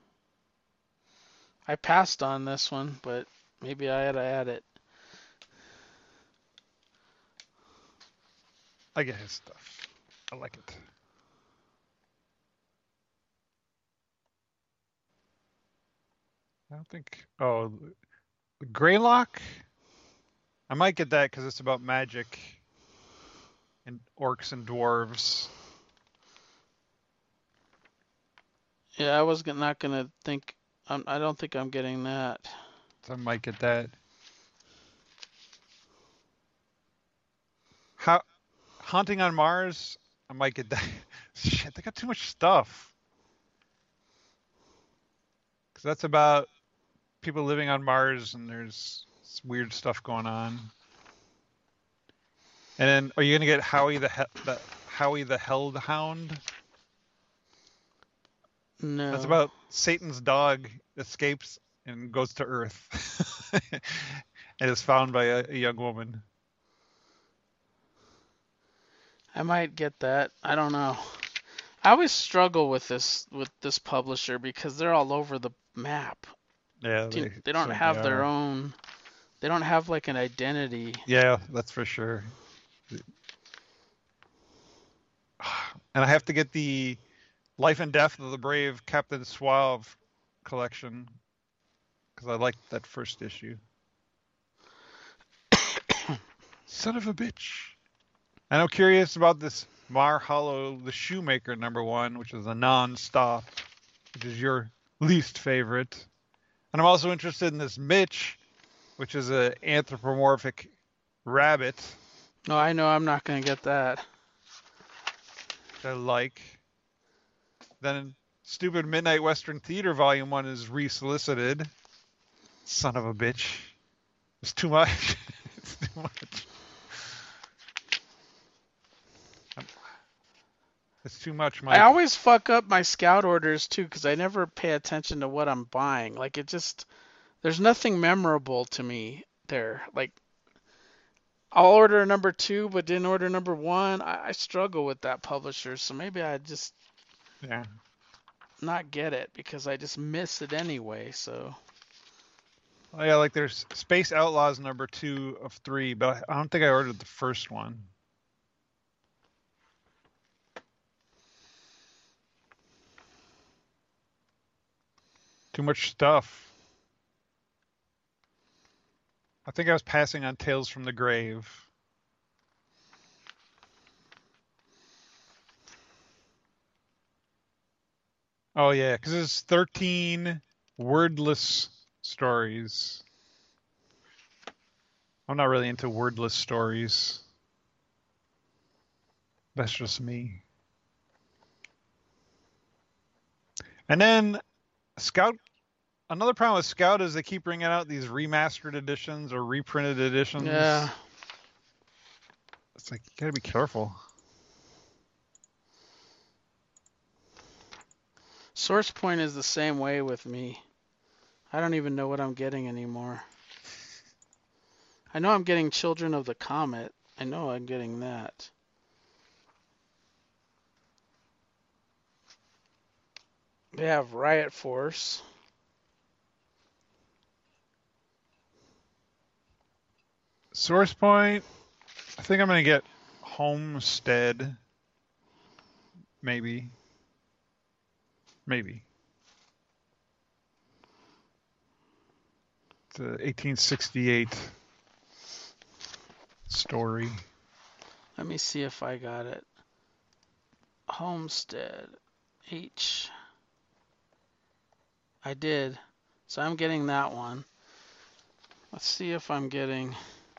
Speaker 2: I passed on this one, but maybe I had to add it.
Speaker 1: I get his stuff. I like it. I don't think. Oh, Greylock. I might get that because it's about magic and orcs and dwarves.
Speaker 2: Yeah, I was g- not gonna think. I'm, I don't think I'm getting that.
Speaker 1: So I might get that. How Haunting on Mars? I might get that. Shit, they got too much stuff. Because that's about people living on Mars and there's weird stuff going on. And then, are you gonna get Howie the, he- the Howie the Hellhound? That's
Speaker 2: No.
Speaker 1: about Satan's dog escapes and goes to Earth and is found by a, a young woman.
Speaker 2: I might get that. I don't know. I always struggle with this with this publisher because they're all over the map.
Speaker 1: Yeah,
Speaker 2: Do you-
Speaker 1: they
Speaker 2: They don't
Speaker 1: certainly
Speaker 2: have their
Speaker 1: are.
Speaker 2: own. They don't have like an identity.
Speaker 1: Yeah, that's for sure. And I have to get the Life and Death of the Brave Captain Suave collection because I liked that first issue. Son of a bitch. And I'm curious about this Mar Hollow the Shoemaker number one, which is a non-stop, which is your least favorite. And I'm also interested in this Mitch, which is an anthropomorphic rabbit.
Speaker 2: No, I know I'm not gonna get that.
Speaker 1: Which I like. Then Stupid Midnight Western Theater Volume one is resolicited. Son of a bitch. It's too much. It's too much. It's too much, Mike.
Speaker 2: I always fuck up my Scout orders too because I never pay attention to what I'm buying. Like it just, there's nothing memorable to me there. Like I'll order a number two, but didn't order number one. I, I struggle with that publisher, so maybe I just
Speaker 1: Yeah.
Speaker 2: not get it because I just miss it anyway. So
Speaker 1: Oh, yeah, like there's Space Outlaws number two of three, but I don't think I ordered the first one. Too much stuff. I think I was passing on Tales from the Grave. Oh yeah, because it's thirteen wordless stories. I'm not really into wordless stories. That's just me. And then Scout another problem with Scout is they keep bringing out these remastered editions or reprinted editions.
Speaker 2: Yeah.
Speaker 1: It's like, you gotta be careful.
Speaker 2: Source Point is the same way with me. I don't even know what I'm getting anymore. I know I'm getting Children of the Comet. I know I'm getting that. They have Riot Force.
Speaker 1: Source Point, I think I'm gonna get Homestead. Maybe. Maybe. The eighteen sixty-eight story.
Speaker 2: Let me see if I got it. Homestead. H. I did. So I'm getting that one. Let's see if I'm getting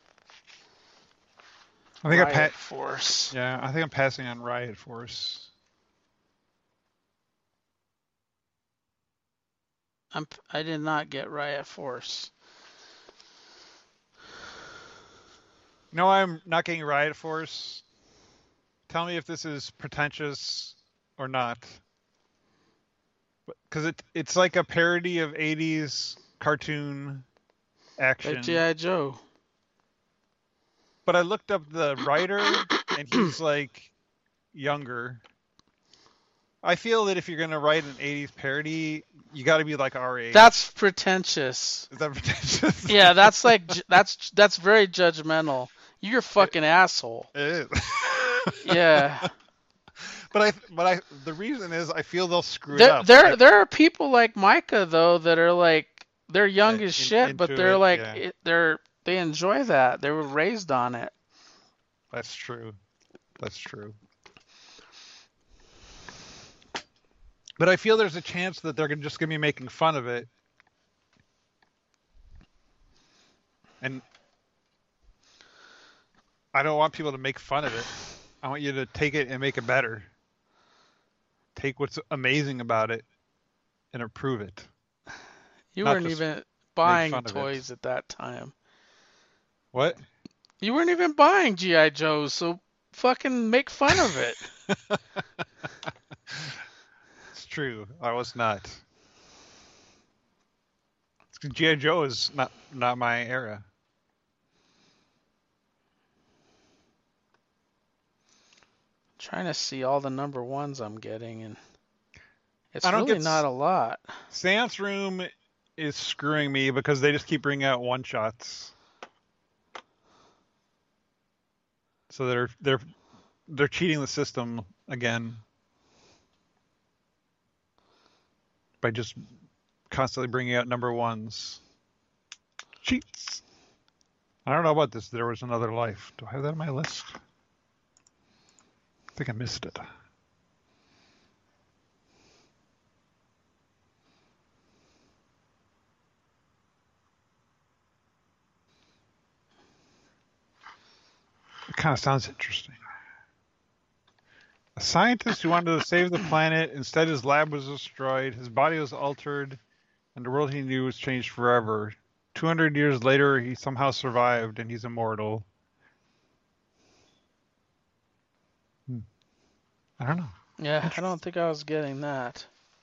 Speaker 1: I think
Speaker 2: Riot
Speaker 1: I pa-
Speaker 2: Force.
Speaker 1: Yeah, I think I'm passing on Riot Force.
Speaker 2: I'm, I did not get Riot Force.
Speaker 1: No, I'm not getting Riot Force. Tell me if this is pretentious or not. Because it it's like a parody of eighties cartoon action.
Speaker 2: Like G I. Joe.
Speaker 1: But I looked up the writer, and he's like younger. I feel that if you're gonna write an eighties parody, you got to be like our age.
Speaker 2: That's pretentious.
Speaker 1: Is that pretentious?
Speaker 2: Yeah, that's like that's that's very judgmental. You're a fucking asshole.
Speaker 1: It is.
Speaker 2: Yeah.
Speaker 1: But I, but I, the reason is I feel they'll screw it
Speaker 2: There,
Speaker 1: up.
Speaker 2: there, there are people like Micah though that are like they're young
Speaker 1: Yeah,
Speaker 2: as
Speaker 1: in-
Speaker 2: shit, but
Speaker 1: into
Speaker 2: they're
Speaker 1: it,
Speaker 2: like
Speaker 1: yeah.
Speaker 2: it, they're they enjoy that. They were raised on it.
Speaker 1: That's true. That's true. But I feel there's a chance that they're gonna- just going to be making fun of it. And I don't want people to make fun of it. I want you to take it and make it better. Take what's amazing about it and improve it.
Speaker 2: You
Speaker 1: Not
Speaker 2: weren't
Speaker 1: just
Speaker 2: even buying
Speaker 1: fun of it.
Speaker 2: toys at that time.
Speaker 1: What?
Speaker 2: You weren't even buying G I. Joes, so fucking make fun of it.
Speaker 1: It's true. I was not. G I. Joe is not not my era.
Speaker 2: Trying to see all the number ones I'm getting, and it's
Speaker 1: I don't
Speaker 2: really
Speaker 1: get
Speaker 2: not
Speaker 1: s-
Speaker 2: a lot.
Speaker 1: Seance Room is screwing me because they just keep bringing out one shots. So they're they're they're cheating the system again by just constantly bringing out number ones. Cheats. I don't know about this. There Was Another Life. Do I have that on my list? I think I missed it. It kind of sounds interesting. A scientist who wanted to save the planet, instead his lab was destroyed, his body was altered, and the world he knew was changed forever. two hundred years later, he somehow survived, and he's immortal. Hmm. I don't know.
Speaker 2: Yeah, I don't think I was getting that.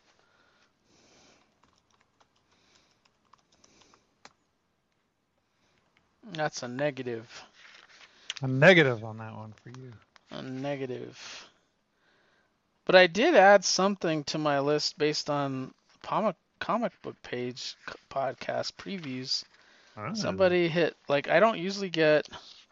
Speaker 2: That's a negative.
Speaker 1: A negative on that one for you.
Speaker 2: A negative. But I did add something to my list based on comic comic book page c- podcast previews.
Speaker 1: Oh.
Speaker 2: Somebody hit like I don't usually get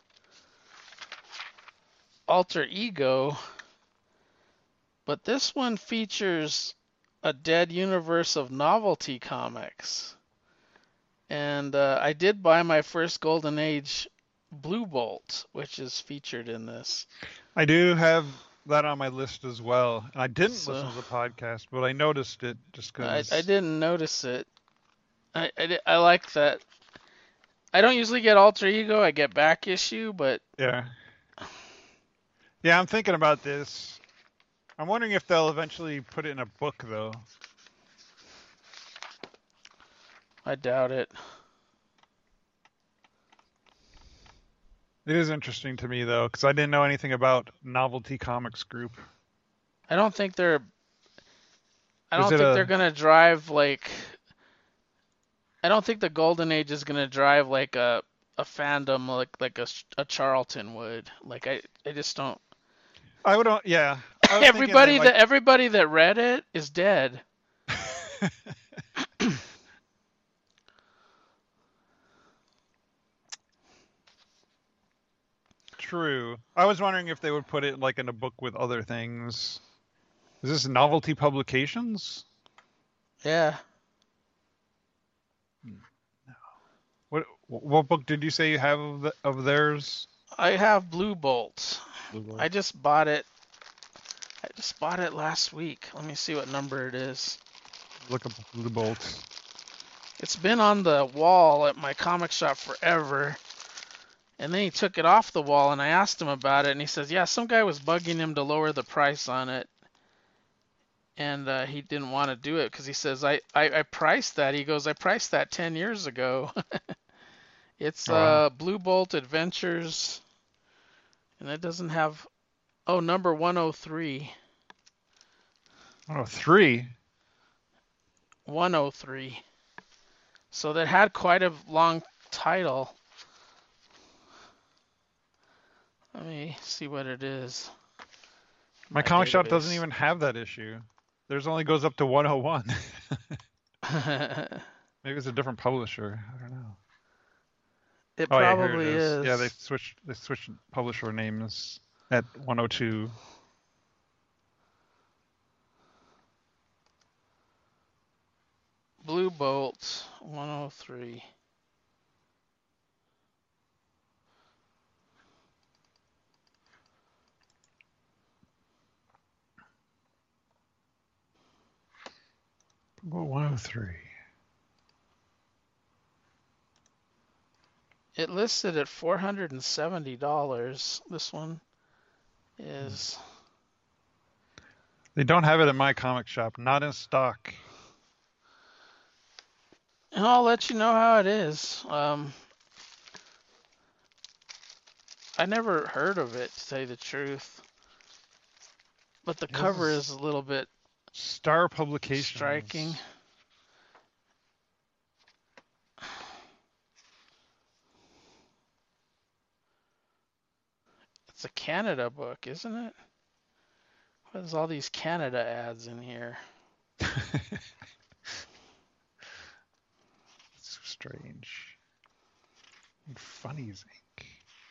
Speaker 2: Alter Ego, but this one features a dead universe of novelty comics. And uh, I did buy my first Golden Age Blue Bolt, which is featured in this.
Speaker 1: I do have that on my list as well. And I didn't
Speaker 2: So-
Speaker 1: listen to the podcast, but I noticed it just
Speaker 2: I,
Speaker 1: because.
Speaker 2: I didn't notice it. I, I, di- I like that. I don't usually get Alter Ego. I get Back Issue, but
Speaker 1: Yeah. Yeah, I'm thinking about this. I'm wondering if they'll eventually put it in a book, though.
Speaker 2: I doubt it.
Speaker 1: It is interesting to me though, because I didn't know anything about Novelty Comics Group.
Speaker 2: I don't think they're. I
Speaker 1: Is
Speaker 2: don't
Speaker 1: it
Speaker 2: think they're
Speaker 1: a?
Speaker 2: gonna drive like. I don't think the Golden Age is gonna drive like a a fandom like like a, a Charlton would. Like I I just don't.
Speaker 1: I would. Yeah, I was thinking they
Speaker 2: Everybody
Speaker 1: might.
Speaker 2: that everybody that read it is dead.
Speaker 1: True. I was wondering if they would put it like in a book with other things. Is this Novelty Publications?
Speaker 2: Yeah.
Speaker 1: What what book did you say you have of, the, of theirs?
Speaker 2: I have Blue Bolt.
Speaker 1: Blue Bolt.
Speaker 2: I just bought it. I just bought it last week. Let me see what number it is.
Speaker 1: Look up Blue Bolt.
Speaker 2: It's been on the wall at my comic shop forever. And then he took it off the wall and I asked him about it and he says, yeah, some guy was bugging him to lower the price on it. And uh, he didn't want to do it because he says, I, I, I priced that. He goes, I priced that ten years ago. It's
Speaker 1: Oh, wow.
Speaker 2: uh, Blue Bolt Adventures. And it doesn't have, oh, number one oh three.
Speaker 1: Oh, three.
Speaker 2: one oh three. So that had quite a long title. Let me see what it is.
Speaker 1: My, My comic database. Shop doesn't even have that issue. Theirs only goes up to one oh one. Maybe it's a different publisher. I don't know.
Speaker 2: It
Speaker 1: oh,
Speaker 2: probably
Speaker 1: yeah, it is.
Speaker 2: is.
Speaker 1: Yeah, they switched they switched publisher names at one oh two.
Speaker 2: Blue Bolt one oh three.
Speaker 1: one oh three.
Speaker 2: It listed at four hundred seventy dollars. This one is.
Speaker 1: They don't have it at my comic shop. Not in stock.
Speaker 2: And I'll let you know how it is. Um, I never heard of it, to tell you the truth. But the
Speaker 1: Yes.
Speaker 2: cover is a little bit
Speaker 1: Star Publications.
Speaker 2: Striking. It's a Canada book, isn't it? What's all these Canada ads in here?
Speaker 1: It's so strange. And Funnies Incorporated.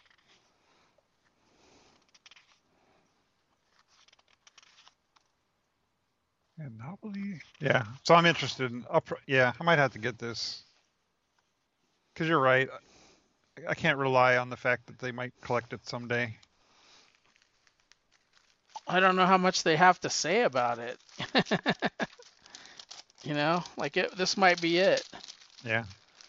Speaker 1: Yeah, novelty. Yeah, so I'm interested in. Up, yeah, I might have to get this. Because you're right. I can't rely on the fact that they might collect it someday.
Speaker 2: I don't know how much they have to say about it. You know, like it. This might be it.
Speaker 1: Yeah.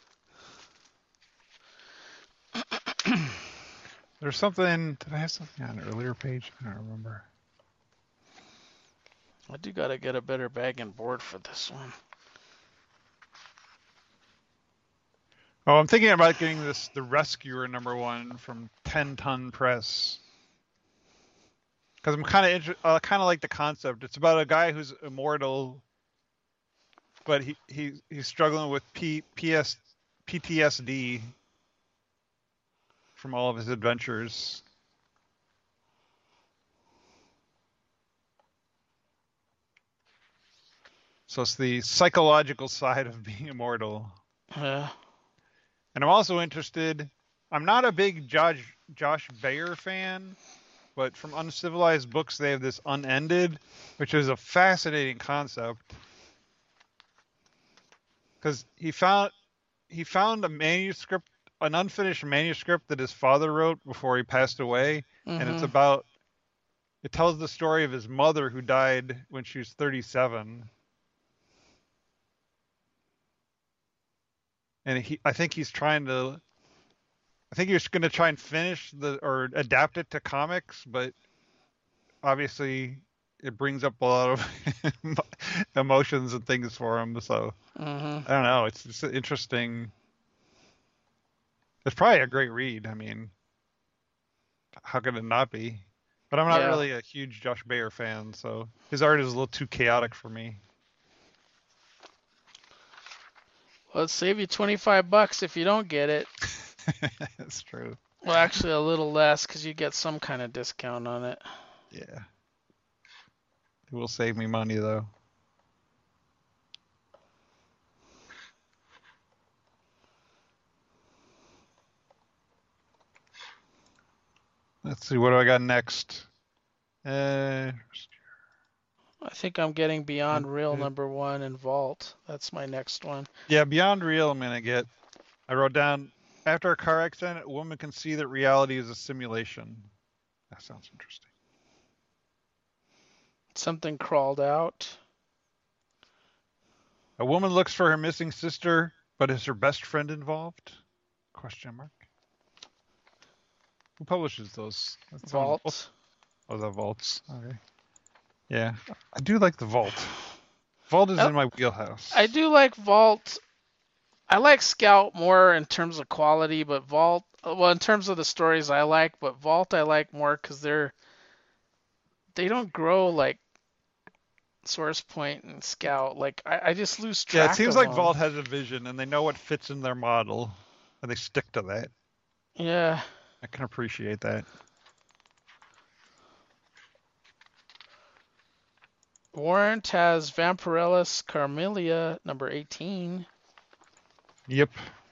Speaker 1: There's something. Did I have something on an earlier page? I don't remember.
Speaker 2: I do gotta get a better bag and board for this one.
Speaker 1: Oh, I'm thinking about getting this The Rescuer number one from Ten Ton Press. Because I'm kind of inter- uh, kind of like the concept. It's about a guy who's immortal, but he, he he's struggling with P, PS, P T S D from all of his adventures. So it's the psychological side of being immortal.
Speaker 2: Yeah.
Speaker 1: And I'm also interested. I'm not a big Josh Josh Baer fan. But from Uncivilized Books, they have this Unended, which is a fascinating concept. Because he found he found a manuscript, an unfinished manuscript that his father wrote before he passed away,
Speaker 2: Mm-hmm.
Speaker 1: and it's about. It tells the story of his mother who died when she was thirty-seven. And he, I think he's trying to. I think he was going to try and finish the or adapt it to comics, but obviously it brings up a lot of emotions and things for him. So
Speaker 2: Mm-hmm.
Speaker 1: I don't know. It's just interesting. It's probably a great read. I mean, how could it not be? But I'm not
Speaker 2: Yeah.
Speaker 1: really a huge Josh Baer fan, so his art is a little too chaotic for me.
Speaker 2: Well, it'll save you twenty-five bucks if you don't get it.
Speaker 1: That's true.
Speaker 2: Well, actually, a little less because you get some kind of discount on it.
Speaker 1: Yeah. It will save me money, though. Let's see, what do I got next? Uh,
Speaker 2: I think I'm getting Beyond Real number one and Vault. That's my next one.
Speaker 1: Yeah, Beyond Real I'm going to get. I wrote down, after a car accident, a woman can see that reality is a simulation. That sounds interesting.
Speaker 2: Something crawled out.
Speaker 1: A woman looks for her missing sister, but is her best friend involved? Question mark. Who publishes those? That's
Speaker 2: Vault.
Speaker 1: On, oh, the Vaults. Okay. Yeah, I do like the Vault. Vault is
Speaker 2: Oh,
Speaker 1: in my wheelhouse.
Speaker 2: I do like Vault. I like Scout more in terms of quality, but Vault, well, in terms of the stories I like, but Vault I like more because they're, they don't grow like Source Point and Scout. Like, I, I just lose track
Speaker 1: Yeah, it seems
Speaker 2: of
Speaker 1: like
Speaker 2: them.
Speaker 1: Vault has a vision and they know what fits in their model and they stick to that.
Speaker 2: Yeah.
Speaker 1: I can appreciate that.
Speaker 2: Warrant has Vampirellus Carmelia, number eighteen.
Speaker 1: Yep.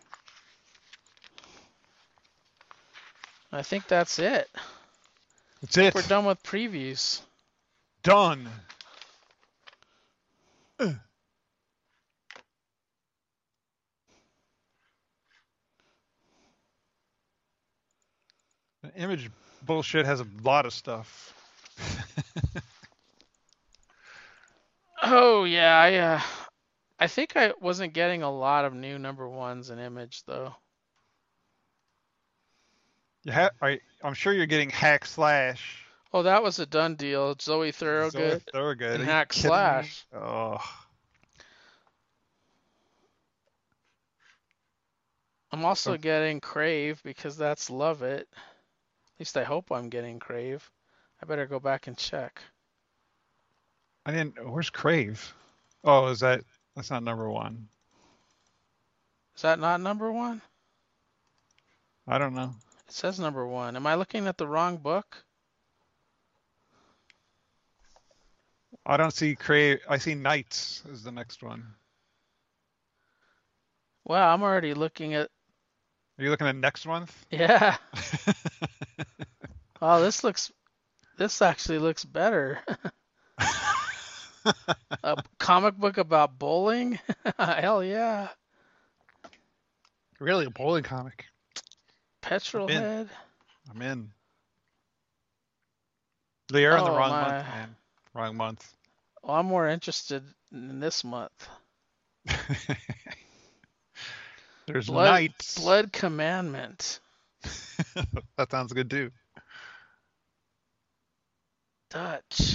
Speaker 2: I think that's it.
Speaker 1: That's it.
Speaker 2: We're done with previews.
Speaker 1: Done. Ugh. The Image bullshit has a lot of stuff.
Speaker 2: Oh yeah, I uh, I think I wasn't getting a lot of new number ones in Image though.
Speaker 1: You ha- I, I'm sure you're getting Hack Slash.
Speaker 2: Oh, that was a done deal. Zoe Thorogood
Speaker 1: Zoe Thorogood.
Speaker 2: and
Speaker 1: Are you
Speaker 2: Hack
Speaker 1: kidding
Speaker 2: Slash.
Speaker 1: me? Oh.
Speaker 2: I'm also
Speaker 1: Oh.
Speaker 2: getting Crave because that's Love It. At least I hope I'm getting Crave. I better go back and check.
Speaker 1: I didn't. Where's Crave? Oh, is that? That's not number one.
Speaker 2: Is that not number one?
Speaker 1: I don't know.
Speaker 2: It says number one. Am I looking at the wrong book?
Speaker 1: I don't see Crave. I see Knights is the next one.
Speaker 2: Wow, I'm already looking at.
Speaker 1: Are you looking at next month?
Speaker 2: Yeah. Oh, this looks. This actually looks better. A comic book about bowling? Hell yeah.
Speaker 1: Really, a bowling comic?
Speaker 2: Petrol
Speaker 1: I'm in.
Speaker 2: Head?
Speaker 1: I'm in. You're in the
Speaker 2: Oh,
Speaker 1: wrong
Speaker 2: my.
Speaker 1: month, man. Wrong month.
Speaker 2: Well, I'm more interested in this month.
Speaker 1: There's
Speaker 2: Blood,
Speaker 1: Knights.
Speaker 2: Blood Commandment.
Speaker 1: That sounds good too.
Speaker 2: Dutch.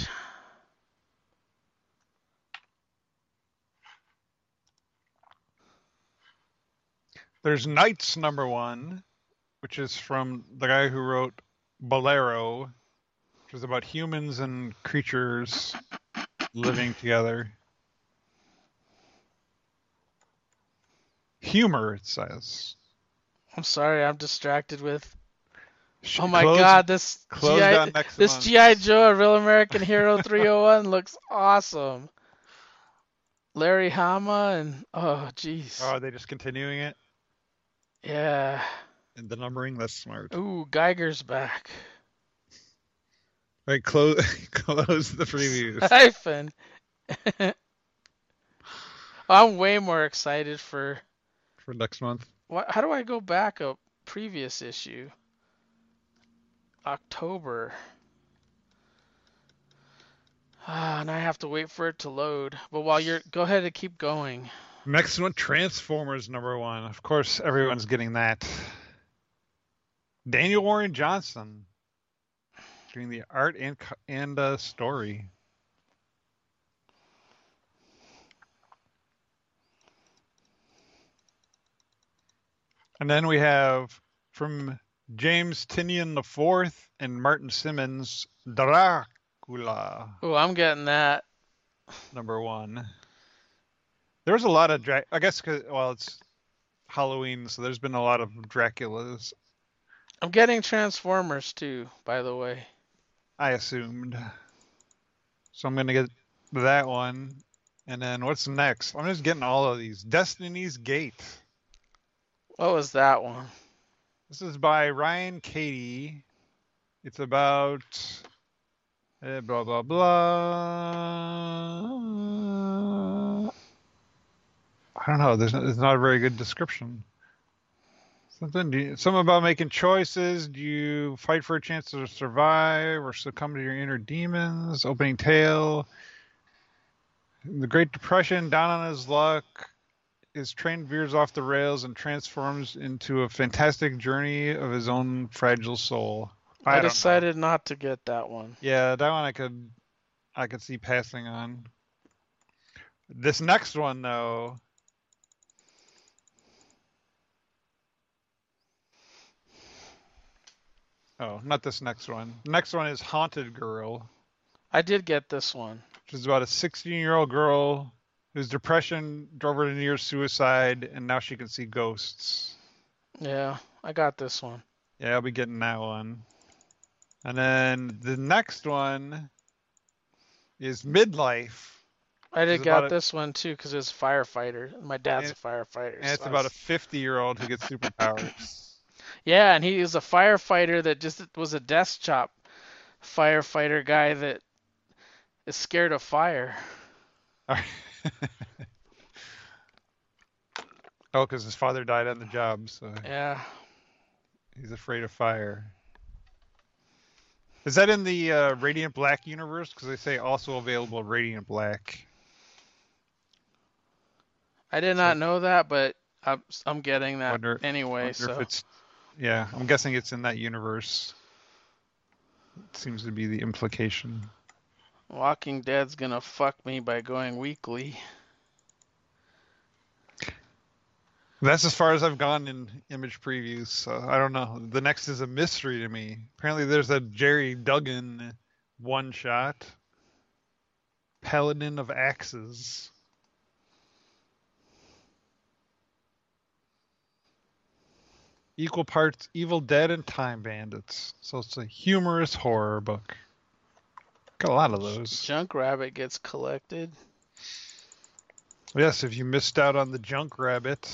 Speaker 1: There's Knights number one, which is from the guy who wrote Bolero, which is about humans and creatures living together. Humor, it says.
Speaker 2: I'm sorry, I'm distracted with.
Speaker 1: Sh-
Speaker 2: Oh my
Speaker 1: close,
Speaker 2: god, this
Speaker 1: close
Speaker 2: G I
Speaker 1: down next
Speaker 2: this
Speaker 1: month.
Speaker 2: G I Joe Real American Hero three oh one looks awesome. Larry Hama and oh jeez.
Speaker 1: Oh, are they just continuing it?
Speaker 2: Yeah.
Speaker 1: And the numbering? That's smart.
Speaker 2: Ooh, Geiger's back.
Speaker 1: All right, close close the previews.
Speaker 2: Hyphen. I'm way more excited for.
Speaker 1: For next month.
Speaker 2: What? How do I go back a previous issue? October. Ah, and I have to wait for it to load. But while you're, go ahead and keep going.
Speaker 1: Next one, Transformers number one. Of course, everyone's getting that. Daniel Warren Johnson doing the art and and uh, story. And then we have from James Tinian the Fourth and Martin Simmons, Dracula,
Speaker 2: Oh, I'm getting that.
Speaker 1: number one. There was a lot of Dra- I guess cause, well, it's Halloween, so there's been a lot of Draculas.
Speaker 2: I'm getting Transformers too, by the way.
Speaker 1: I assumed. So I'm gonna get that one. And then what's next? I'm just getting all of these. Destiny's Gate.
Speaker 2: What was that one?
Speaker 1: This is by Ryan Cady. It's about uh, blah blah blah. I don't know. There's, there's not a very good description. Something, do you, something about making choices. Do you fight for a chance to survive or succumb to your inner demons? Opening tale. The Great Depression, down on his luck, his train veers off the rails and transforms into a fantastic journey of his own fragile soul. I,
Speaker 2: I
Speaker 1: don't
Speaker 2: decided
Speaker 1: know.
Speaker 2: not to get that one.
Speaker 1: Yeah, that one I could, I could see passing on. This next one, though. Oh, not this next one. The next one is Haunted Girl.
Speaker 2: I did get this one.
Speaker 1: Which is about a sixteen-year-old girl whose depression drove her to near suicide, and now she can see ghosts.
Speaker 2: Yeah, I got this one.
Speaker 1: Yeah, I'll be getting that one. And then the next one is Midlife.
Speaker 2: I did
Speaker 1: It's
Speaker 2: got
Speaker 1: about a-
Speaker 2: this one too because it's firefighter. My dad's
Speaker 1: And-
Speaker 2: a firefighter.
Speaker 1: And it's
Speaker 2: so I
Speaker 1: about a
Speaker 2: was-
Speaker 1: fifty-year-old who gets superpowers.
Speaker 2: Yeah, and he is a firefighter that just was a desk job firefighter guy that is scared of fire.
Speaker 1: Oh, because his father died on the job, so
Speaker 2: Yeah.
Speaker 1: he's afraid of fire. Is that in the uh, Radiant Black universe? Because they say also available Radiant Black.
Speaker 2: I did not know that, but I'm, I'm getting that
Speaker 1: Wonder-
Speaker 2: anyway.
Speaker 1: Wonder
Speaker 2: So
Speaker 1: if it's, yeah, I'm guessing it's in that universe. It seems to be the implication.
Speaker 2: Walking Dead's gonna fuck me by going weekly.
Speaker 1: That's as far as I've gone in image previews, so I don't know. The next is a mystery to me. Apparently there's a Jerry Duggan one-shot. Paladin of Axes. Equal parts Evil Dead and Time Bandits. So it's a humorous horror book. Got a lot of those.
Speaker 2: Junk Rabbit gets collected.
Speaker 1: Yes, if you missed out on the Junk Rabbit.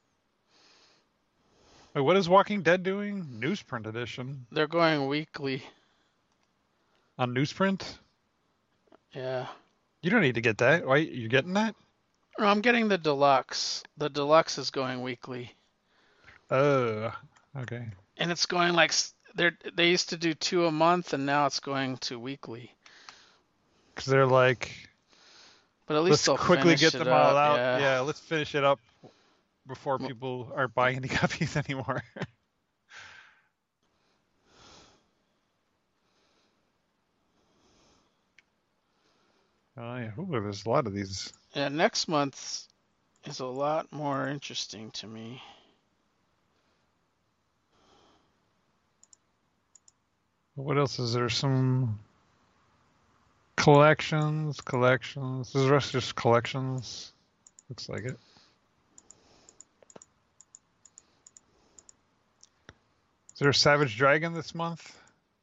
Speaker 1: Wait, what is Walking Dead doing? Newsprint edition.
Speaker 2: They're going weekly.
Speaker 1: On newsprint?
Speaker 2: Yeah.
Speaker 1: You don't need to get that. Why you're getting that?
Speaker 2: No, I'm getting the deluxe. The deluxe is going weekly.
Speaker 1: Oh, okay.
Speaker 2: And it's going like they they used to do two a month, and now it's going to weekly.
Speaker 1: Because they're like,
Speaker 2: But at least
Speaker 1: let's
Speaker 2: they'll
Speaker 1: quickly
Speaker 2: finish
Speaker 1: get
Speaker 2: it
Speaker 1: them all
Speaker 2: up,
Speaker 1: out.
Speaker 2: Yeah.
Speaker 1: Yeah, let's finish it up before people aren't buying any copies anymore. Oh yeah, ooh, there's a lot of these.
Speaker 2: Yeah, next month is a lot more interesting to me.
Speaker 1: What else is there? Some collections, collections. Is the rest just collections? Looks like it. Is there a Savage Dragon this month?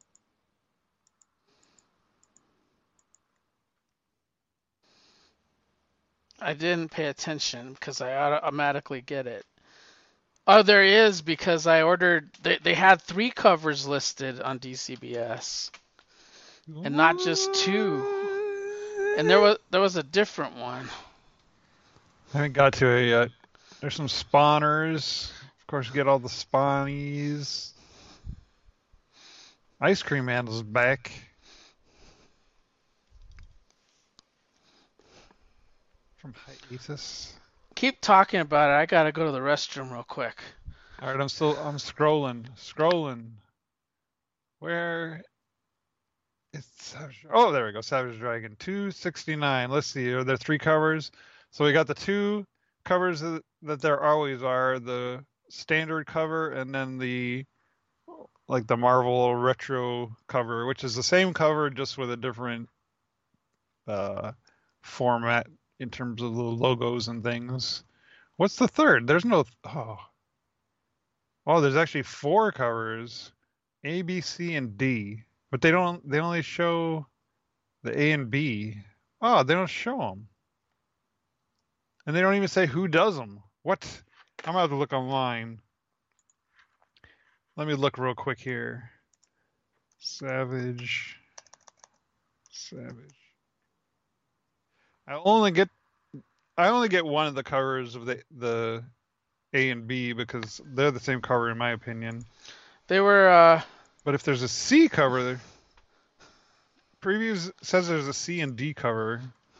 Speaker 2: I didn't pay attention because I automatically get it. Oh, there is because I ordered. They they had three covers listed on D C B S, and not just two. And there was there was a different one.
Speaker 1: I haven't got to it yet. There's some spawners. Of course, you get all the spawnies. Ice Cream Man is back. From hiatus.
Speaker 2: Keep talking about it. I gotta go to the restroom real quick.
Speaker 1: All right, I'm still I'm scrolling, scrolling. Where? It's Savage. Oh, there we go. Savage Dragon two sixty-nine. Let's see. Are there three covers? So we got the two covers that, that there always are. The standard cover and then the like the Marvel retro cover, which is the same cover just with a different uh, format in terms of the logos and things. What's the third? There's no oh oh. There's actually four covers, A, B, C, and D, but they don't. They only show the A and B. Oh, they don't show them, and they don't even say who does them. What? I'm gonna have to look online. Let me look real quick here. Savage. Savage. I only get I only get one of the covers of the the A and B because they're the same cover in my opinion.
Speaker 2: They were. Uh...
Speaker 1: But if there's a C cover, previews says there's a C and D cover.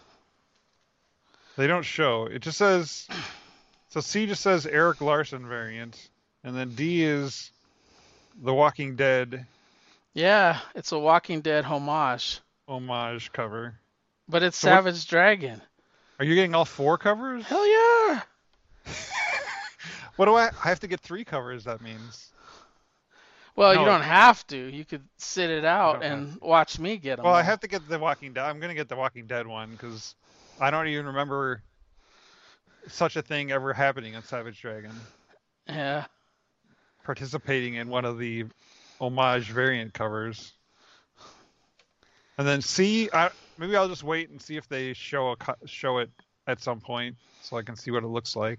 Speaker 1: They don't show. It just says so. C just says Eric Larson variant, and then D is The Walking Dead.
Speaker 2: Yeah, it's a Walking Dead homage.
Speaker 1: Homage cover.
Speaker 2: But it's
Speaker 1: so
Speaker 2: Savage
Speaker 1: what,
Speaker 2: Dragon.
Speaker 1: Are you getting all four covers?
Speaker 2: Hell yeah!
Speaker 1: What do I? I have to get three covers. That means.
Speaker 2: Well,
Speaker 1: no,
Speaker 2: you don't have to. You could sit it out and watch me get them.
Speaker 1: Well,
Speaker 2: all.
Speaker 1: I have to get the Walking Dead. I'm gonna get the Walking Dead one because I don't even remember such a thing ever happening in Savage Dragon.
Speaker 2: Yeah.
Speaker 1: Participating in one of the homage variant covers. And then C, I, maybe I'll just wait and see if they show a show it at some point so I can see what it looks like.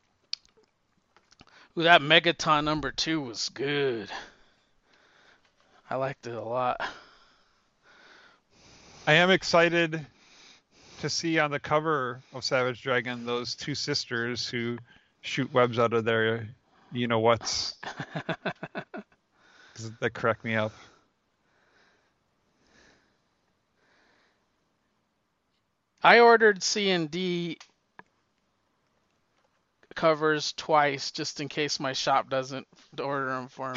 Speaker 2: Ooh, that Megaton number two was good. I liked it a lot.
Speaker 1: I am excited to see on the cover of Savage Dragon those two sisters who shoot webs out of their you know what's. That cracked me up.
Speaker 2: I ordered C and D covers twice just in case my shop doesn't order them for me.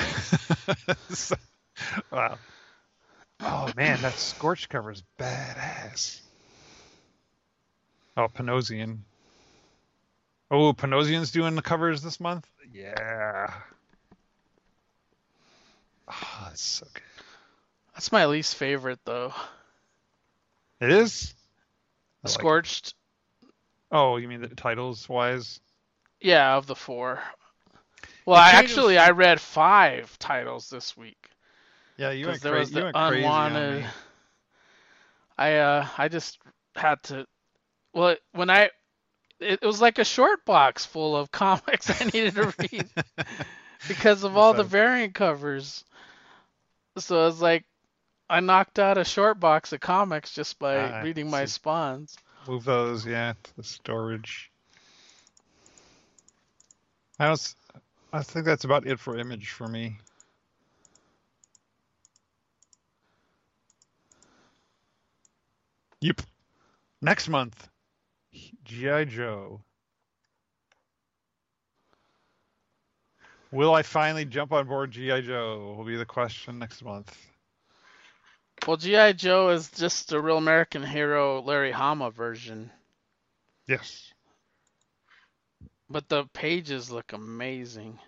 Speaker 1: Wow. Oh man, that Scorch cover is badass. Oh, Panosian. Oh, Panosian's doing the covers this month? Yeah. Oh, that's so good.
Speaker 2: That's my least favorite though.
Speaker 1: It is?
Speaker 2: I Scorched.
Speaker 1: Like oh, you mean the titles wise?
Speaker 2: Yeah, of the four. Well, I actually I read five titles this week.
Speaker 1: Yeah, you went,
Speaker 2: there
Speaker 1: cra-
Speaker 2: was the
Speaker 1: you went
Speaker 2: unwanted...
Speaker 1: crazy on me.
Speaker 2: I uh I just had to. Well, when I it, it was like a short box full of comics I needed to read because of all the variant covers. So I was like, I knocked out a short box of comics just by uh, reading my spawns.
Speaker 1: Move those, yeah, to the storage. I was, I think that's about it for Image for me. Yep. Next month, G I. Joe. Will I finally jump on board G I. Joe? Will be the question next month.
Speaker 2: Well, G I. Joe is just a Real American Hero Larry Hama version.
Speaker 1: Yes.
Speaker 2: But the pages look amazing.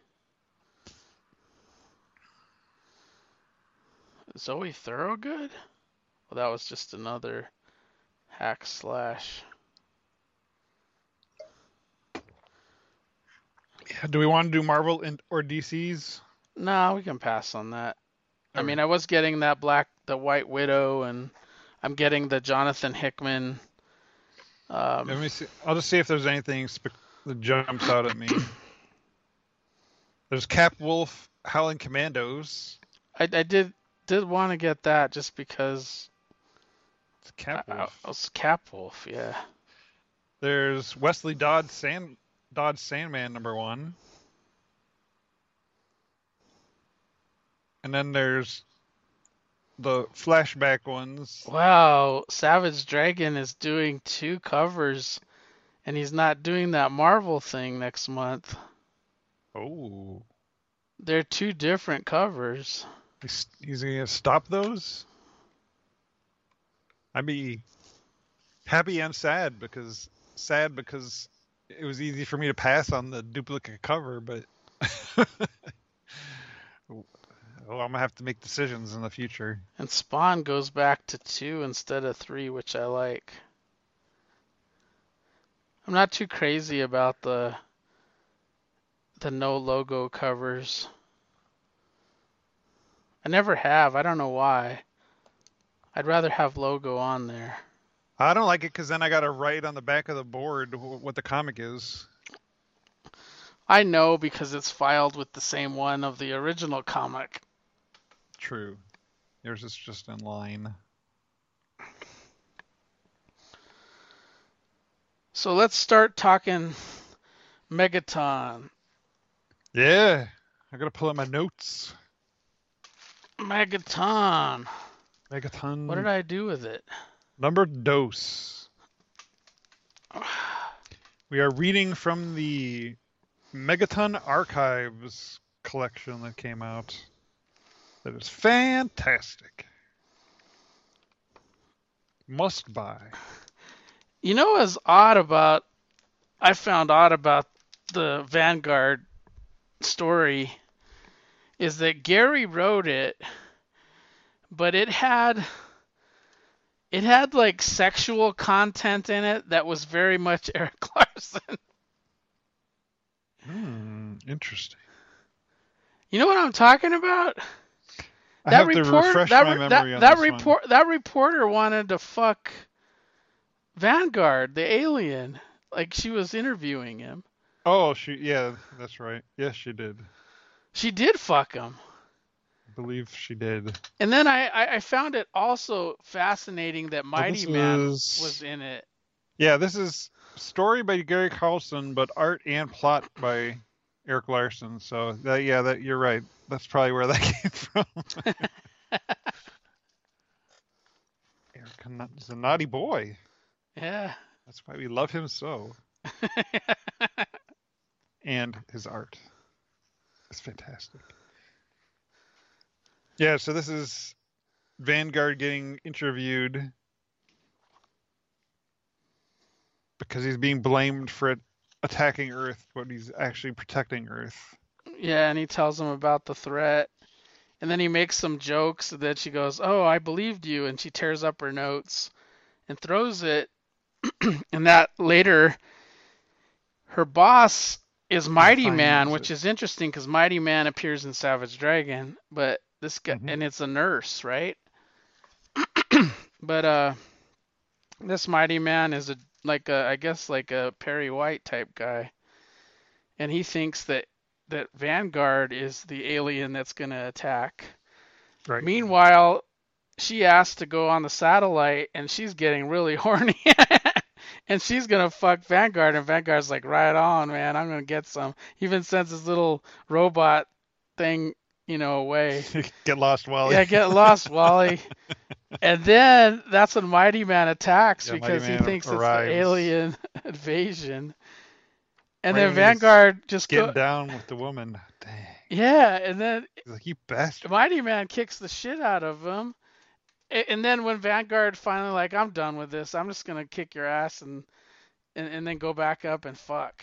Speaker 2: Zoe Thorogood? Well, that was just another hack slash.
Speaker 1: Yeah, do we want to do Marvel and, or D C's?
Speaker 2: No, we can pass on that. I mean, I was getting that black, the White Widow, and I'm getting the Jonathan Hickman. Um,
Speaker 1: Let me see. I'll just see if there's anything spe- that jumps out at me. There's Cap Wolf, Howling Commandos.
Speaker 2: I, I did did want to get that just because.
Speaker 1: It's Cap Wolf.
Speaker 2: I, I was Cap Wolf, yeah.
Speaker 1: There's Wesley Dodds Sand Dodge Sandman number one. And then there's the flashback ones.
Speaker 2: Wow, Savage Dragon is doing two covers, and he's not doing that Marvel thing next month.
Speaker 1: Oh.
Speaker 2: They're two different covers.
Speaker 1: He's, he's going to stop those? I'd be happy and sad because sad because it was easy for me to pass on the duplicate cover, but Oh, I'm gonna have to make decisions in the future.
Speaker 2: And Spawn goes back to two instead of three, which I like. I'm not too crazy about the the no logo covers. I never have. I don't know why. I'd rather have logo on there.
Speaker 1: I don't like it because then I gotta write on the back of the board wh- what the comic is.
Speaker 2: I know because it's filed with the same one of the original comic.
Speaker 1: True. Yours is just in line.
Speaker 2: So let's start talking Megaton.
Speaker 1: Yeah. I gotta pull out my notes.
Speaker 2: Megaton. What did
Speaker 1: Megaton
Speaker 2: I do with it?
Speaker 1: number dos. We are reading from the Megaton Archives collection that came out. That is fantastic. Must buy.
Speaker 2: You know what's odd about, I found odd about the Vanguard story is that Gary wrote it, but it had it had like sexual content in it that was very much Eric Larson.
Speaker 1: Hmm, interesting.
Speaker 2: You know what I'm talking about?
Speaker 1: I
Speaker 2: That
Speaker 1: have to
Speaker 2: report
Speaker 1: refresh
Speaker 2: that
Speaker 1: my
Speaker 2: re-
Speaker 1: memory
Speaker 2: that
Speaker 1: on
Speaker 2: that
Speaker 1: this one.
Speaker 2: report that reporter wanted to fuck Vanguard, the alien. Like she was interviewing him.
Speaker 1: Oh, she, yeah, that's right. Yes, she did.
Speaker 2: She did fuck him.
Speaker 1: I believe she did.
Speaker 2: And then I, I, I found it also fascinating that
Speaker 1: So
Speaker 2: Mighty
Speaker 1: this
Speaker 2: Man
Speaker 1: is,
Speaker 2: was in it.
Speaker 1: yeah, this is story by Gary Carlson, but art and plot by Eric Larson. So that, yeah, that you're right. That's probably where that came from. Eric is a naughty boy.
Speaker 2: Yeah.
Speaker 1: That's why we love him so. And his art is fantastic. Yeah, so this is Vanguard getting interviewed because he's being blamed for attacking Earth, but he's actually protecting Earth.
Speaker 2: Yeah, and he tells him about the threat. And then he makes some jokes that she goes, "Oh, I believed you," and she tears up her notes and throws it. And that later, her boss is Mighty Man,
Speaker 1: Finds
Speaker 2: which
Speaker 1: it.
Speaker 2: is interesting because Mighty Man appears in Savage Dragon, but this guy,
Speaker 1: Mhm.
Speaker 2: and it's a nurse, right? But uh, this Mighty Man is a like a I guess like a Perry White type guy, and he thinks that that Vanguard is the alien that's gonna attack.
Speaker 1: Right.
Speaker 2: Meanwhile, she asked to go on the satellite, and she's getting really horny. And she's gonna fuck Vanguard, and Vanguard's like, right on, man, I'm gonna get some. He even sends his little robot thing, you know, away.
Speaker 1: Get lost, Wally.
Speaker 2: Yeah, get lost, Wally. And then that's when Mighty Man attacks
Speaker 1: Yeah, Mighty
Speaker 2: because he
Speaker 1: Man
Speaker 2: thinks it's the
Speaker 1: arrives.
Speaker 2: alien invasion. And
Speaker 1: Mighty
Speaker 2: then
Speaker 1: Man is
Speaker 2: Vanguard just
Speaker 1: getting
Speaker 2: go,
Speaker 1: down with the woman. Dang.
Speaker 2: yeah, and then
Speaker 1: He's like, you bastard.
Speaker 2: Mighty Man kicks the shit out of him. A- And then when Vanguard finally like, I'm done with this, I'm just gonna kick your ass and and, and then go back up and fuck.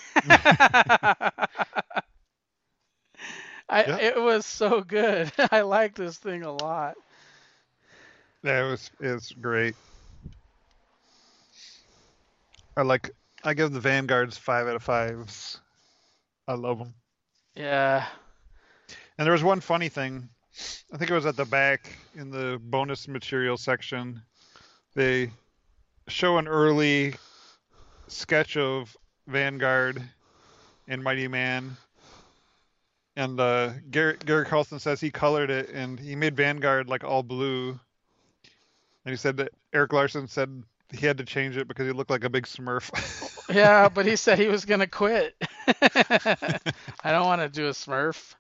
Speaker 2: I
Speaker 1: Yep.
Speaker 2: It was so good. I like this thing a lot.
Speaker 1: That was it's great. I like. I give the Vanguards five out of fives. I love them.
Speaker 2: Yeah.
Speaker 1: And there was one funny thing. I think it was at the back in the bonus material section. They show an early sketch of Vanguard and Mighty Man. And uh, Gary, Gary Carlson says he colored it and he made Vanguard like all blue. And he said that Eric Larson said he had to change it because he looked like a big Smurf.
Speaker 2: Yeah, but he said he was gonna quit. I don't want to do a Smurf.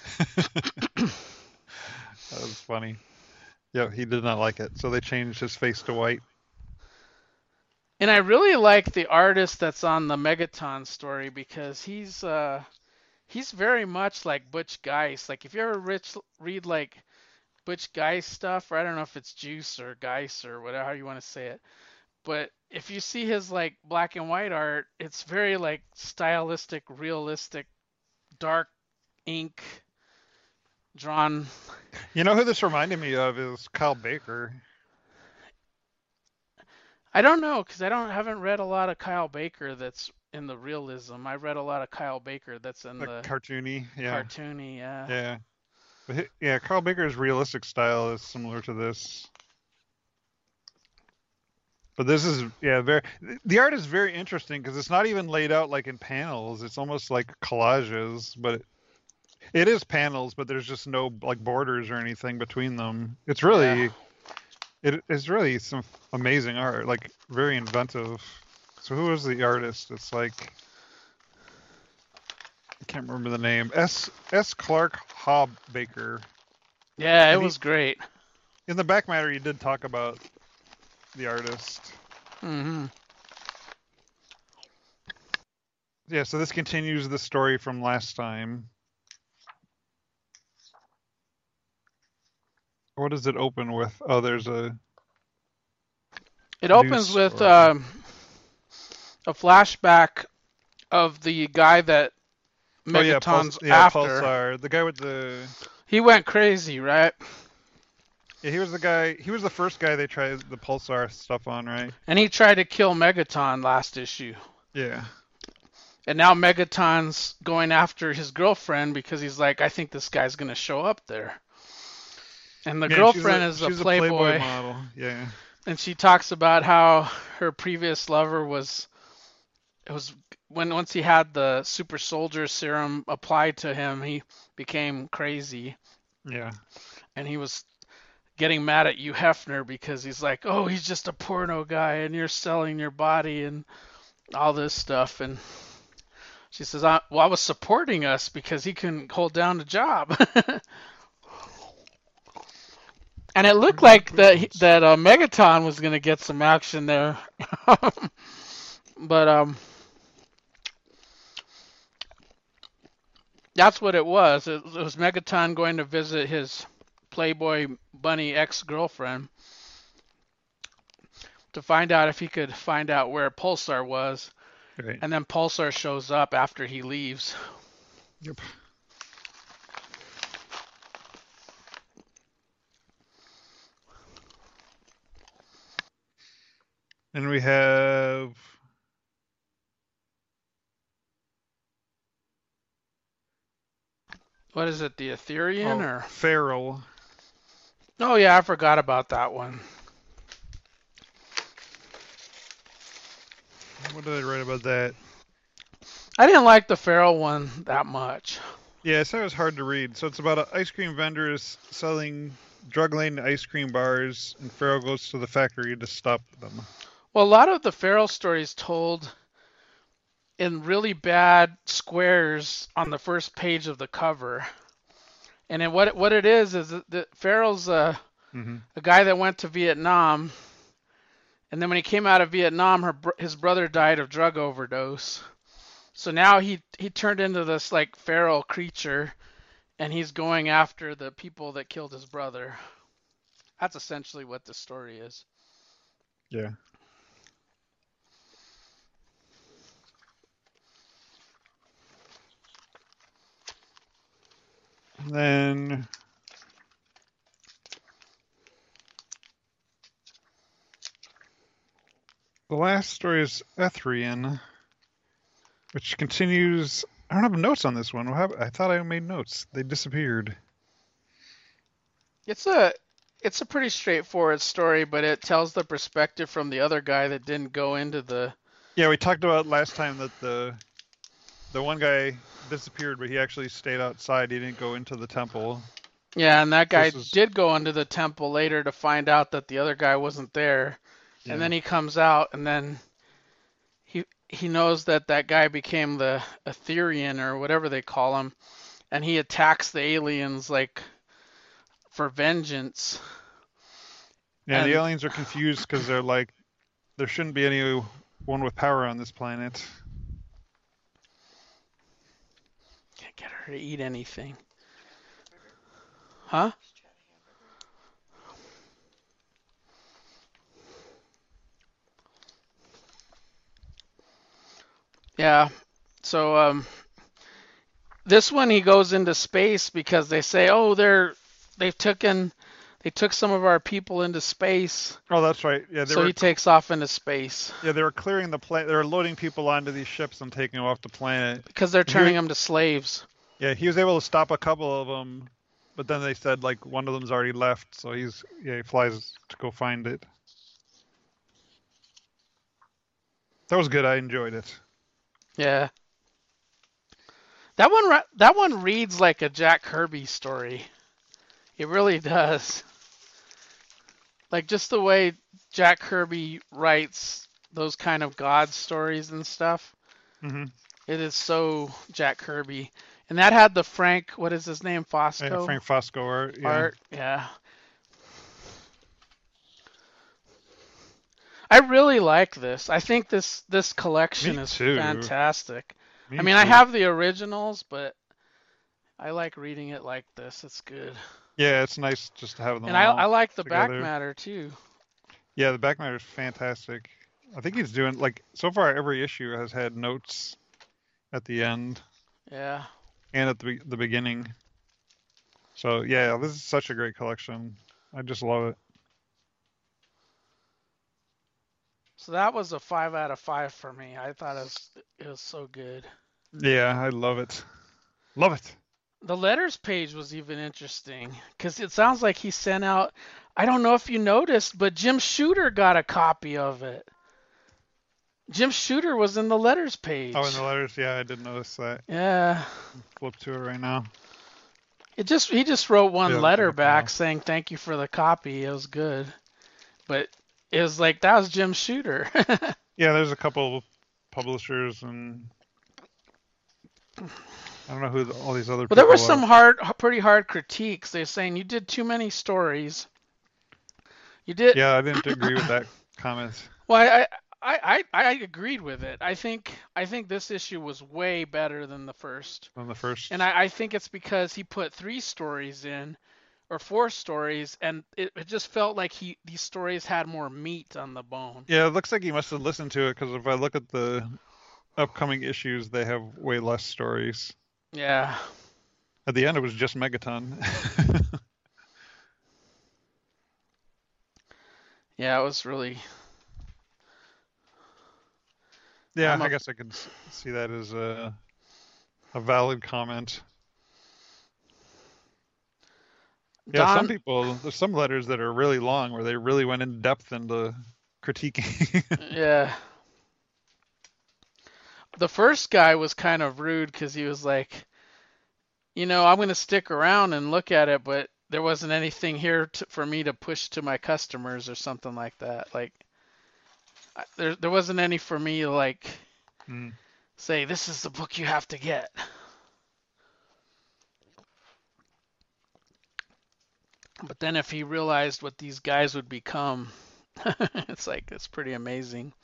Speaker 1: That was funny. Yeah, he did not like it, so they changed his face to white.
Speaker 2: And I really like the artist that's on the Megaton story because he's uh he's very much like Butch Geist. Like if you ever rich, read like Butch Geist stuff, or I don't know if it's Juice or Geist or whatever how you want to say it, but if you see his like black and white art, it's very like stylistic, realistic, dark ink drawn.
Speaker 1: You know who this reminded me of is Kyle Baker.
Speaker 2: I don't know because I don't haven't read a lot of Kyle Baker that's in the realism. I read a lot of Kyle Baker that's in
Speaker 1: Like
Speaker 2: the
Speaker 1: cartoony, yeah,
Speaker 2: cartoony. Yeah.
Speaker 1: yeah. But hi- yeah, Carl Baker's realistic style is similar to this. But this is, yeah, very. The art is very interesting because it's not even laid out like in panels. It's almost like collages, but it, it is panels, but there's just no like borders or anything between them. It's
Speaker 2: Yeah.
Speaker 1: really, it is really some amazing art, like very inventive. So who is the artist? It's like I can't remember the name. S S Clark Hobb Baker.
Speaker 2: Yeah, it
Speaker 1: And he,
Speaker 2: was great.
Speaker 1: in the back matter, you did talk about the artist.
Speaker 2: Hmm.
Speaker 1: Yeah, so this continues the story from last time. What does it open with? Oh, there's a
Speaker 2: It
Speaker 1: news
Speaker 2: opens with
Speaker 1: story.
Speaker 2: um, a flashback of the guy that
Speaker 1: Oh yeah, Puls
Speaker 2: Megaton's
Speaker 1: yeah,
Speaker 2: after.
Speaker 1: Pulsar. The guy with the
Speaker 2: He went crazy, right?
Speaker 1: yeah, he was the guy. He was the first guy they tried the Pulsar stuff on, right?
Speaker 2: And he tried to kill Megaton last issue.
Speaker 1: Yeah.
Speaker 2: And now Megaton's going after his girlfriend because he's like, I think this guy's gonna show up there. And the
Speaker 1: Yeah, she's
Speaker 2: girlfriend
Speaker 1: a
Speaker 2: is a
Speaker 1: she's a
Speaker 2: playboy,
Speaker 1: Playboy model. Yeah.
Speaker 2: and she talks about how her previous lover was it was when once he had the super soldier serum applied to him, he became crazy,
Speaker 1: Yeah.
Speaker 2: and he was getting mad at you, Hefner, because he's like, oh, he's just a porno guy, and you're selling your body and all this stuff. And she says, I, well, I was supporting us because he couldn't hold down a job. And it looked like that that uh, Megaton was gonna get some action there, but um, that's what it was. It, it was Megaton going to visit his Playboy bunny ex-girlfriend to find out if he could find out where Pulsar was,
Speaker 1: Right.
Speaker 2: and then Pulsar shows up after he leaves.
Speaker 1: Yep. And we have
Speaker 2: What is it, the Ethereum
Speaker 1: oh
Speaker 2: or?
Speaker 1: Feral.
Speaker 2: Oh yeah, I forgot about that one.
Speaker 1: What did I write about that?
Speaker 2: I didn't like the Feral one that much.
Speaker 1: Yeah, I said it was hard to read. So it's about a ice cream vendors selling drug-laden ice cream bars, and Feral goes to the factory to stop them.
Speaker 2: Well, a lot of the Feral stories told in really bad squares on the first page of the cover. And then what what it is is that Feral's a,
Speaker 1: Mm-hmm.
Speaker 2: a guy that went to Vietnam, and then when he came out of Vietnam, her, his brother died of drug overdose. So now he he turned into this like feral creature, and he's going after the people that killed his brother. That's essentially what the story is.
Speaker 1: Yeah. And then the last story is Ethrian, which continues. I don't have notes on this one. What happened? I thought I made notes. They disappeared.
Speaker 2: It's a it's a pretty straightforward story, but it tells the perspective from the other guy that didn't go into the.
Speaker 1: Yeah, we talked about last time that the the one guy disappeared, but he actually stayed outside. He didn't go into the temple.
Speaker 2: Yeah, and that guy
Speaker 1: This is
Speaker 2: did go into the temple later to find out that the other guy wasn't there.
Speaker 1: yeah.
Speaker 2: And then he comes out, and then he he knows that that guy became the Etherean or whatever they call him, and he attacks the aliens like for vengeance.
Speaker 1: Yeah,
Speaker 2: And
Speaker 1: the aliens are confused because they're like, there shouldn't be anyone with power on this planet.
Speaker 2: can't get her to eat anything. Huh? Yeah. So um This one he goes into space because they say, oh, they're they've taken they took some of our people into space,
Speaker 1: Oh, that's right. Yeah, they
Speaker 2: so
Speaker 1: were.
Speaker 2: he takes off into space
Speaker 1: Yeah, they were clearing the planet. They were loading people onto these ships and taking them off the planet.
Speaker 2: because they're
Speaker 1: And he,
Speaker 2: turning them to slaves.
Speaker 1: yeah, he was able to stop a couple of them, but then they said like one of them's already left, so he's yeah he flies to go find it. That was good. I enjoyed it.
Speaker 2: Yeah, that one ri- that one reads like a Jack Kirby story. It really does. Like just the way Jack Kirby writes those kind of God stories and stuff.
Speaker 1: Hmm.
Speaker 2: It is so Jack Kirby. And that had the Frank, what is his name,
Speaker 1: Yeah,
Speaker 2: Fosco
Speaker 1: Frank Fosco art. Yeah,
Speaker 2: art. Yeah. I really like this. I think this this collection
Speaker 1: me
Speaker 2: is
Speaker 1: too.
Speaker 2: fantastic. I
Speaker 1: Me
Speaker 2: mean, I
Speaker 1: too.
Speaker 2: have the originals, but I like reading it like this. It's good.
Speaker 1: Yeah, it's nice just to have them
Speaker 2: And I I
Speaker 1: all
Speaker 2: like the back
Speaker 1: together.
Speaker 2: matter too.
Speaker 1: Yeah, the back matter is fantastic. I think he's doing like so far every issue has had notes at the end
Speaker 2: Yeah.
Speaker 1: and at the be- the beginning. So yeah, this is such a great collection. I just love it.
Speaker 2: So that was a five out of five for me. I thought it was it was so good.
Speaker 1: Yeah, I love it. Love it.
Speaker 2: The letters page was even interesting because it sounds like he sent out. I don't know if you noticed, but Jim Shooter got a copy of it. Jim Shooter was in the letters
Speaker 1: Oh, in
Speaker 2: page.
Speaker 1: the letters, yeah, I didn't notice that.
Speaker 2: Yeah.
Speaker 1: Flip to it right now.
Speaker 2: It just he just wrote one
Speaker 1: Yeah, looks like
Speaker 2: letter
Speaker 1: it's now.
Speaker 2: back saying thank you for the copy. It was good. But it was like that was Jim Shooter.
Speaker 1: Yeah, there's a couple publishers and I don't know who the, all these other
Speaker 2: Well, there
Speaker 1: people
Speaker 2: were
Speaker 1: are.
Speaker 2: some hard pretty hard critiques. They're saying you did too many stories. You did
Speaker 1: Yeah, I didn't agree with that comment
Speaker 2: Well, I, I, I, I agreed with it. I think I think this issue was way better than the first.
Speaker 1: on the first.
Speaker 2: And I, I think it's because he put three stories in or four stories and it, it just felt like he these stories had more meat on the bone.
Speaker 1: Yeah, it looks like he must have listened to it because if I look at the upcoming issues, they have way less stories.
Speaker 2: Yeah.
Speaker 1: At the end, it was just Megaton.
Speaker 2: Yeah, it was really
Speaker 1: Yeah,
Speaker 2: I'm
Speaker 1: I
Speaker 2: a
Speaker 1: guess I could s- see that as a a valid comment. Yeah, some
Speaker 2: Don
Speaker 1: people, there's some letters that are really long where they really went in depth into critiquing.
Speaker 2: yeah. The first guy was kind of rude because he was like, you know, I'm going to stick around and look at it, but there wasn't anything here to, for me to push to my customers or something like that. Like, I- there there wasn't any for me to like
Speaker 1: Mm.
Speaker 2: say this is the book you have to get. But then if he realized what these guys would become, it's like it's pretty amazing.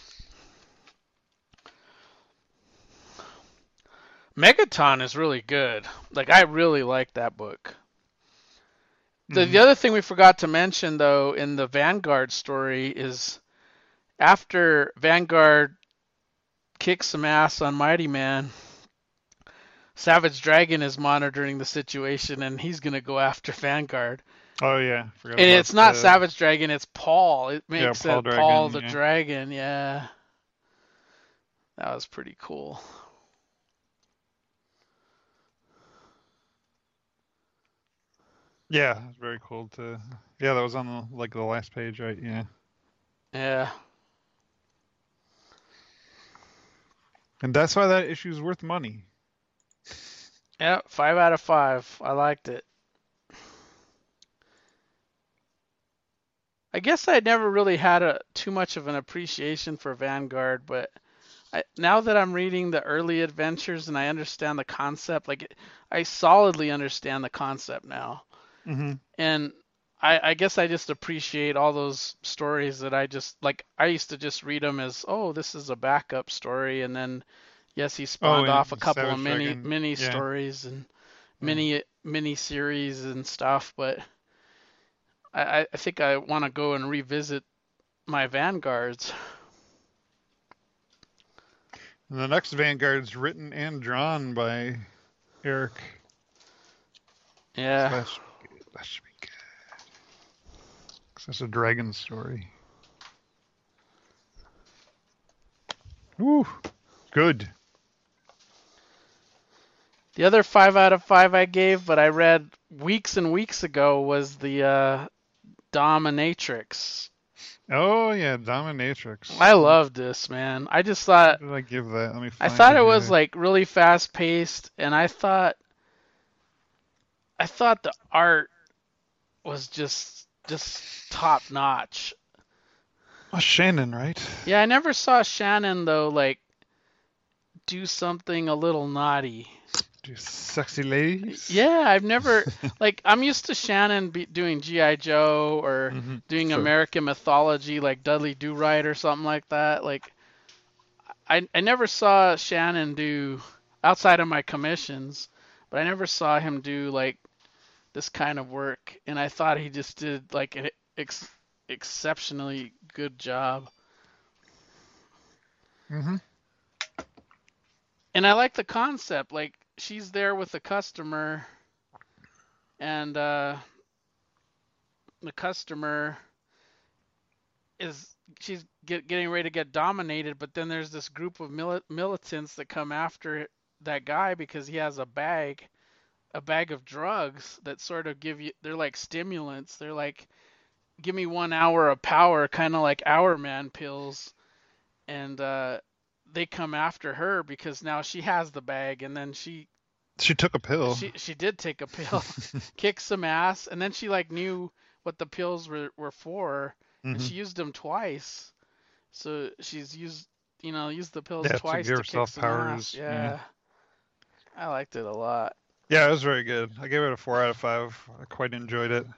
Speaker 2: Megaton is really good. Like I really like that book. The the
Speaker 1: Mhm.
Speaker 2: other thing we forgot to mention though in the Vanguard story is after Vanguard kicks some ass on Mighty Man, Savage Dragon is monitoring the situation and he's gonna go after Vanguard.
Speaker 1: Oh yeah, forgot
Speaker 2: And
Speaker 1: about
Speaker 2: it's not
Speaker 1: the
Speaker 2: Savage Dragon, it's Paul. It
Speaker 1: yeah
Speaker 2: makes
Speaker 1: Paul
Speaker 2: it Paul
Speaker 1: Dragon.
Speaker 2: the
Speaker 1: Yeah,
Speaker 2: Dragon. Yeah, that was pretty cool.
Speaker 1: yeah, it's very cool to. Yeah, that was on the, like the last page, right? Yeah,
Speaker 2: Yeah,
Speaker 1: and that's why that issue is worth money.
Speaker 2: yeah, five out of five. I liked it. I guess I never really had a too much of an appreciation for Vanguard, but I, now that I'm reading the early adventures and I understand the concept, like I solidly understand the concept now.
Speaker 1: Hmm.
Speaker 2: And I, I guess I just appreciate all those stories that I just like. I used to just read them as, oh, this is a backup story, and then yes, he
Speaker 1: Oh,
Speaker 2: spawned off a
Speaker 1: and
Speaker 2: couple of
Speaker 1: Savage
Speaker 2: mini
Speaker 1: Dragon.
Speaker 2: mini
Speaker 1: Yeah,
Speaker 2: stories and
Speaker 1: yeah,
Speaker 2: mini mini series and stuff. But I, I think I want to go and revisit my Vanguards.
Speaker 1: and the next Vanguard's written and drawn by Eric.
Speaker 2: Yeah.
Speaker 1: So that should be good. That should be good. 'Cause that's a dragon story. Ooh, good.
Speaker 2: The other five out of five I gave, but I read weeks and weeks ago, was the uh, Dominatrix.
Speaker 1: Oh yeah, Dominatrix.
Speaker 2: I
Speaker 1: What,
Speaker 2: loved this, man. I just
Speaker 1: what
Speaker 2: thought
Speaker 1: did I give that? Let me
Speaker 2: I
Speaker 1: find
Speaker 2: thought
Speaker 1: it
Speaker 2: it was
Speaker 1: here.
Speaker 2: like really fast paced, and I thought I thought the art was just just top notch.
Speaker 1: Oh, Shannon, right?
Speaker 2: Yeah, I never saw Shannon though like do something a little naughty.
Speaker 1: Do sexy ladies?
Speaker 2: Yeah, I've never like I'm used to Shannon be doing G I. Joe or
Speaker 1: Mm-hmm.
Speaker 2: doing
Speaker 1: Sure.
Speaker 2: American mythology like Dudley Do Right or something like that. Like I I never saw Shannon do outside of my commissions, but I never saw him do like this kind of work, and I thought he just did like an ex- exceptionally good job.
Speaker 1: Mm-hmm.
Speaker 2: And I like the concept. Like she's there with the customer, and uh, the customer is she's get, getting ready to get dominated, but then there's this group of mili- militants that come after that guy because he has a bag, a bag of drugs that sort of give you. They're like stimulants. They're like, give me one hour of power, kind of like Hour Man pills, and uh, they come after her because now she has the bag, and then she
Speaker 1: She took a pill.
Speaker 2: she she did take a pill, kicked some ass, and then she like knew what the pills were were for, and
Speaker 1: Mm-hmm.
Speaker 2: she used them twice. So she's used you know used the pills
Speaker 1: Yeah, to
Speaker 2: twice
Speaker 1: give
Speaker 2: to kick
Speaker 1: herself
Speaker 2: some ass.
Speaker 1: powers. Yeah.
Speaker 2: Yeah, I liked it a lot.
Speaker 1: Yeah, it was very good. I gave it a four out of five. I quite enjoyed it.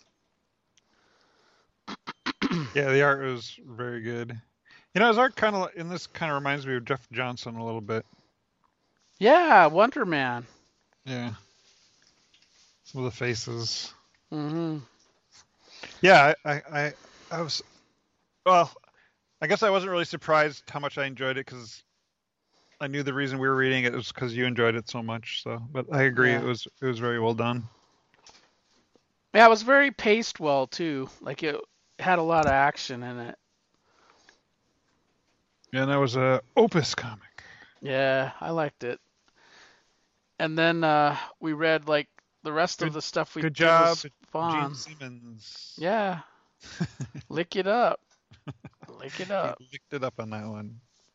Speaker 1: Yeah, the art was very good. You know, his art kind of in this kind of reminds me of Jeff Johnson a little bit.
Speaker 2: Yeah, Wonder Man.
Speaker 1: Yeah, some of the faces.
Speaker 2: hmm
Speaker 1: Yeah, I, I, I, I was. Well, I guess I wasn't really surprised how much I enjoyed it because I knew the reason we were reading it was because you enjoyed it so much. So, but I agree, it
Speaker 2: Yeah.
Speaker 1: was it was very well done.
Speaker 2: Yeah, it was very paced well too. Like it had a lot of action in it.
Speaker 1: And that was a Opus comic.
Speaker 2: Yeah, I liked it. And then uh, we read like the rest of
Speaker 1: Good,
Speaker 2: the stuff we
Speaker 1: good
Speaker 2: did
Speaker 1: job,
Speaker 2: was
Speaker 1: Gene
Speaker 2: Spawn.
Speaker 1: Simmons.
Speaker 2: Yeah, lick it up, lick it
Speaker 1: He
Speaker 2: up.
Speaker 1: licked it up on that one.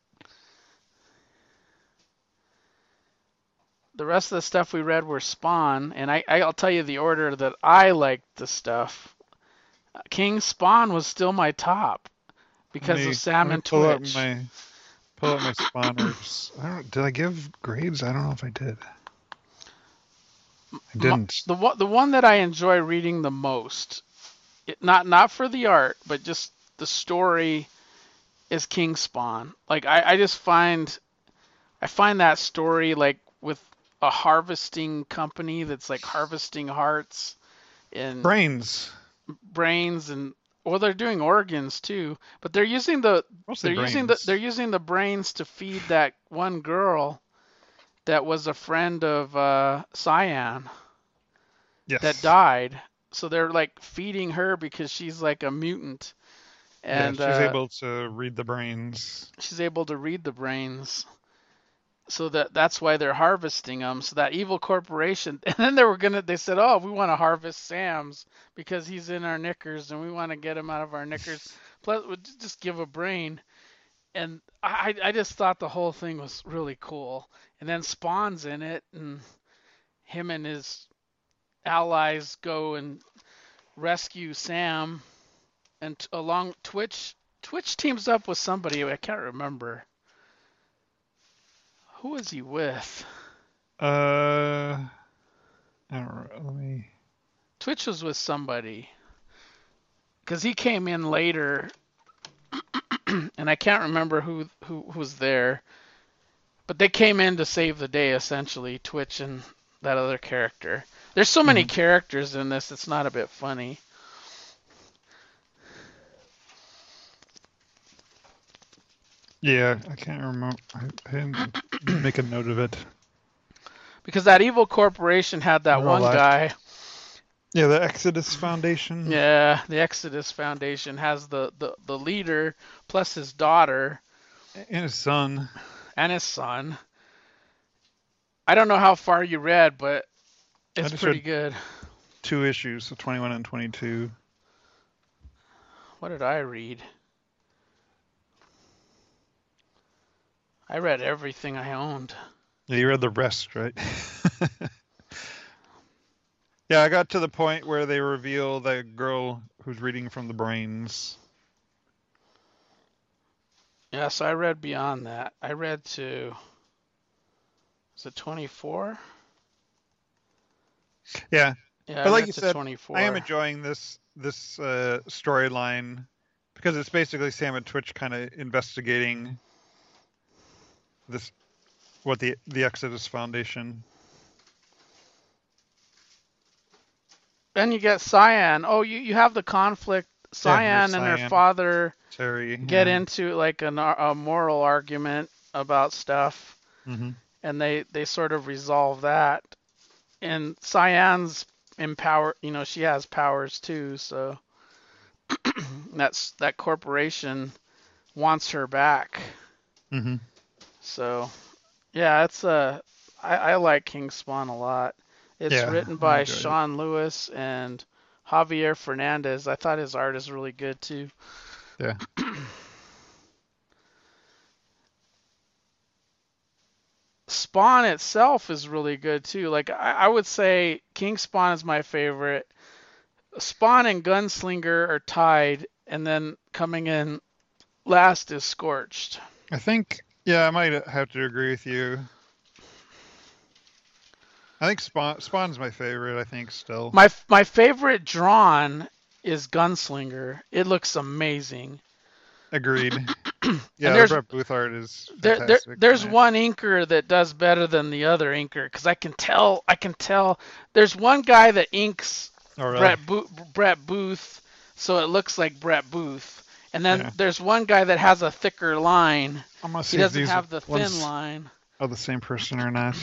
Speaker 2: The rest of the stuff we read were Spawn, and I I'll tell you the order that I liked the stuff. King Spawn was still my top
Speaker 1: Let
Speaker 2: because
Speaker 1: me
Speaker 2: of Sam
Speaker 1: let me
Speaker 2: and
Speaker 1: pull up
Speaker 2: Twitch.
Speaker 1: my pull up my spawners. I don't. Did I give grades? I don't know if I did. I
Speaker 2: M-
Speaker 1: didn't.
Speaker 2: The one the one that I enjoy reading the most, it, not not for the art, but just the story, is King Spawn. Like I, I just find I find that story like with a harvesting company that's like harvesting hearts and
Speaker 1: Brains.
Speaker 2: brains and well they're doing organs too, but they're using the
Speaker 1: Mostly
Speaker 2: they're using the they're
Speaker 1: brains.
Speaker 2: using the brains to feed that one girl that was a friend of uh, Cyan that
Speaker 1: Yes.
Speaker 2: died. So they're like feeding her because she's like a mutant
Speaker 1: Yeah,
Speaker 2: and
Speaker 1: she's
Speaker 2: uh,
Speaker 1: able to read the brains.
Speaker 2: she's able to read the brains. So that that's why they're harvesting them. So that evil corporation, and then they were gonna, they said, oh, we want to harvest Sam's because he's in our knickers, and we want to get him out of our knickers. Plus, we'll just give a brain. And I I just thought the whole thing was really cool. And then Spawn's in it, and him and his allies go and rescue Sam, and t- along Twitch Twitch teams up with somebody I can't remember. Who was he with?
Speaker 1: Uh, I don't know. Let me.
Speaker 2: Twitch was with somebody because he came in later, and I can't remember who, who who was there. But they came in to save the day essentially. Twitch and that other character. There's so many
Speaker 1: Mhm.
Speaker 2: characters in this. It's not a bit funny.
Speaker 1: Yeah, I can't remember. I, I didn't make a note of it.
Speaker 2: Because that evil corporation had that
Speaker 1: They're all
Speaker 2: one
Speaker 1: left.
Speaker 2: guy.
Speaker 1: Yeah, the Exodus Foundation.
Speaker 2: Yeah, the Exodus Foundation has the, the, the leader plus his daughter
Speaker 1: And his son.
Speaker 2: and his son. I don't know how far you read, but
Speaker 1: I
Speaker 2: it's
Speaker 1: just
Speaker 2: pretty
Speaker 1: read
Speaker 2: good.
Speaker 1: two issues, so twenty-one and twenty-two.
Speaker 2: What did I read? I read everything I owned.
Speaker 1: Yeah, you read the rest, right? Yeah, I got to the point where they reveal the girl who's reading from the brains.
Speaker 2: Yeah, so I read beyond that. I read to, was it twenty-four?
Speaker 1: Yeah,
Speaker 2: Yeah,
Speaker 1: but
Speaker 2: I
Speaker 1: like
Speaker 2: read
Speaker 1: you
Speaker 2: to
Speaker 1: said,
Speaker 2: twenty-four.
Speaker 1: I am enjoying this this uh, storyline because it's basically Sam and Twitch kind of investigating this, what the the Exodus Foundation.
Speaker 2: Then you get Cyan. Oh, you, you have the conflict.
Speaker 1: Yeah,
Speaker 2: Cyan
Speaker 1: there's
Speaker 2: and her
Speaker 1: Cyan,
Speaker 2: father
Speaker 1: Terry.
Speaker 2: get
Speaker 1: Yeah.
Speaker 2: into like an, a moral argument about stuff,
Speaker 1: hmm
Speaker 2: and they, they sort of resolve that. And Cyan's empower, you know, she has powers too, so that's that corporation wants her back.
Speaker 1: hmm
Speaker 2: So yeah, it's a I, I like King Spawn a lot. It's
Speaker 1: Yeah,
Speaker 2: written
Speaker 1: I
Speaker 2: by
Speaker 1: enjoyed it.
Speaker 2: Sean Lewis and Javier Fernandez. I thought his art is really good too.
Speaker 1: Yeah.
Speaker 2: Spawn itself is really good too. Like I, I would say King Spawn is my favorite. Spawn and Gunslinger are tied, and then coming in last is Scorched.
Speaker 1: I think, yeah, I might have to agree with you. I think Spawn Spawn's my favorite, I think, still.
Speaker 2: My my favorite drawn is Gunslinger. It looks amazing.
Speaker 1: Agreed. Yeah, the
Speaker 2: there's-
Speaker 1: Brett Booth art is
Speaker 2: There, there,
Speaker 1: fantastic.
Speaker 2: there's
Speaker 1: man.
Speaker 2: one inker that does better than the other inker because I can tell. I can tell. There's one guy that inks
Speaker 1: Oh, really?
Speaker 2: Brett, Bo- Brett Booth, so it looks like Brett Booth. And then
Speaker 1: Yeah.
Speaker 2: there's one guy that has a thicker line.
Speaker 1: I'm gonna
Speaker 2: He
Speaker 1: see if
Speaker 2: doesn't
Speaker 1: these
Speaker 2: have the thin
Speaker 1: ones
Speaker 2: line.
Speaker 1: are the same person or not.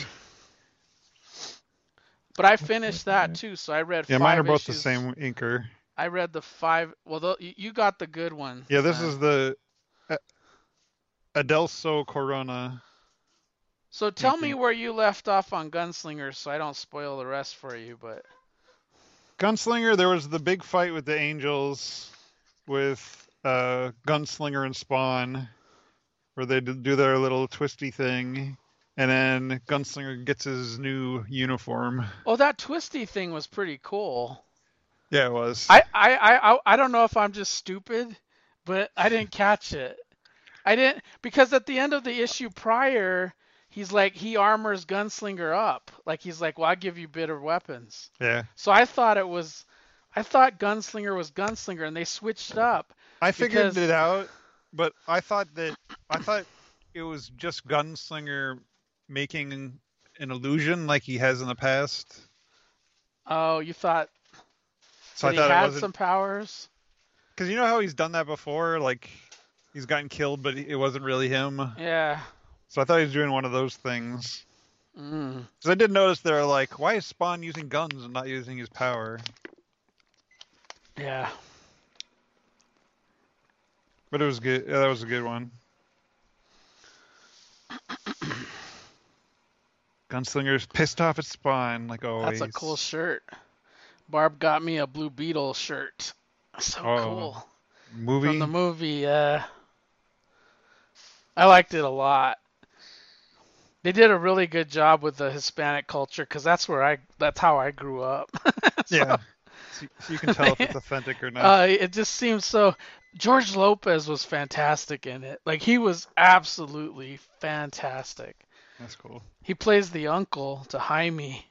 Speaker 2: But I finished that too, so I read
Speaker 1: Yeah,
Speaker 2: five
Speaker 1: mine are both
Speaker 2: issues.
Speaker 1: the same inker.
Speaker 2: I read the five. Well, the, you you got the good one.
Speaker 1: Yeah, this
Speaker 2: Uh,
Speaker 1: is the uh, Adelso Corona.
Speaker 2: So tell
Speaker 1: Thank
Speaker 2: me
Speaker 1: you.
Speaker 2: where you left off on Gunslinger, so I don't spoil the rest for you. But
Speaker 1: Gunslinger, there was the big fight with the Angels with uh, Gunslinger and Spawn, where they d- do their little twisty thing, and then Gunslinger gets his new uniform.
Speaker 2: oh, that twisty thing was pretty cool.
Speaker 1: Yeah, it was.
Speaker 2: I, I, I, I- I don't know if I'm just stupid, but I didn't catch it. I didn't because at the end of the issue prior, he's like he armors Gunslinger up. Like he's like, well, I'll give you better weapons.
Speaker 1: Yeah.
Speaker 2: So I thought it was, I thought Gunslinger was Gunslinger, and they switched up.
Speaker 1: I figured
Speaker 2: Because-
Speaker 1: it out, but I thought that I thought it was just Gunslinger making an illusion like he has in the past.
Speaker 2: Oh, you thought
Speaker 1: So
Speaker 2: that
Speaker 1: I
Speaker 2: he
Speaker 1: thought it
Speaker 2: had
Speaker 1: wasn't
Speaker 2: some powers?
Speaker 1: because you know how he's done that before, like he's gotten killed, but it wasn't really him.
Speaker 2: Yeah.
Speaker 1: So I thought he was doing one of those things.
Speaker 2: Mm.
Speaker 1: Because I did notice they're like, why is Spawn using guns and not using his power?
Speaker 2: Yeah.
Speaker 1: But it was good. Yeah, that was a good one. Gunslinger's pissed off at Spawn, like always.
Speaker 2: That's a cool shirt. Barb got me a Blue Beetle shirt. So
Speaker 1: Oh.
Speaker 2: cool.
Speaker 1: movie.
Speaker 2: From the movie, uh, I liked it a lot. They did a really good job with the Hispanic culture because that's where I, that's how I grew up. So,
Speaker 1: Yeah. So, so you can tell if it's authentic or not.
Speaker 2: Uh, it just seems so. George Lopez was fantastic in it. Like he was absolutely fantastic.
Speaker 1: That's cool.
Speaker 2: He plays the uncle to Jaime.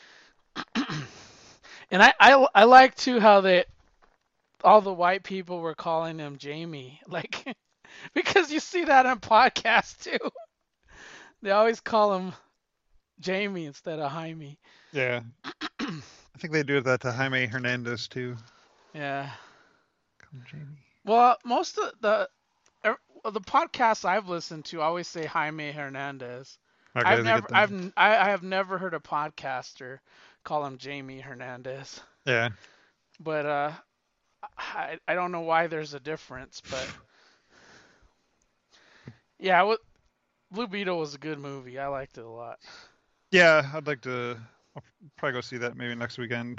Speaker 2: And I, I, I like too how they, all the white people were calling him Jamie. Like, because you see that on podcasts too. They always call him Jamie instead of Jaime.
Speaker 1: Yeah. I think they do that to Jaime Hernandez too.
Speaker 2: Yeah.
Speaker 1: Come, Jamie.
Speaker 2: Well, most of the, er, the podcasts I've listened to always say Jaime Hernandez.
Speaker 1: Okay,
Speaker 2: I've
Speaker 1: they
Speaker 2: never
Speaker 1: get the
Speaker 2: I've
Speaker 1: name.
Speaker 2: n- I, I have never heard a podcaster call him Jamie Hernandez.
Speaker 1: Yeah.
Speaker 2: But uh I I don't know why there's a difference, but yeah, what Blue Beetle was a good movie. I liked it a lot.
Speaker 1: Yeah, I'd like to. I'll probably go see that maybe next weekend.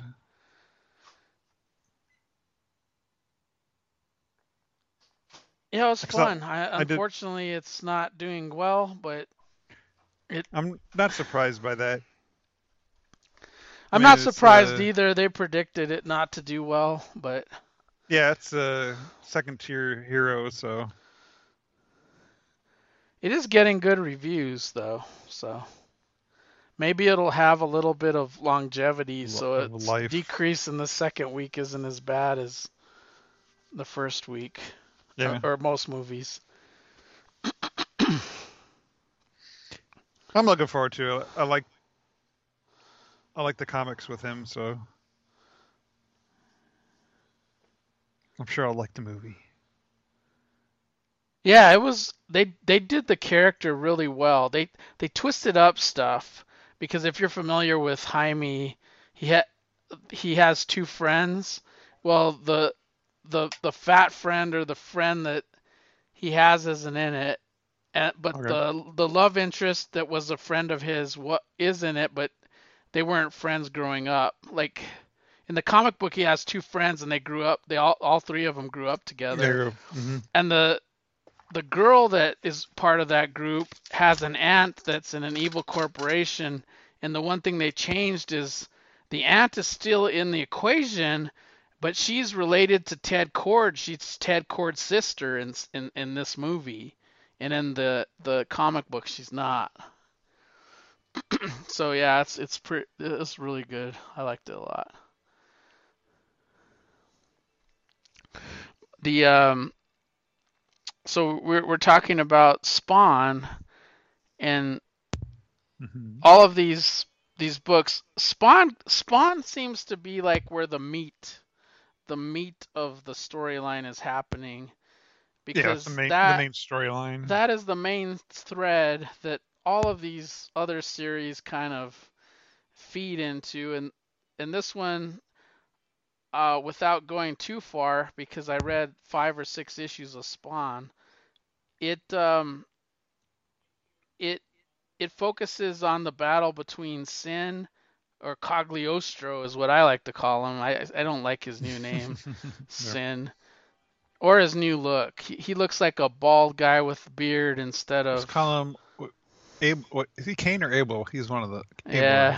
Speaker 2: Yeah, it was
Speaker 1: Cause I,
Speaker 2: fun. I,
Speaker 1: I did.
Speaker 2: unfortunately, it's not doing well, but it.
Speaker 1: I'm not surprised by that. I
Speaker 2: I'm
Speaker 1: mean,
Speaker 2: not
Speaker 1: it's
Speaker 2: surprised
Speaker 1: uh,
Speaker 2: either. They predicted it not to do well, but
Speaker 1: yeah, it's a second tier hero, so
Speaker 2: it is getting good reviews though. So maybe it'll have a little bit of longevity,
Speaker 1: lo-
Speaker 2: so
Speaker 1: of
Speaker 2: its
Speaker 1: life.
Speaker 2: decrease in the second week isn't as bad as the first week, or,
Speaker 1: Yeah,
Speaker 2: or most movies.
Speaker 1: I'm looking forward to it. I like I like the comics with him, so I'm sure I'll like the movie.
Speaker 2: Yeah, it was they they did the character really well. They they twisted up stuff because if you're familiar with Jaime, he ha he has two friends. Well, the the the fat friend or the friend that he has isn't in it, and, but
Speaker 1: Okay.
Speaker 2: the the love interest that was a friend of his what is in it, but they weren't friends growing up. Like in the comic book, he has two friends and they grew up. They all all three of them grew up together,
Speaker 1: There you go. Hmm.
Speaker 2: and the the girl that is part of that group has an aunt that's in an evil corporation, and the one thing they changed is the aunt is still in the equation, but she's related to Ted Kord. She's Ted Kord's sister in in, in this movie, and in the the comic book she's not. So yeah, it's it's pretty it's really good. I liked it a lot. The um so we're we're talking about Spawn, and
Speaker 1: Hmm.
Speaker 2: all of these these books. Spawn Spawn seems to be like where the meat the meat of the storyline is happening,
Speaker 1: Yeah, it's the
Speaker 2: because
Speaker 1: main the
Speaker 2: that
Speaker 1: main storyline.
Speaker 2: that is the main thread that all of these other series kind of feed into, and and this one, uh, without going too far, because I read five or six issues of Spawn, it um it it focuses on the battle between Sin, or Cogliostro is what I like to call him. I I don't like his new name,
Speaker 1: Yeah.
Speaker 2: Sin, or his new look. He, he looks like a bald guy with a beard instead
Speaker 1: Let's
Speaker 2: of,
Speaker 1: call him what, Abe. What is he? Cain or Abel? He's one of the Abel.
Speaker 2: yeah,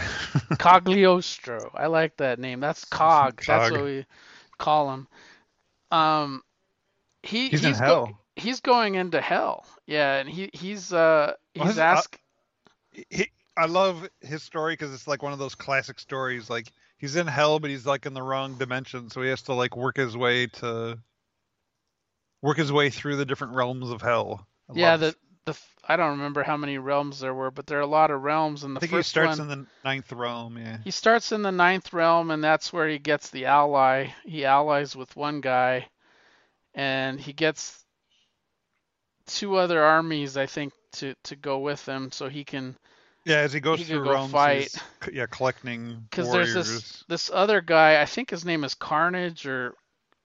Speaker 2: Cogliostro. I like that name. That's Cog. That's
Speaker 1: Cog.
Speaker 2: what we call him. Um, he
Speaker 1: He's in
Speaker 2: he's go
Speaker 1: hell.
Speaker 2: he's going into hell. Yeah, and he he's uh
Speaker 1: Well,
Speaker 2: he's
Speaker 1: his, I,
Speaker 2: asked.
Speaker 1: he, I love his story because it's like one of those classic stories. Like he's in hell, but he's like in the wrong dimension, so he has to like work his way to work his way through the different realms of hell. I
Speaker 2: Yeah,
Speaker 1: love.
Speaker 2: the the I don't remember how many realms there were, but there are a lot of realms. And
Speaker 1: I
Speaker 2: the
Speaker 1: think he
Speaker 2: first
Speaker 1: starts
Speaker 2: one,
Speaker 1: in the ninth realm. Yeah.
Speaker 2: he starts in the ninth realm, and that's where he gets the ally. He allies with one guy, and he gets two other armies, I think, to to go with him, so he can
Speaker 1: Yeah, as he goes
Speaker 2: he could
Speaker 1: through
Speaker 2: go
Speaker 1: realms,
Speaker 2: fight.
Speaker 1: he's yeah collecting
Speaker 2: Because there's this
Speaker 1: warriors.
Speaker 2: this other guy, I think his name is Carnage, or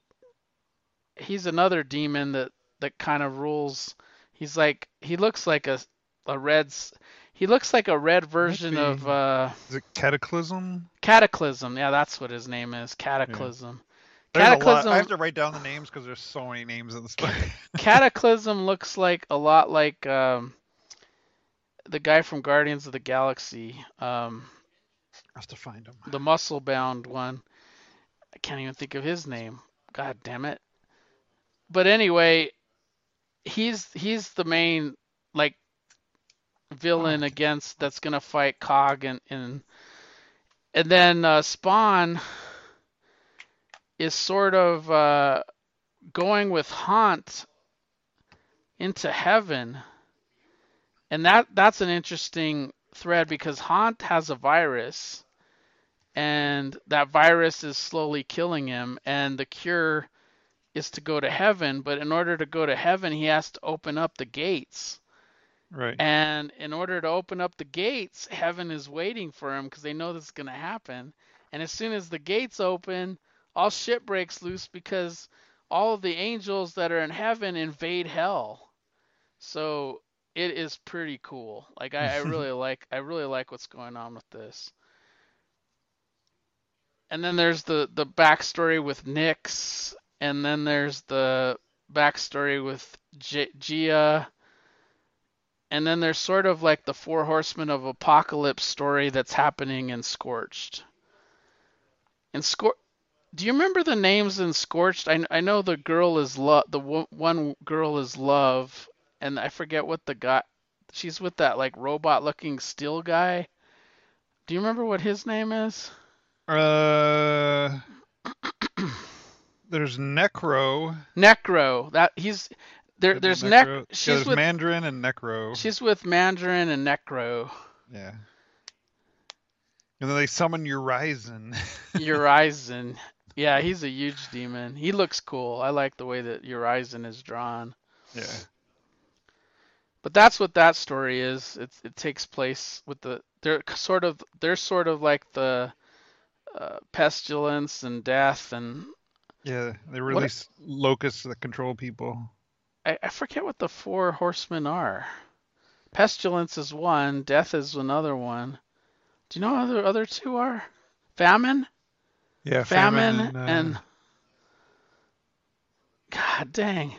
Speaker 2: he's another demon that that kind of rules. He's like he looks like a a red s- he looks like a red
Speaker 1: Might
Speaker 2: version
Speaker 1: be.
Speaker 2: of uh
Speaker 1: Is it Cataclysm?
Speaker 2: Cataclysm. Yeah, that's what his name is.
Speaker 1: Yeah.
Speaker 2: Cataclysm.
Speaker 1: There's a lot. I have
Speaker 2: Cataclysm
Speaker 1: to write down the names because there's so many names in this book.
Speaker 2: Cataclysm looks like a lot like um the guy from Guardians of the Galaxy, um
Speaker 1: I have to find them.
Speaker 2: the muscle bound one. I can't even think of his name. God damn it. But anyway, he's he's the main, like,
Speaker 1: Oh, I
Speaker 2: villain
Speaker 1: think-
Speaker 2: against that's gonna fight Cog, and and and then uh, Spawn is sort of uh, going with Haunt into heaven, and that that's an interesting thread because Haunt has a virus, and that virus is slowly killing him, and the cure is to go to heaven, but in order to go to heaven, he has to open up the gates.
Speaker 1: Right.
Speaker 2: And in order to open up the gates, heaven is waiting for him because they know this is going to happen. And as soon as the gates open, all shit breaks loose because all of the angels that are in heaven invade hell. So it is pretty cool. Like I, I really like I really like what's going on with this. And then there's the the backstory with Nyx, and then there's the backstory with G- Gia, and then there's sort of like the Four Horsemen of Apocalypse story that's happening in Scorched. And Scor- do you remember the names in Scorched? I I know the girl is love. The one girl is Love, and I forget what the guy. She's with that like robot-looking steel guy. Do you remember what his name is?
Speaker 1: Uh, there's Necro.
Speaker 2: Necro. That he's there.
Speaker 1: Could be
Speaker 2: There's Nec.
Speaker 1: Necro. Yeah,
Speaker 2: She's
Speaker 1: there's
Speaker 2: with
Speaker 1: Mandarin and Necro.
Speaker 2: she's with Mandarin and Necro.
Speaker 1: Yeah. And then they summon Urizen.
Speaker 2: Urizen. Yeah, he's a huge demon. He looks cool. I like the way that Urizen is drawn.
Speaker 1: Yeah.
Speaker 2: But that's what that story is. It it takes place with the they're sort of they're sort of like the uh, pestilence and death and
Speaker 1: Yeah, they
Speaker 2: what
Speaker 1: release locusts that control people.
Speaker 2: I, I forget what the four horsemen are. Pestilence is one, death is another one. Do you know what other other two are? Famine?
Speaker 1: Yeah,
Speaker 2: Famine,
Speaker 1: famine and, uh,
Speaker 2: and God dang.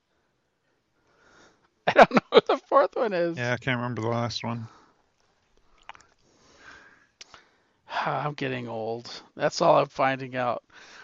Speaker 2: I don't know what the fourth one is.
Speaker 1: yeah, I can't remember the last one.
Speaker 2: I'm getting old. That's all I'm finding out.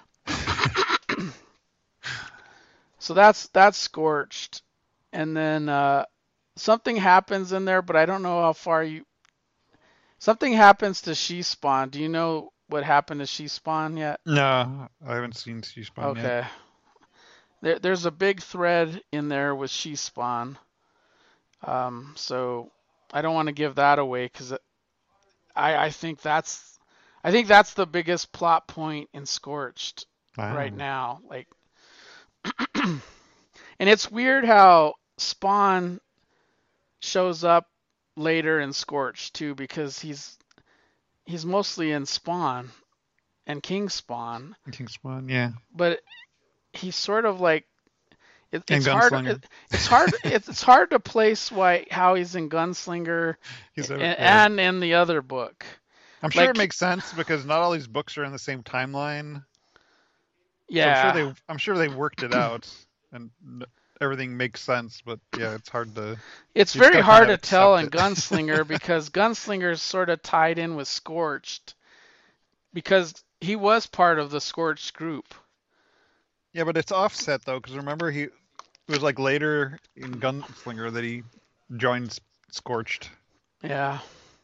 Speaker 2: So that's that's Scorched. And then uh, something happens in there, but I don't know how far you. Something happens to She Spawn. Do you know what happened to She Spawn yet?
Speaker 1: No, I haven't seen She Spawn yet.
Speaker 2: Okay. There, there's a big thread in there with She Spawn. Um, so I don't want to give that away because I, I think that's I think that's the biggest plot point in Scorched
Speaker 1: Wow.
Speaker 2: right now. Like, and it's weird how Spawn shows up later in Scorched too, because he's he's mostly in Spawn and King Spawn,
Speaker 1: King Spawn, yeah.
Speaker 2: but he's sort of like it,
Speaker 1: And
Speaker 2: it's hard.
Speaker 1: Gunslinger.
Speaker 2: It, it's hard. It's, it's hard to place why how he's in Gunslinger
Speaker 1: He's a,
Speaker 2: and,
Speaker 1: yeah.
Speaker 2: and in the other book.
Speaker 1: I'm sure
Speaker 2: like-
Speaker 1: it makes sense because not all these books are in the same timeline. So
Speaker 2: Yeah.
Speaker 1: I'm sure they I'm sure they worked it out and n- everything makes sense, but yeah, it's hard to
Speaker 2: It's
Speaker 1: You
Speaker 2: very
Speaker 1: gotta
Speaker 2: hard
Speaker 1: kinda
Speaker 2: to tell in
Speaker 1: accept it.
Speaker 2: Gunslinger because Gunslinger's sort of tied in with Scorched because he was part of the Scorched group.
Speaker 1: Yeah, but it's offset though, because remember he it was like later in Gunslinger that he joined Scorched.
Speaker 2: Yeah.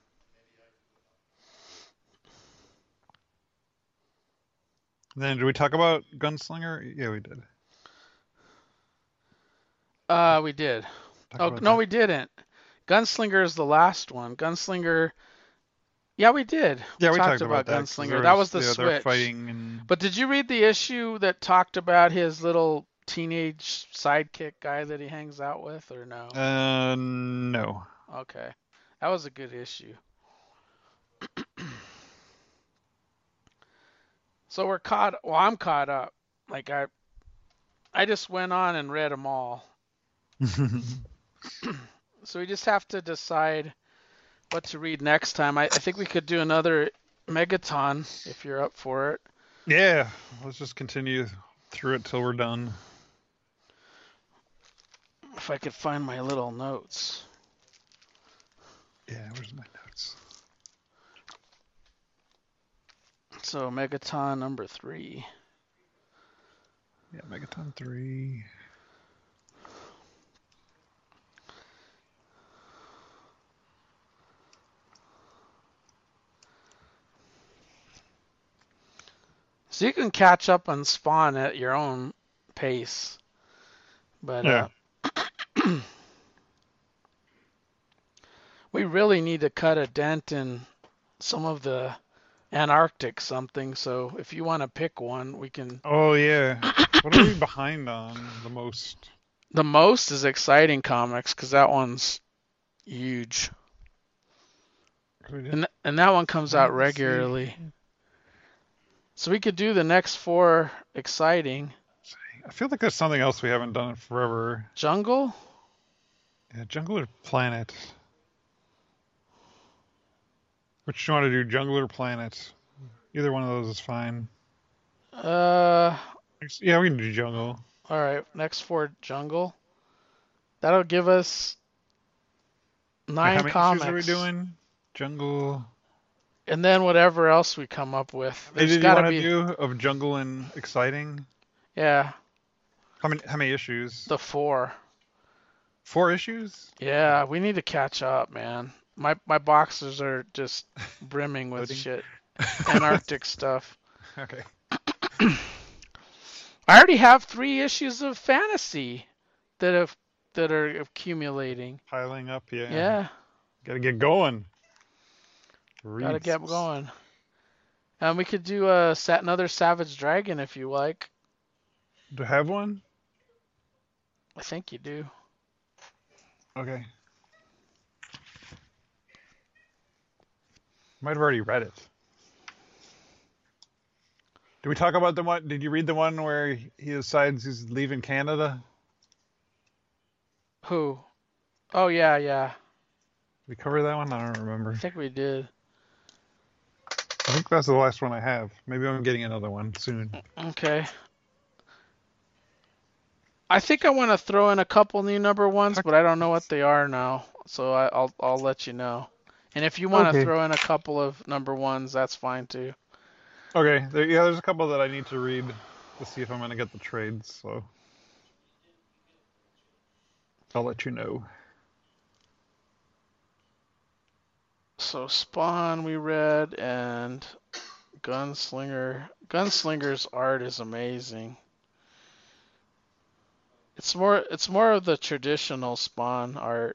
Speaker 1: And then did we talk about Gunslinger? Yeah, we did.
Speaker 2: Uh, we did.
Speaker 1: Talk
Speaker 2: Oh,
Speaker 1: about
Speaker 2: no,
Speaker 1: that.
Speaker 2: we didn't. Gunslinger is the last one. Gunslinger. Yeah, we did.
Speaker 1: Yeah, we
Speaker 2: talked
Speaker 1: talked about, that. 'cause
Speaker 2: Gunslinger.
Speaker 1: there
Speaker 2: That was the
Speaker 1: yeah,
Speaker 2: switch.
Speaker 1: They're fighting and
Speaker 2: But did you read the issue that talked about his little teenage sidekick guy that he hangs out with, or no?
Speaker 1: uh no.
Speaker 2: Okay. That was a good issue. So we're caught. Well, I'm caught up. Like I, I just went on and read them all. So we just have to decide what to read next time. I, I think we could do another Megaton if you're up for it.
Speaker 1: Yeah, let's just continue through it till we're done.
Speaker 2: If I could find my little notes.
Speaker 1: Yeah, where's my notes?
Speaker 2: So Megaton number three.
Speaker 1: Yeah, Megaton three.
Speaker 2: So you can catch up on Spawn at your own pace. But
Speaker 1: Yeah.
Speaker 2: uh, we really need to cut a dent in some of the Antarctic something. So if you want to pick one, we can.
Speaker 1: Oh yeah. What are we behind on the most?
Speaker 2: The most is Exciting Comics because that one's huge.
Speaker 1: We did
Speaker 2: And th- and that one comes out
Speaker 1: Let's see.
Speaker 2: regularly. So we could do the next four exciting.
Speaker 1: I feel like there's something else we haven't done in forever.
Speaker 2: Jungle?
Speaker 1: Yeah, Jungle or Planet? Which do you want to do, Jungle or Planet? Either one of those is fine.
Speaker 2: Uh,
Speaker 1: Yeah, we can do Jungle.
Speaker 2: all right. Next four jungle. That'll give us
Speaker 1: Wait,
Speaker 2: nine
Speaker 1: how many
Speaker 2: comics.
Speaker 1: issues are we doing? Jungle.
Speaker 2: And then whatever else we come up with.
Speaker 1: Hey,
Speaker 2: There's
Speaker 1: did you
Speaker 2: got to
Speaker 1: want to
Speaker 2: be.
Speaker 1: do of Jungle and Exciting?
Speaker 2: Yeah,
Speaker 1: How many? How many issues?
Speaker 2: the four.
Speaker 1: Four issues?
Speaker 2: Yeah, we need to catch up, man. My my boxes are just brimming with
Speaker 1: Loading.
Speaker 2: shit. Antarctic stuff.
Speaker 1: Okay.
Speaker 2: I already have three issues of fantasy that have that are accumulating.
Speaker 1: Piling up, yeah.
Speaker 2: Yeah,
Speaker 1: Gotta get going.
Speaker 2: gotta
Speaker 1: Reads.
Speaker 2: get going. And we could do a sat another Savage Dragon if you like.
Speaker 1: Do I have one?
Speaker 2: I think you do.
Speaker 1: Okay. Might have already read it. Did we talk about the one? Did you read the one where he decides he's leaving Canada?
Speaker 2: Who? Oh yeah, yeah.
Speaker 1: Did we cover that one? I don't remember.
Speaker 2: I think we did.
Speaker 1: I think that's the last one I have. Maybe I'm getting another one soon.
Speaker 2: Okay. I think I want to throw in a couple new number ones, but I don't know what they are now. So I, I'll I'll let you know. And if you want to
Speaker 1: Okay.
Speaker 2: throw in a couple of number ones, that's fine too.
Speaker 1: Okay. There, yeah, there's a couple that I need to read to see if I'm going to get the trades. So I'll let you know.
Speaker 2: So Spawn we read, and Gunslinger. Gunslinger's art is amazing. It's more it's more of the traditional Spawn art.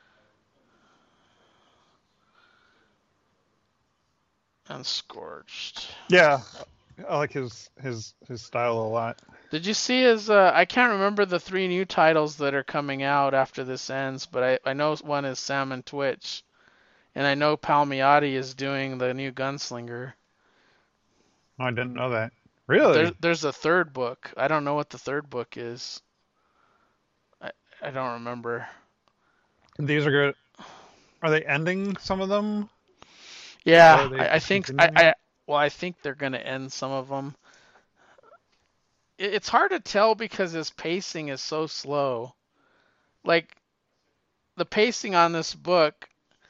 Speaker 2: And Scorched.
Speaker 1: Yeah, I like his his his style a lot.
Speaker 2: Did you see his? Uh, I can't remember the three new titles that are coming out after this ends, but I, I know one is Sam and Twitch, and I know Palmiotti is doing the new Gunslinger.
Speaker 1: Oh, I didn't know that. Really?
Speaker 2: There, there's a third book. I don't know what the third book is. I I don't remember.
Speaker 1: These are good. Are they ending some of them?
Speaker 2: Yeah,
Speaker 1: Or are they
Speaker 2: I, I think I,
Speaker 1: continuing?
Speaker 2: I well I think they're gonna end some of them. It, it's hard to tell because his pacing is so slow. Like the pacing on this book,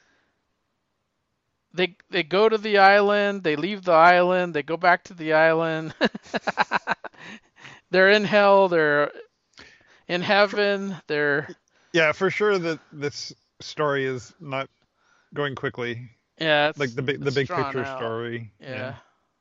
Speaker 2: they they go to the island, they leave the island, they go back to the island. They're in hell, they're in heaven, they're
Speaker 1: Yeah, for sure that this story is not going quickly.
Speaker 2: yeah, it's,
Speaker 1: Like the big the
Speaker 2: it's
Speaker 1: big
Speaker 2: drawn
Speaker 1: picture
Speaker 2: out.
Speaker 1: story.
Speaker 2: Yeah.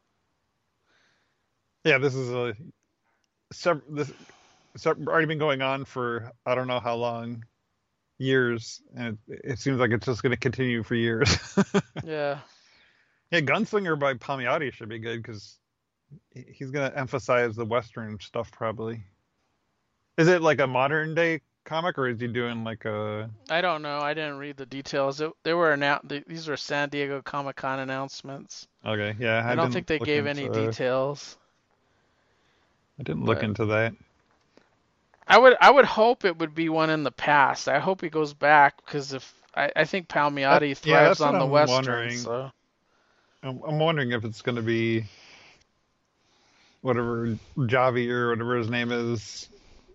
Speaker 1: Yeah, this is a sev- this it's already been going on for I don't know how long, years, and it, it seems like it's just going to continue for years.
Speaker 2: Yeah.
Speaker 1: Yeah, Gunslinger by Palmiotti should be good because he's going to emphasize the Western stuff probably. Is it like a modern day comic or is he doing like a?
Speaker 2: I don't know. I didn't read the details. It, they were announced. These were San Diego Comic Con announcements.
Speaker 1: Okay, yeah,
Speaker 2: I, don't
Speaker 1: didn't
Speaker 2: think they
Speaker 1: look
Speaker 2: gave any
Speaker 1: into-
Speaker 2: details.
Speaker 1: I didn't look
Speaker 2: but-
Speaker 1: into that.
Speaker 2: I would I would hope it would be one in the past. I hope he goes back because if I, I think Palmiotti
Speaker 1: That- yeah,
Speaker 2: thrives
Speaker 1: that's what
Speaker 2: on the
Speaker 1: I'm
Speaker 2: Western.
Speaker 1: wondering.
Speaker 2: So
Speaker 1: I'm, I'm wondering if it's going to be whatever Javi or whatever his name is,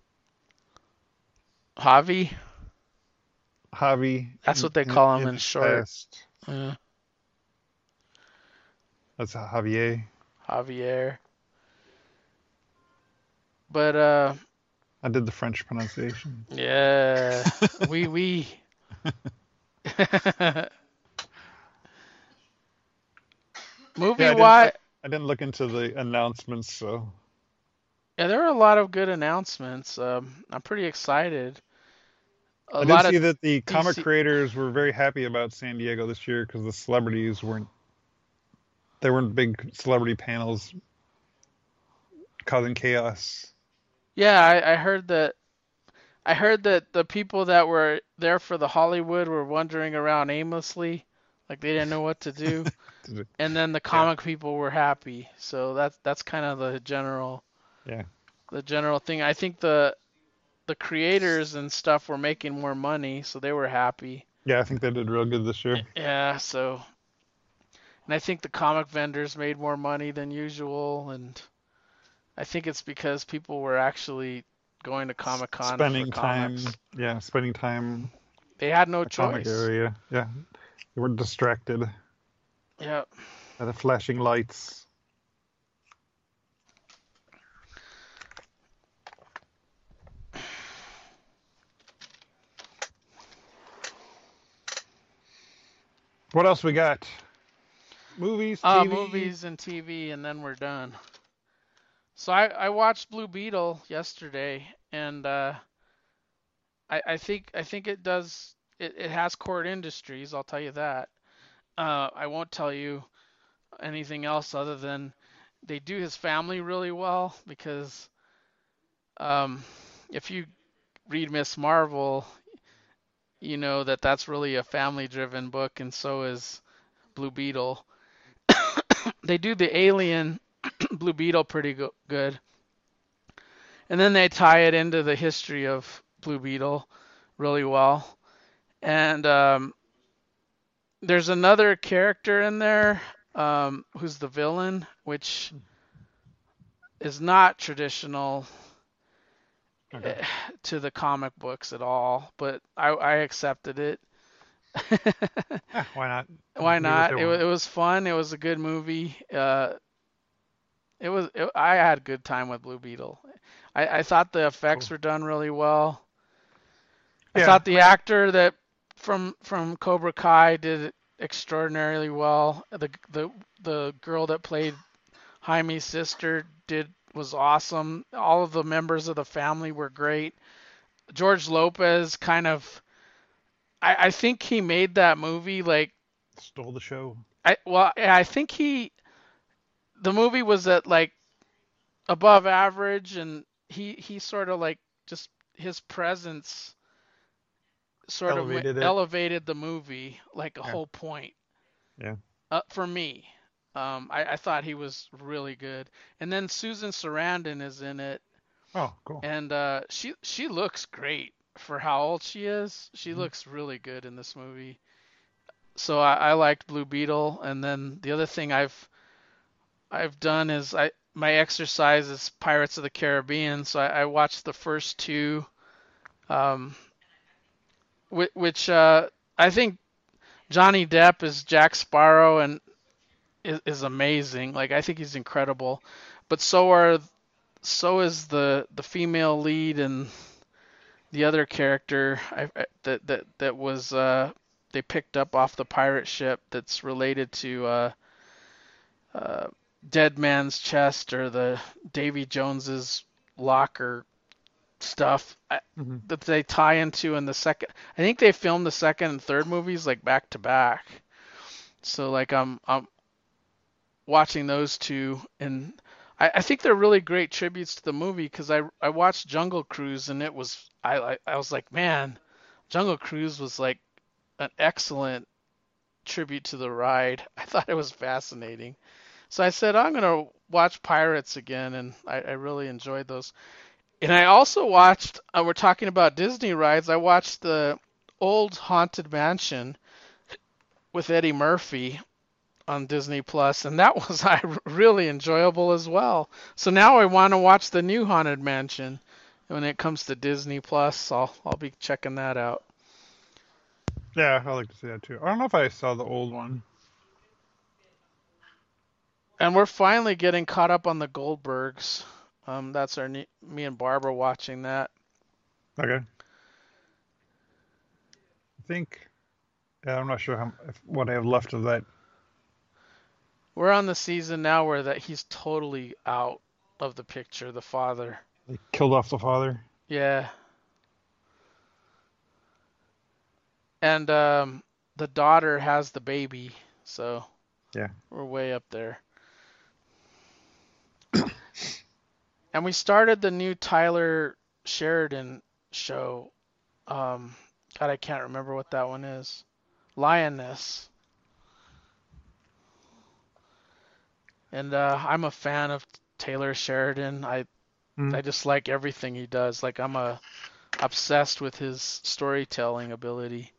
Speaker 2: Javi,
Speaker 1: Javi.
Speaker 2: That's what they call him in
Speaker 1: his
Speaker 2: short.
Speaker 1: past.
Speaker 2: yeah,
Speaker 1: That's Javier.
Speaker 2: Javier. But uh,
Speaker 1: I did the French pronunciation.
Speaker 2: yeah, we we. Movie
Speaker 1: Yeah, I didn't-
Speaker 2: wise,
Speaker 1: I didn't look into the announcements, so
Speaker 2: yeah, there are a lot of good announcements. Um, I'm pretty excited. A
Speaker 1: I
Speaker 2: lot
Speaker 1: did see
Speaker 2: of
Speaker 1: that the comic
Speaker 2: D C
Speaker 1: creators were very happy about San Diego this year because the celebrities weren't. There weren't big celebrity panels causing chaos.
Speaker 2: yeah, I, I heard that I heard that the people that were there for the Hollywood were wandering around aimlessly, like they didn't know what to do, and then the
Speaker 1: Yeah,
Speaker 2: comic people were happy. So that's that's kind of the general
Speaker 1: yeah,
Speaker 2: the general thing. I think the the creators and stuff were making more money, so they were happy.
Speaker 1: yeah. I think they did real good this year.
Speaker 2: Yeah, so and I think the comic vendors made more money than usual, and I think it's because people were actually going to
Speaker 1: S-
Speaker 2: Comic Con for
Speaker 1: spending
Speaker 2: comics.
Speaker 1: time, yeah, spending time
Speaker 2: They had no
Speaker 1: in the comic
Speaker 2: choice.
Speaker 1: area. Yeah, they were distracted
Speaker 2: Yeah.
Speaker 1: by the flashing lights. What else we got? Movies,
Speaker 2: Uh,
Speaker 1: T V.
Speaker 2: movies and T V, and then we're done. So I, I watched Blue Beetle yesterday, and uh, I, I think I think it does it, it has Cord Industries, I'll tell you that. Uh, I won't tell you anything else other than they do his family really well because um, if you read Miss Marvel, you know that that's really a family-driven book, and so is Blue Beetle. They do the Alien Blue Beetle pretty go- good, and then they tie it into the history of Blue Beetle really well. And um, there's another character in there um, who's the villain, which is not traditional
Speaker 1: Okay.
Speaker 2: eh, to the comic books at all, but I, I accepted it.
Speaker 1: Yeah, why not? They
Speaker 2: Why
Speaker 1: can do what they
Speaker 2: not? It, wa-
Speaker 1: want.
Speaker 2: it was fun. It was a good movie. Uh, it was. It, I had a good time with Blue Beetle. I, I thought the effects
Speaker 1: Cool.
Speaker 2: were done really well. I
Speaker 1: Yeah,
Speaker 2: thought
Speaker 1: I
Speaker 2: the
Speaker 1: mean,
Speaker 2: actor that from from Cobra Kai did it extraordinarily well. The the the girl that played Jaime's sister did was awesome. All of the members of the family were great. George Lopez kind of I, I think he made that movie like
Speaker 1: stole the show.
Speaker 2: I well I think he the movie was at like above average and he he sort of like just his presence sort of
Speaker 1: Elevated it.
Speaker 2: elevated the movie like a
Speaker 1: Yeah,
Speaker 2: whole point
Speaker 1: yeah.
Speaker 2: uh, for me. Um, I, I thought he was really good. And then Susan Sarandon is in it,
Speaker 1: Oh, cool.
Speaker 2: and uh, she she looks great for how old she is. She
Speaker 1: Hmm.
Speaker 2: looks really good in this movie. So I, I liked Blue Beetle. And then the other thing I've I've done is I my exercise is Pirates of the Caribbean. So I, I watched the first two, um, which, which uh, I think Johnny Depp is Jack Sparrow, and is, is amazing. Like I think he's incredible, but so are so is the the female lead and the other character I, I, that that that was uh, they picked up off the pirate ship that's related to uh, uh, Dead Man's Chest or the Davy Jones's locker stuff I,
Speaker 1: Hmm.
Speaker 2: that they tie into in the second. I think they filmed the second and third movies like back to back. So like I'm I'm watching those two, and I, I think they're really great tributes to the movie because I I watched Jungle Cruise and it was I, I I was like, man, Jungle Cruise was like an excellent tribute to the ride. I thought it was fascinating. So I said I'm gonna watch Pirates again, and I, I really enjoyed those. And I also watched. Uh, we're talking about Disney rides. I watched the old Haunted Mansion with Eddie Murphy on Disney Plus, and that was I really enjoyable as well. So now I want to watch the new Haunted Mansion. When it comes to Disney Plus, I'll I'll be checking that out.
Speaker 1: Yeah, I like to see that too. I don't know if I saw the old one.
Speaker 2: And we're finally getting caught up on the Goldbergs. Um, that's our me and Barbara watching that.
Speaker 1: Okay. I think. Yeah, I'm not sure how if, what I have left of that.
Speaker 2: We're on the season now where that he's totally out of the picture, the father.
Speaker 1: They killed off the father.
Speaker 2: Yeah, and um, the daughter has the baby, so
Speaker 1: Yeah.
Speaker 2: we're way up there. And we started the new Tyler Sheridan. show. Um, God, I can't remember what that one is. Lioness. And uh, I'm a fan of Taylor Sheridan. I I
Speaker 1: Mm.
Speaker 2: just like everything he does. Like I'm a obsessed with his storytelling ability.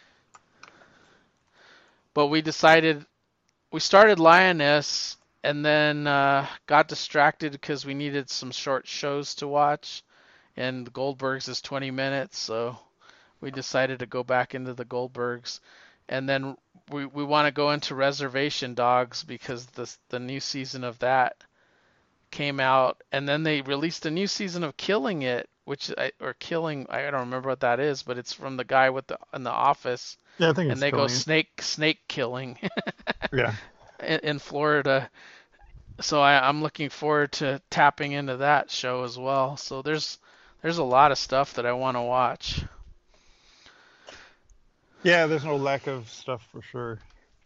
Speaker 2: But we decided we started Lioness and then uh, got distracted because we needed some short shows to watch. And the Goldbergs is twenty minutes, so we decided to go back into the Goldbergs. And then we, we want to go into Reservation Dogs because the the new season of that came out, and then they released a new season of Killing It, which I, or Killing, I don't remember what that is, but it's from the guy with the in the office,
Speaker 1: Yeah, I think
Speaker 2: and
Speaker 1: it's
Speaker 2: they go
Speaker 1: killing it.
Speaker 2: snake snake killing
Speaker 1: Yeah.
Speaker 2: in, in Florida. So I, I'm looking forward to tapping into that show as well. So there's there's a lot of stuff that I want to watch.
Speaker 1: Yeah, there's no lack of stuff for sure.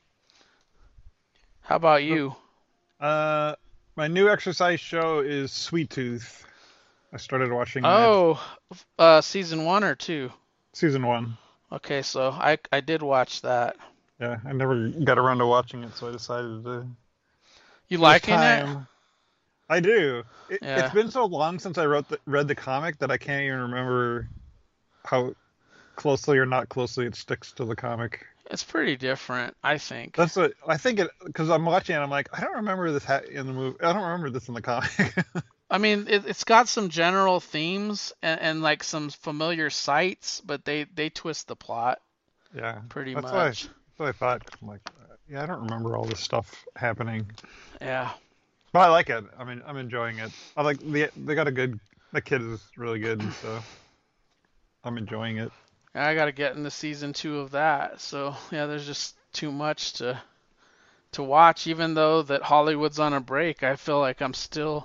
Speaker 2: How about
Speaker 1: So,
Speaker 2: you?
Speaker 1: uh, my new exercise show is Sweet Tooth. I started watching that
Speaker 2: Oh, uh, season one or two?
Speaker 1: season one.
Speaker 2: Okay, so I I did watch that.
Speaker 1: Yeah, I never got around to watching it, so I decided to.
Speaker 2: You
Speaker 1: It was
Speaker 2: liking it?
Speaker 1: time. I do. It, it's
Speaker 2: Yeah,
Speaker 1: been so long since I wrote the, read the comic that I can't even remember how closely or not closely it sticks to the comic.
Speaker 2: it's pretty different, I think.
Speaker 1: That's what I think it because I'm watching it. I'm like, I don't remember this ha- in the movie. I don't remember this in the comic.
Speaker 2: I mean, it, it's got some general themes and, and like some familiar sights, but they they twist the plot
Speaker 1: Yeah,
Speaker 2: pretty
Speaker 1: that's what I,
Speaker 2: much.
Speaker 1: that's what I thought. I'm like, uh, yeah, I don't remember all this stuff happening,
Speaker 2: Yeah,
Speaker 1: but I like it. I mean, I'm enjoying it. I like the they got a good. The kid is really good, so I'm enjoying it.
Speaker 2: I got to get into season two of that. So yeah, there's just too much to to watch. Even though that Hollywood's on a break, I feel like I'm still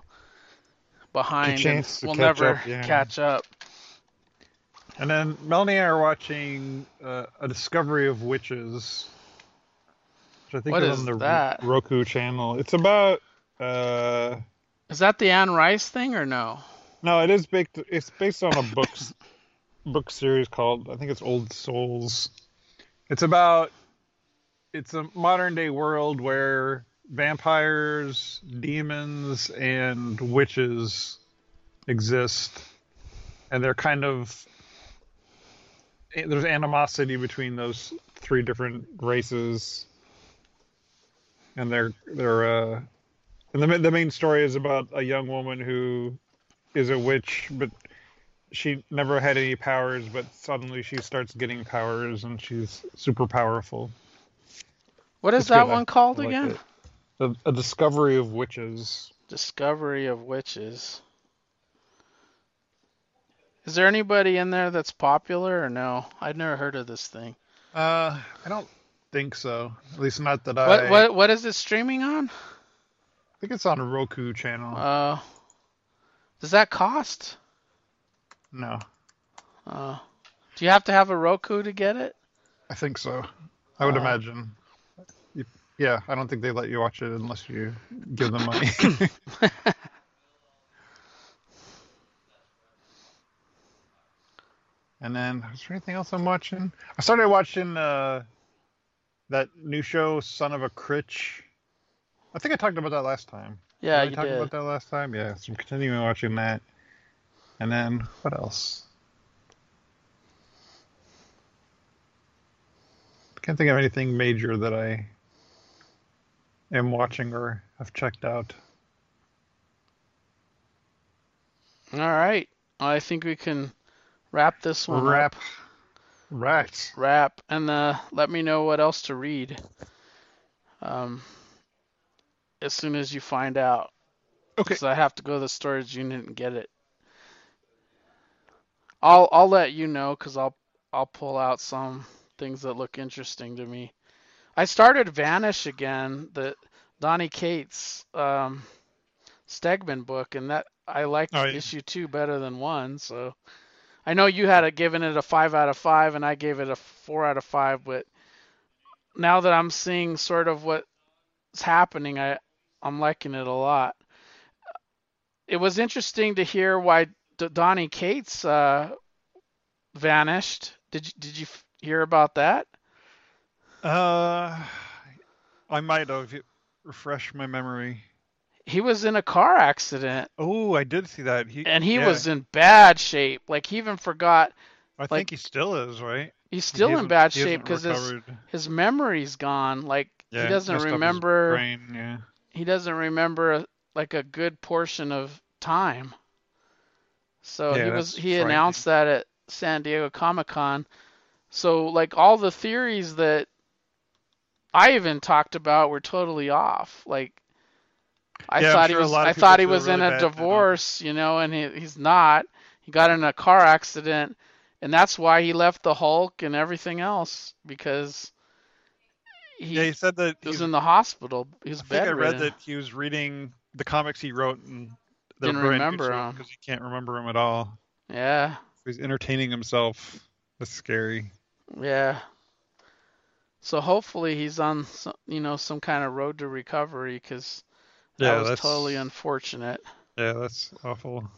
Speaker 1: A
Speaker 2: behind and
Speaker 1: chance to
Speaker 2: will
Speaker 1: catch up,
Speaker 2: never
Speaker 1: yeah.
Speaker 2: catch up.
Speaker 1: And then Melanie and I are watching uh, A Discovery of Witches, which I think
Speaker 2: What
Speaker 1: is on
Speaker 2: is
Speaker 1: the R-
Speaker 2: that?
Speaker 1: Roku channel. It's about uh
Speaker 2: Is that the Anne Rice thing or no?
Speaker 1: no, it is based it's based on a books book series called I think it's Old Souls. It's about it's a modern day world where vampires, demons, and witches exist, and they're kind of there's animosity between those three different races, and they're they're uh, and the the main story is about a young woman who is a witch, but she never had any powers, but suddenly she starts getting powers, and she's super powerful.
Speaker 2: What is
Speaker 1: It's good.
Speaker 2: that
Speaker 1: I,
Speaker 2: one called
Speaker 1: I liked
Speaker 2: again?
Speaker 1: it. A, a Discovery of Witches.
Speaker 2: Discovery of Witches. Is there anybody in there that's popular or no? I've never heard of this thing.
Speaker 1: Uh, I don't think so. At least not that
Speaker 2: What
Speaker 1: I. I
Speaker 2: what what is it streaming on?
Speaker 1: think it's on a Roku channel.
Speaker 2: Uh, does that cost?
Speaker 1: No,
Speaker 2: Uh, do you have to have a Roku to get it?
Speaker 1: I think so. I would
Speaker 2: Uh,
Speaker 1: imagine. You- Yeah, I don't think they let you watch it unless you give them money. And then, is there anything else I'm watching? I started watching uh, that new show, Son of a Critch. I think I talked about that last time.
Speaker 2: yeah,
Speaker 1: Did I
Speaker 2: you
Speaker 1: talk
Speaker 2: did.
Speaker 1: about that last time? Yeah, so I'm continuing watching that. And then, what else? I can't think of anything major that I am watching or have checked out.
Speaker 2: All right. I think we can wrap this one up.
Speaker 1: Wrap. Right.
Speaker 2: Wrap, and uh, let me know what else to read. Um, as soon as you find out,
Speaker 1: Okay.
Speaker 2: because I have to go to the storage unit and get it. I'll I'll let you know because I'll I'll pull out some things that look interesting to me. I started Vanish again, the Donny Cates um, Stegman book, and that I liked
Speaker 1: Oh, yeah.
Speaker 2: issue two better than one. So I know you had it given it a five out of five, and I gave it a four out of five. But now that I'm seeing sort of what's happening, I I'm liking it a lot. It was interesting to hear why D- Donny Cates uh, vanished. Did you, did you f- hear about that?
Speaker 1: Uh, I might have. Refresh my memory.
Speaker 2: He was in a car accident
Speaker 1: Oh, I did see that. He,
Speaker 2: and he
Speaker 1: yeah,
Speaker 2: was in bad shape. Like he even forgot.
Speaker 1: I
Speaker 2: Like
Speaker 1: think he still is, right?
Speaker 2: he's
Speaker 1: He
Speaker 2: still in
Speaker 1: hasn't,
Speaker 2: bad
Speaker 1: he
Speaker 2: shape
Speaker 1: hasn't
Speaker 2: because his
Speaker 1: recovered.
Speaker 2: his memory's gone. Like he
Speaker 1: Yeah,
Speaker 2: doesn't
Speaker 1: messed up his
Speaker 2: remember.
Speaker 1: brain. Yeah,
Speaker 2: He doesn't remember like a good portion of time. So he
Speaker 1: yeah,
Speaker 2: was
Speaker 1: that's
Speaker 2: he
Speaker 1: frightening.
Speaker 2: announced that at San Diego Comic-Con. So like all the theories that I even talked about were totally off. Like I
Speaker 1: Yeah, I'm
Speaker 2: thought he
Speaker 1: sure a
Speaker 2: was
Speaker 1: lot
Speaker 2: I
Speaker 1: of people
Speaker 2: thought he
Speaker 1: feel
Speaker 2: was in
Speaker 1: really
Speaker 2: a
Speaker 1: bad now.
Speaker 2: divorce, you know, and he, he's not. He got in a car accident and that's why he left the Hulk and everything else because
Speaker 1: Yeah,
Speaker 2: he
Speaker 1: he said that
Speaker 2: was
Speaker 1: he's.
Speaker 2: in the hospital. He was
Speaker 1: I think I read
Speaker 2: bedridden.
Speaker 1: that he was reading the comics he wrote, and they
Speaker 2: Didn't
Speaker 1: were going good
Speaker 2: remember
Speaker 1: to him
Speaker 2: him.
Speaker 1: because he can't remember him at all.
Speaker 2: Yeah.
Speaker 1: He's entertaining himself. That's scary.
Speaker 2: Yeah. So hopefully he's on some, you know, some kind of road to recovery because that
Speaker 1: Yeah,
Speaker 2: was totally
Speaker 1: that's
Speaker 2: unfortunate.
Speaker 1: yeah, that's awful.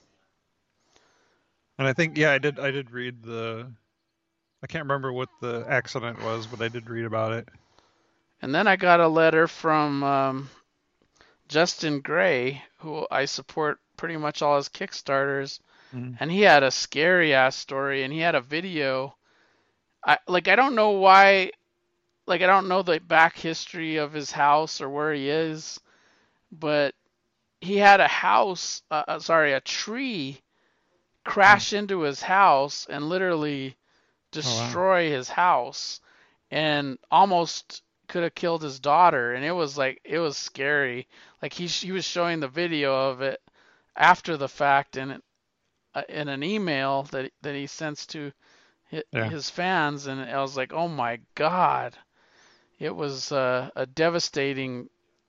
Speaker 1: And I think yeah, I did I did read the I can't remember what the accident was, but I did read about it.
Speaker 2: And then I got a letter from um, Justin Gray, who I support pretty much all his Kickstarters,
Speaker 1: Mm.
Speaker 2: and he had a scary ass story, and he had a video. I like I don't know why, like I don't know the back history of his house or where he is, but he had a house, uh, uh, sorry, a tree
Speaker 1: Mm.
Speaker 2: crash into his house and literally
Speaker 1: Oh wow.
Speaker 2: destroy his house and almost could have killed his daughter, and it was like it was scary. Like he he was showing the video of it after the fact in uh, in an email that that he sends to
Speaker 1: Yeah.
Speaker 2: his fans, and I was like, "Oh my God." It was uh, a devastating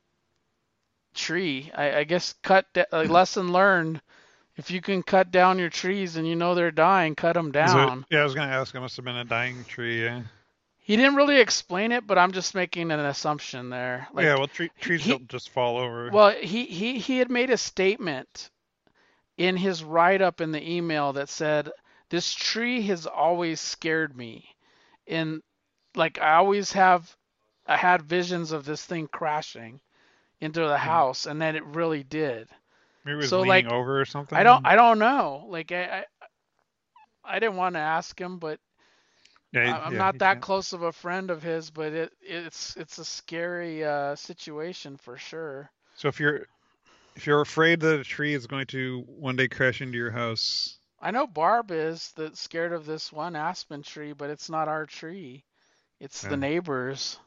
Speaker 2: tree. I, I guess cut a lesson learned. If you can cut down your trees and you know they're dying, cut them
Speaker 1: Is it
Speaker 2: down.
Speaker 1: yeah, I was gonna ask, it must have been a dying tree, yeah.
Speaker 2: He didn't really explain it, but I'm just making an assumption there.
Speaker 1: Yeah,
Speaker 2: Like
Speaker 1: well tre
Speaker 2: he,
Speaker 1: trees
Speaker 2: he
Speaker 1: don't just fall over.
Speaker 2: well, he, he, he had made a statement in his write up in the email that said, "This tree has always scared me." And like I always have, I had visions of this thing crashing into the
Speaker 1: Mm.
Speaker 2: house, and then it really did.
Speaker 1: Maybe it was
Speaker 2: So
Speaker 1: leaning
Speaker 2: like
Speaker 1: over or
Speaker 2: I don't
Speaker 1: something.
Speaker 2: I don't know. Like I I, I didn't want to ask him, but
Speaker 1: Yeah,
Speaker 2: I- I'm
Speaker 1: yeah,
Speaker 2: not
Speaker 1: you
Speaker 2: that
Speaker 1: can't.
Speaker 2: close of a friend of his, but it it's it's a scary uh, situation for sure.
Speaker 1: So if you're if you're afraid that a tree is going to one day crash into your house,
Speaker 2: I know Barb is that scared of this one aspen tree, but it's not our tree. It's the
Speaker 1: yeah,
Speaker 2: neighbors.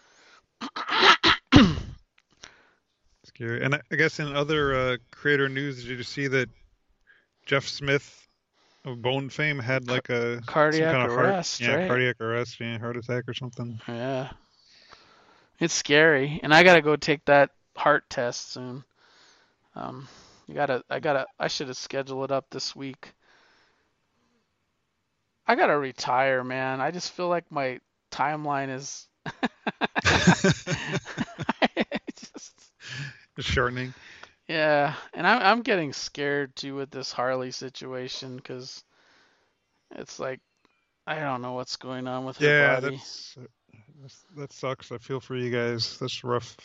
Speaker 1: scary. And I I guess in other uh, creator news, did you see that Jeff Smith of Bone fame had
Speaker 2: Car-
Speaker 1: like a some
Speaker 2: cardiac
Speaker 1: kind of heart,
Speaker 2: arrest,
Speaker 1: yeah,
Speaker 2: right?
Speaker 1: cardiac arrest, yeah, heart attack or something.
Speaker 2: Yeah. It's scary. And I gotta go take that heart test soon. Um, you gotta, I gotta, I should have scheduled it up this week. I gotta retire, man. I just feel like my timeline is just,
Speaker 1: It's shortening.
Speaker 2: yeah. And I'm, I'm getting scared too with this Harley situation because it's like I don't know what's going on with her
Speaker 1: Yeah,
Speaker 2: body.
Speaker 1: that's, that's that sucks. I feel for you guys. That's rough.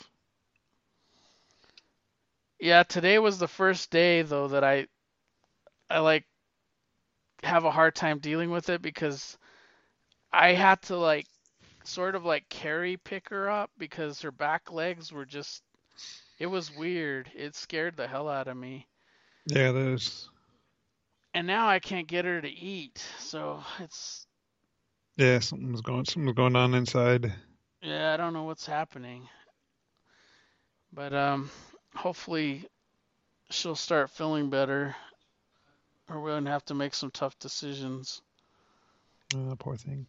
Speaker 2: Yeah, today was the first day though that I, I like have a hard time dealing with it because I had to like sort of like carry pick her up because her back legs were just it was weird. It scared the hell out of me.
Speaker 1: Yeah, there's
Speaker 2: And now I can't get her to eat. So it's
Speaker 1: yeah, something's going something's going on inside.
Speaker 2: yeah, I don't know what's happening. But um hopefully she'll start feeling better or we're gonna have to make some tough decisions.
Speaker 1: Uh, poor thing.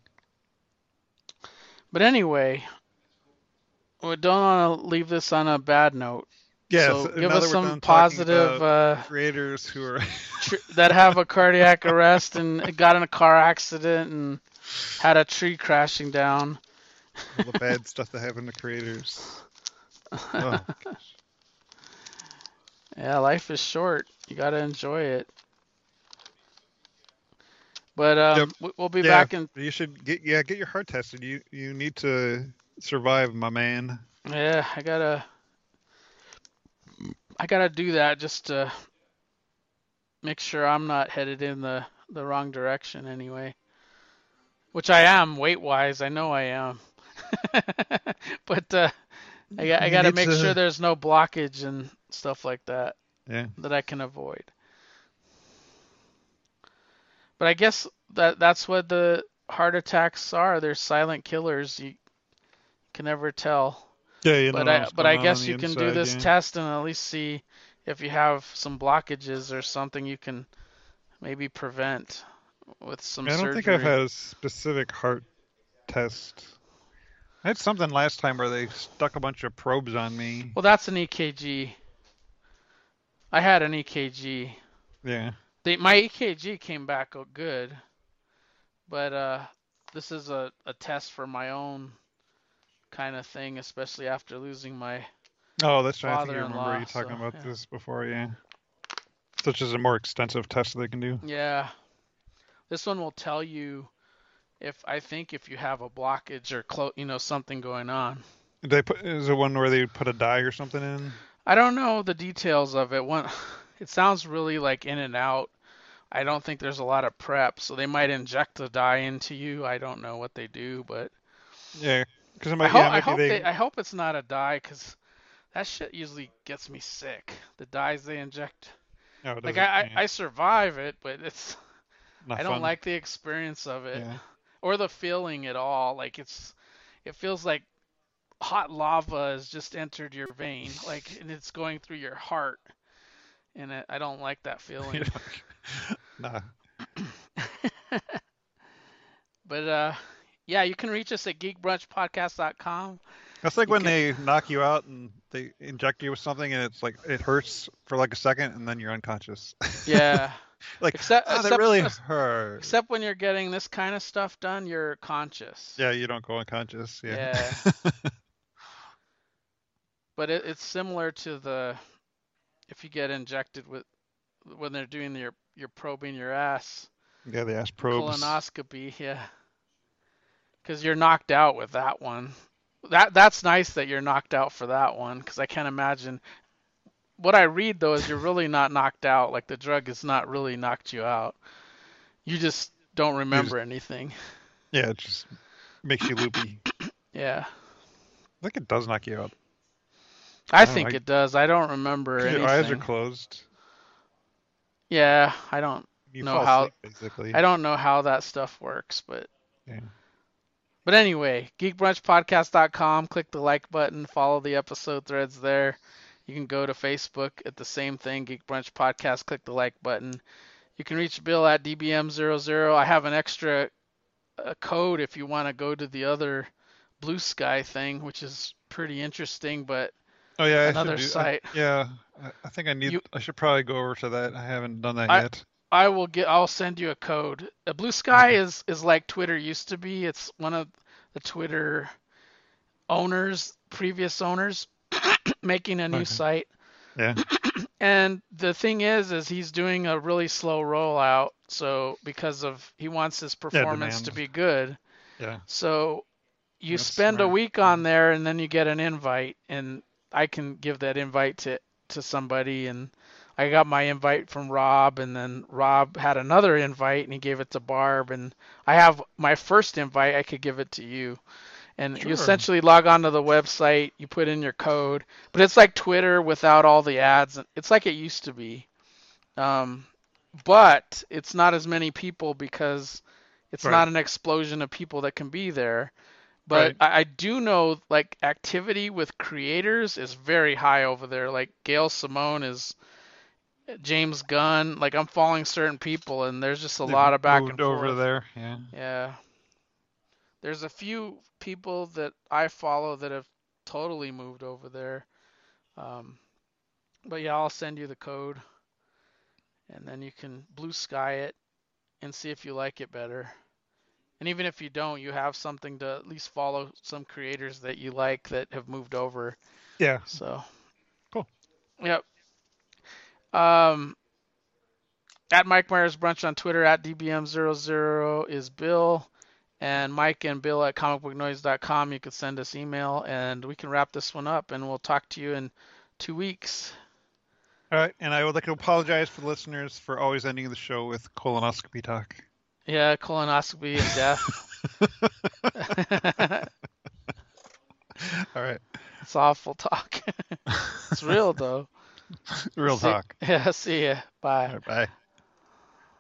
Speaker 2: But anyway, we don't want to leave this on a bad note.
Speaker 1: Yes,
Speaker 2: So give
Speaker 1: now
Speaker 2: us
Speaker 1: that we're
Speaker 2: some
Speaker 1: done talking
Speaker 2: positive
Speaker 1: about
Speaker 2: uh,
Speaker 1: creators who are
Speaker 2: tr- that have a cardiac arrest and got in a car accident and had a tree crashing down.
Speaker 1: all the bad stuff that happened to creators. Oh,
Speaker 2: Yeah, life is short. You got to enjoy it. But
Speaker 1: Yep.
Speaker 2: um, we- we'll be
Speaker 1: Yeah.
Speaker 2: back in.
Speaker 1: You should get yeah get your heart tested. You you need to survive, my man.
Speaker 2: Yeah, I gotta I gotta do that just to make sure I'm not headed in the the wrong direction anyway. Which I am weight wise. I know I am. But uh, I got I
Speaker 1: You
Speaker 2: gotta
Speaker 1: need
Speaker 2: make sure
Speaker 1: to
Speaker 2: there's no blockage and stuff like that
Speaker 1: yeah.
Speaker 2: that I can avoid. But I guess that that's what the heart attacks are. They're silent killers. You can never tell.
Speaker 1: Yeah, you don't
Speaker 2: But
Speaker 1: know
Speaker 2: I
Speaker 1: what's
Speaker 2: but
Speaker 1: going
Speaker 2: I
Speaker 1: on on
Speaker 2: guess
Speaker 1: the
Speaker 2: you can do
Speaker 1: inside.
Speaker 2: this
Speaker 1: Yeah.
Speaker 2: test and at least see if you have some blockages or something you can maybe prevent with some
Speaker 1: I don't think I've
Speaker 2: surgery.
Speaker 1: had a specific heart test. I had something last time where they stuck a bunch of probes on me.
Speaker 2: Well, that's an E K G. I had an E K G.
Speaker 1: Yeah.
Speaker 2: They, my E K G came back good, but uh, this is a, a test for my own kind of thing, especially after losing my
Speaker 1: Oh, that's right. I think you remember
Speaker 2: father-in-law.
Speaker 1: you talking
Speaker 2: So
Speaker 1: about
Speaker 2: yeah,
Speaker 1: this before. Yeah. Such as a more extensive test they can do.
Speaker 2: yeah. This one will tell you if I think if you have a blockage or clo- you know something going on.
Speaker 1: They put is it one where they put a dye or something in?
Speaker 2: I don't know the details of it. One, it sounds really like in and out. I don't think there's a lot of prep, so they might inject the dye into you. I don't know what they do, but
Speaker 1: Yeah, because it
Speaker 2: I
Speaker 1: might.
Speaker 2: hope
Speaker 1: Yeah, it
Speaker 2: I
Speaker 1: might be
Speaker 2: hope they
Speaker 1: they.
Speaker 2: I hope it's not a dye because that shit usually gets me sick. The dyes they inject.
Speaker 1: Oh, does
Speaker 2: Like
Speaker 1: it?
Speaker 2: I,
Speaker 1: Yeah,
Speaker 2: I, I survive it, but it's
Speaker 1: not
Speaker 2: I don't
Speaker 1: fun.
Speaker 2: like the experience of it
Speaker 1: Yeah.
Speaker 2: or the feeling at all. Like it's it feels like hot lava has just entered your vein, like and it's going through your heart, and it, I don't like that
Speaker 1: You
Speaker 2: feeling.
Speaker 1: know, nah.
Speaker 2: But uh, yeah, you can reach us at geek brunch podcast dot com.
Speaker 1: That's like
Speaker 2: You
Speaker 1: when
Speaker 2: can,
Speaker 1: they knock you out and they inject you with something and it's like it hurts for like a second and then you're unconscious.
Speaker 2: yeah.
Speaker 1: Like,
Speaker 2: Except
Speaker 1: ah, that
Speaker 2: except
Speaker 1: really hurt.
Speaker 2: except when you're getting this kind of stuff done, you're conscious.
Speaker 1: Yeah, you don't go unconscious. Yeah.
Speaker 2: Yeah. But it, it's similar to the if you get injected with when they're doing your your probing your ass,
Speaker 1: Yeah, the ass
Speaker 2: the
Speaker 1: probes.
Speaker 2: colonoscopy, yeah, because you're knocked out with that one. That that's nice that you're knocked out for that one, because I can't imagine. What I read though is you're really not knocked out. Like the drug has not really knocked you out. You just don't
Speaker 1: You just,
Speaker 2: remember anything.
Speaker 1: yeah, it just makes you loopy.
Speaker 2: Yeah,
Speaker 1: I think it does knock you out.
Speaker 2: I
Speaker 1: I don't know.
Speaker 2: think it does. I don't remember
Speaker 1: Because your eyes are
Speaker 2: anything.
Speaker 1: closed.
Speaker 2: Yeah, I don't
Speaker 1: You
Speaker 2: know
Speaker 1: fall
Speaker 2: how
Speaker 1: asleep, basically.
Speaker 2: I don't know how that stuff works, but
Speaker 1: Yeah.
Speaker 2: but anyway, geek brunch podcast dot com, click the like button, follow the episode threads there. You can go to Facebook at the same thing, Geek Brunch Podcast, click the like button. You can reach Bill at D B M zero zero. I have an extra uh, code if you want to go to the other Blue Sky thing, which is pretty interesting, but
Speaker 1: Oh yeah, I should
Speaker 2: another
Speaker 1: do. I,
Speaker 2: site.
Speaker 1: yeah, I, I think I need.
Speaker 2: You
Speaker 1: I should probably go over to that. I haven't done that
Speaker 2: I
Speaker 1: yet.
Speaker 2: I will get I'll send you a code. A Blue Sky
Speaker 1: Okay.
Speaker 2: is is like Twitter used to be. It's one of the Twitter owners, previous owners making a new
Speaker 1: Okay.
Speaker 2: site.
Speaker 1: Yeah.
Speaker 2: And the thing is, is he's doing a really slow rollout. So because of he wants his
Speaker 1: Yeah.
Speaker 2: performance to
Speaker 1: Demand.
Speaker 2: be good.
Speaker 1: Yeah.
Speaker 2: So you
Speaker 1: That's
Speaker 2: spend a
Speaker 1: smart.
Speaker 2: week on there and then you get an invite, and I can give that invite to to somebody, and I got my invite from Rob, and then Rob had another invite and he gave it to Barb, and I have my first invite. I could give it to you. And you
Speaker 1: Sure.
Speaker 2: essentially log on to the website, you put in your code, but it's like Twitter without all the ads. It's like it used to be. Um, but it's not as many people because it's
Speaker 1: Right.
Speaker 2: not an explosion of people that can be there. But
Speaker 1: Right.
Speaker 2: I, I do know like activity with creators is very high over there. Like Gail Simone is James Gunn. Like I'm following certain people and there's just a
Speaker 1: They've
Speaker 2: lot of back and
Speaker 1: moved over
Speaker 2: forth.
Speaker 1: there. Yeah.
Speaker 2: Yeah. There's a few people that I follow that have totally moved over there. Um, but yeah, I'll send you the code and then you can blue sky it and see if you like it better. And even if you don't, you have something to at least follow some creators that you like that have moved over.
Speaker 1: Yeah.
Speaker 2: So,
Speaker 1: Cool.
Speaker 2: yep. Um, At Mike Myers Brunch on Twitter. At D B M zero zero is Bill. And Mike and Bill at comic book noise dot com. You can send us email, and we can wrap this one up, and we'll talk to you in two weeks.
Speaker 1: All right, and I would like to apologize for the listeners for always ending the show with colonoscopy talk.
Speaker 2: Yeah, colonoscopy and death.
Speaker 1: All right.
Speaker 2: It's awful talk. It's real, though.
Speaker 1: Real
Speaker 2: See,
Speaker 1: talk.
Speaker 2: Yeah, see ya. Bye.
Speaker 1: All right, bye.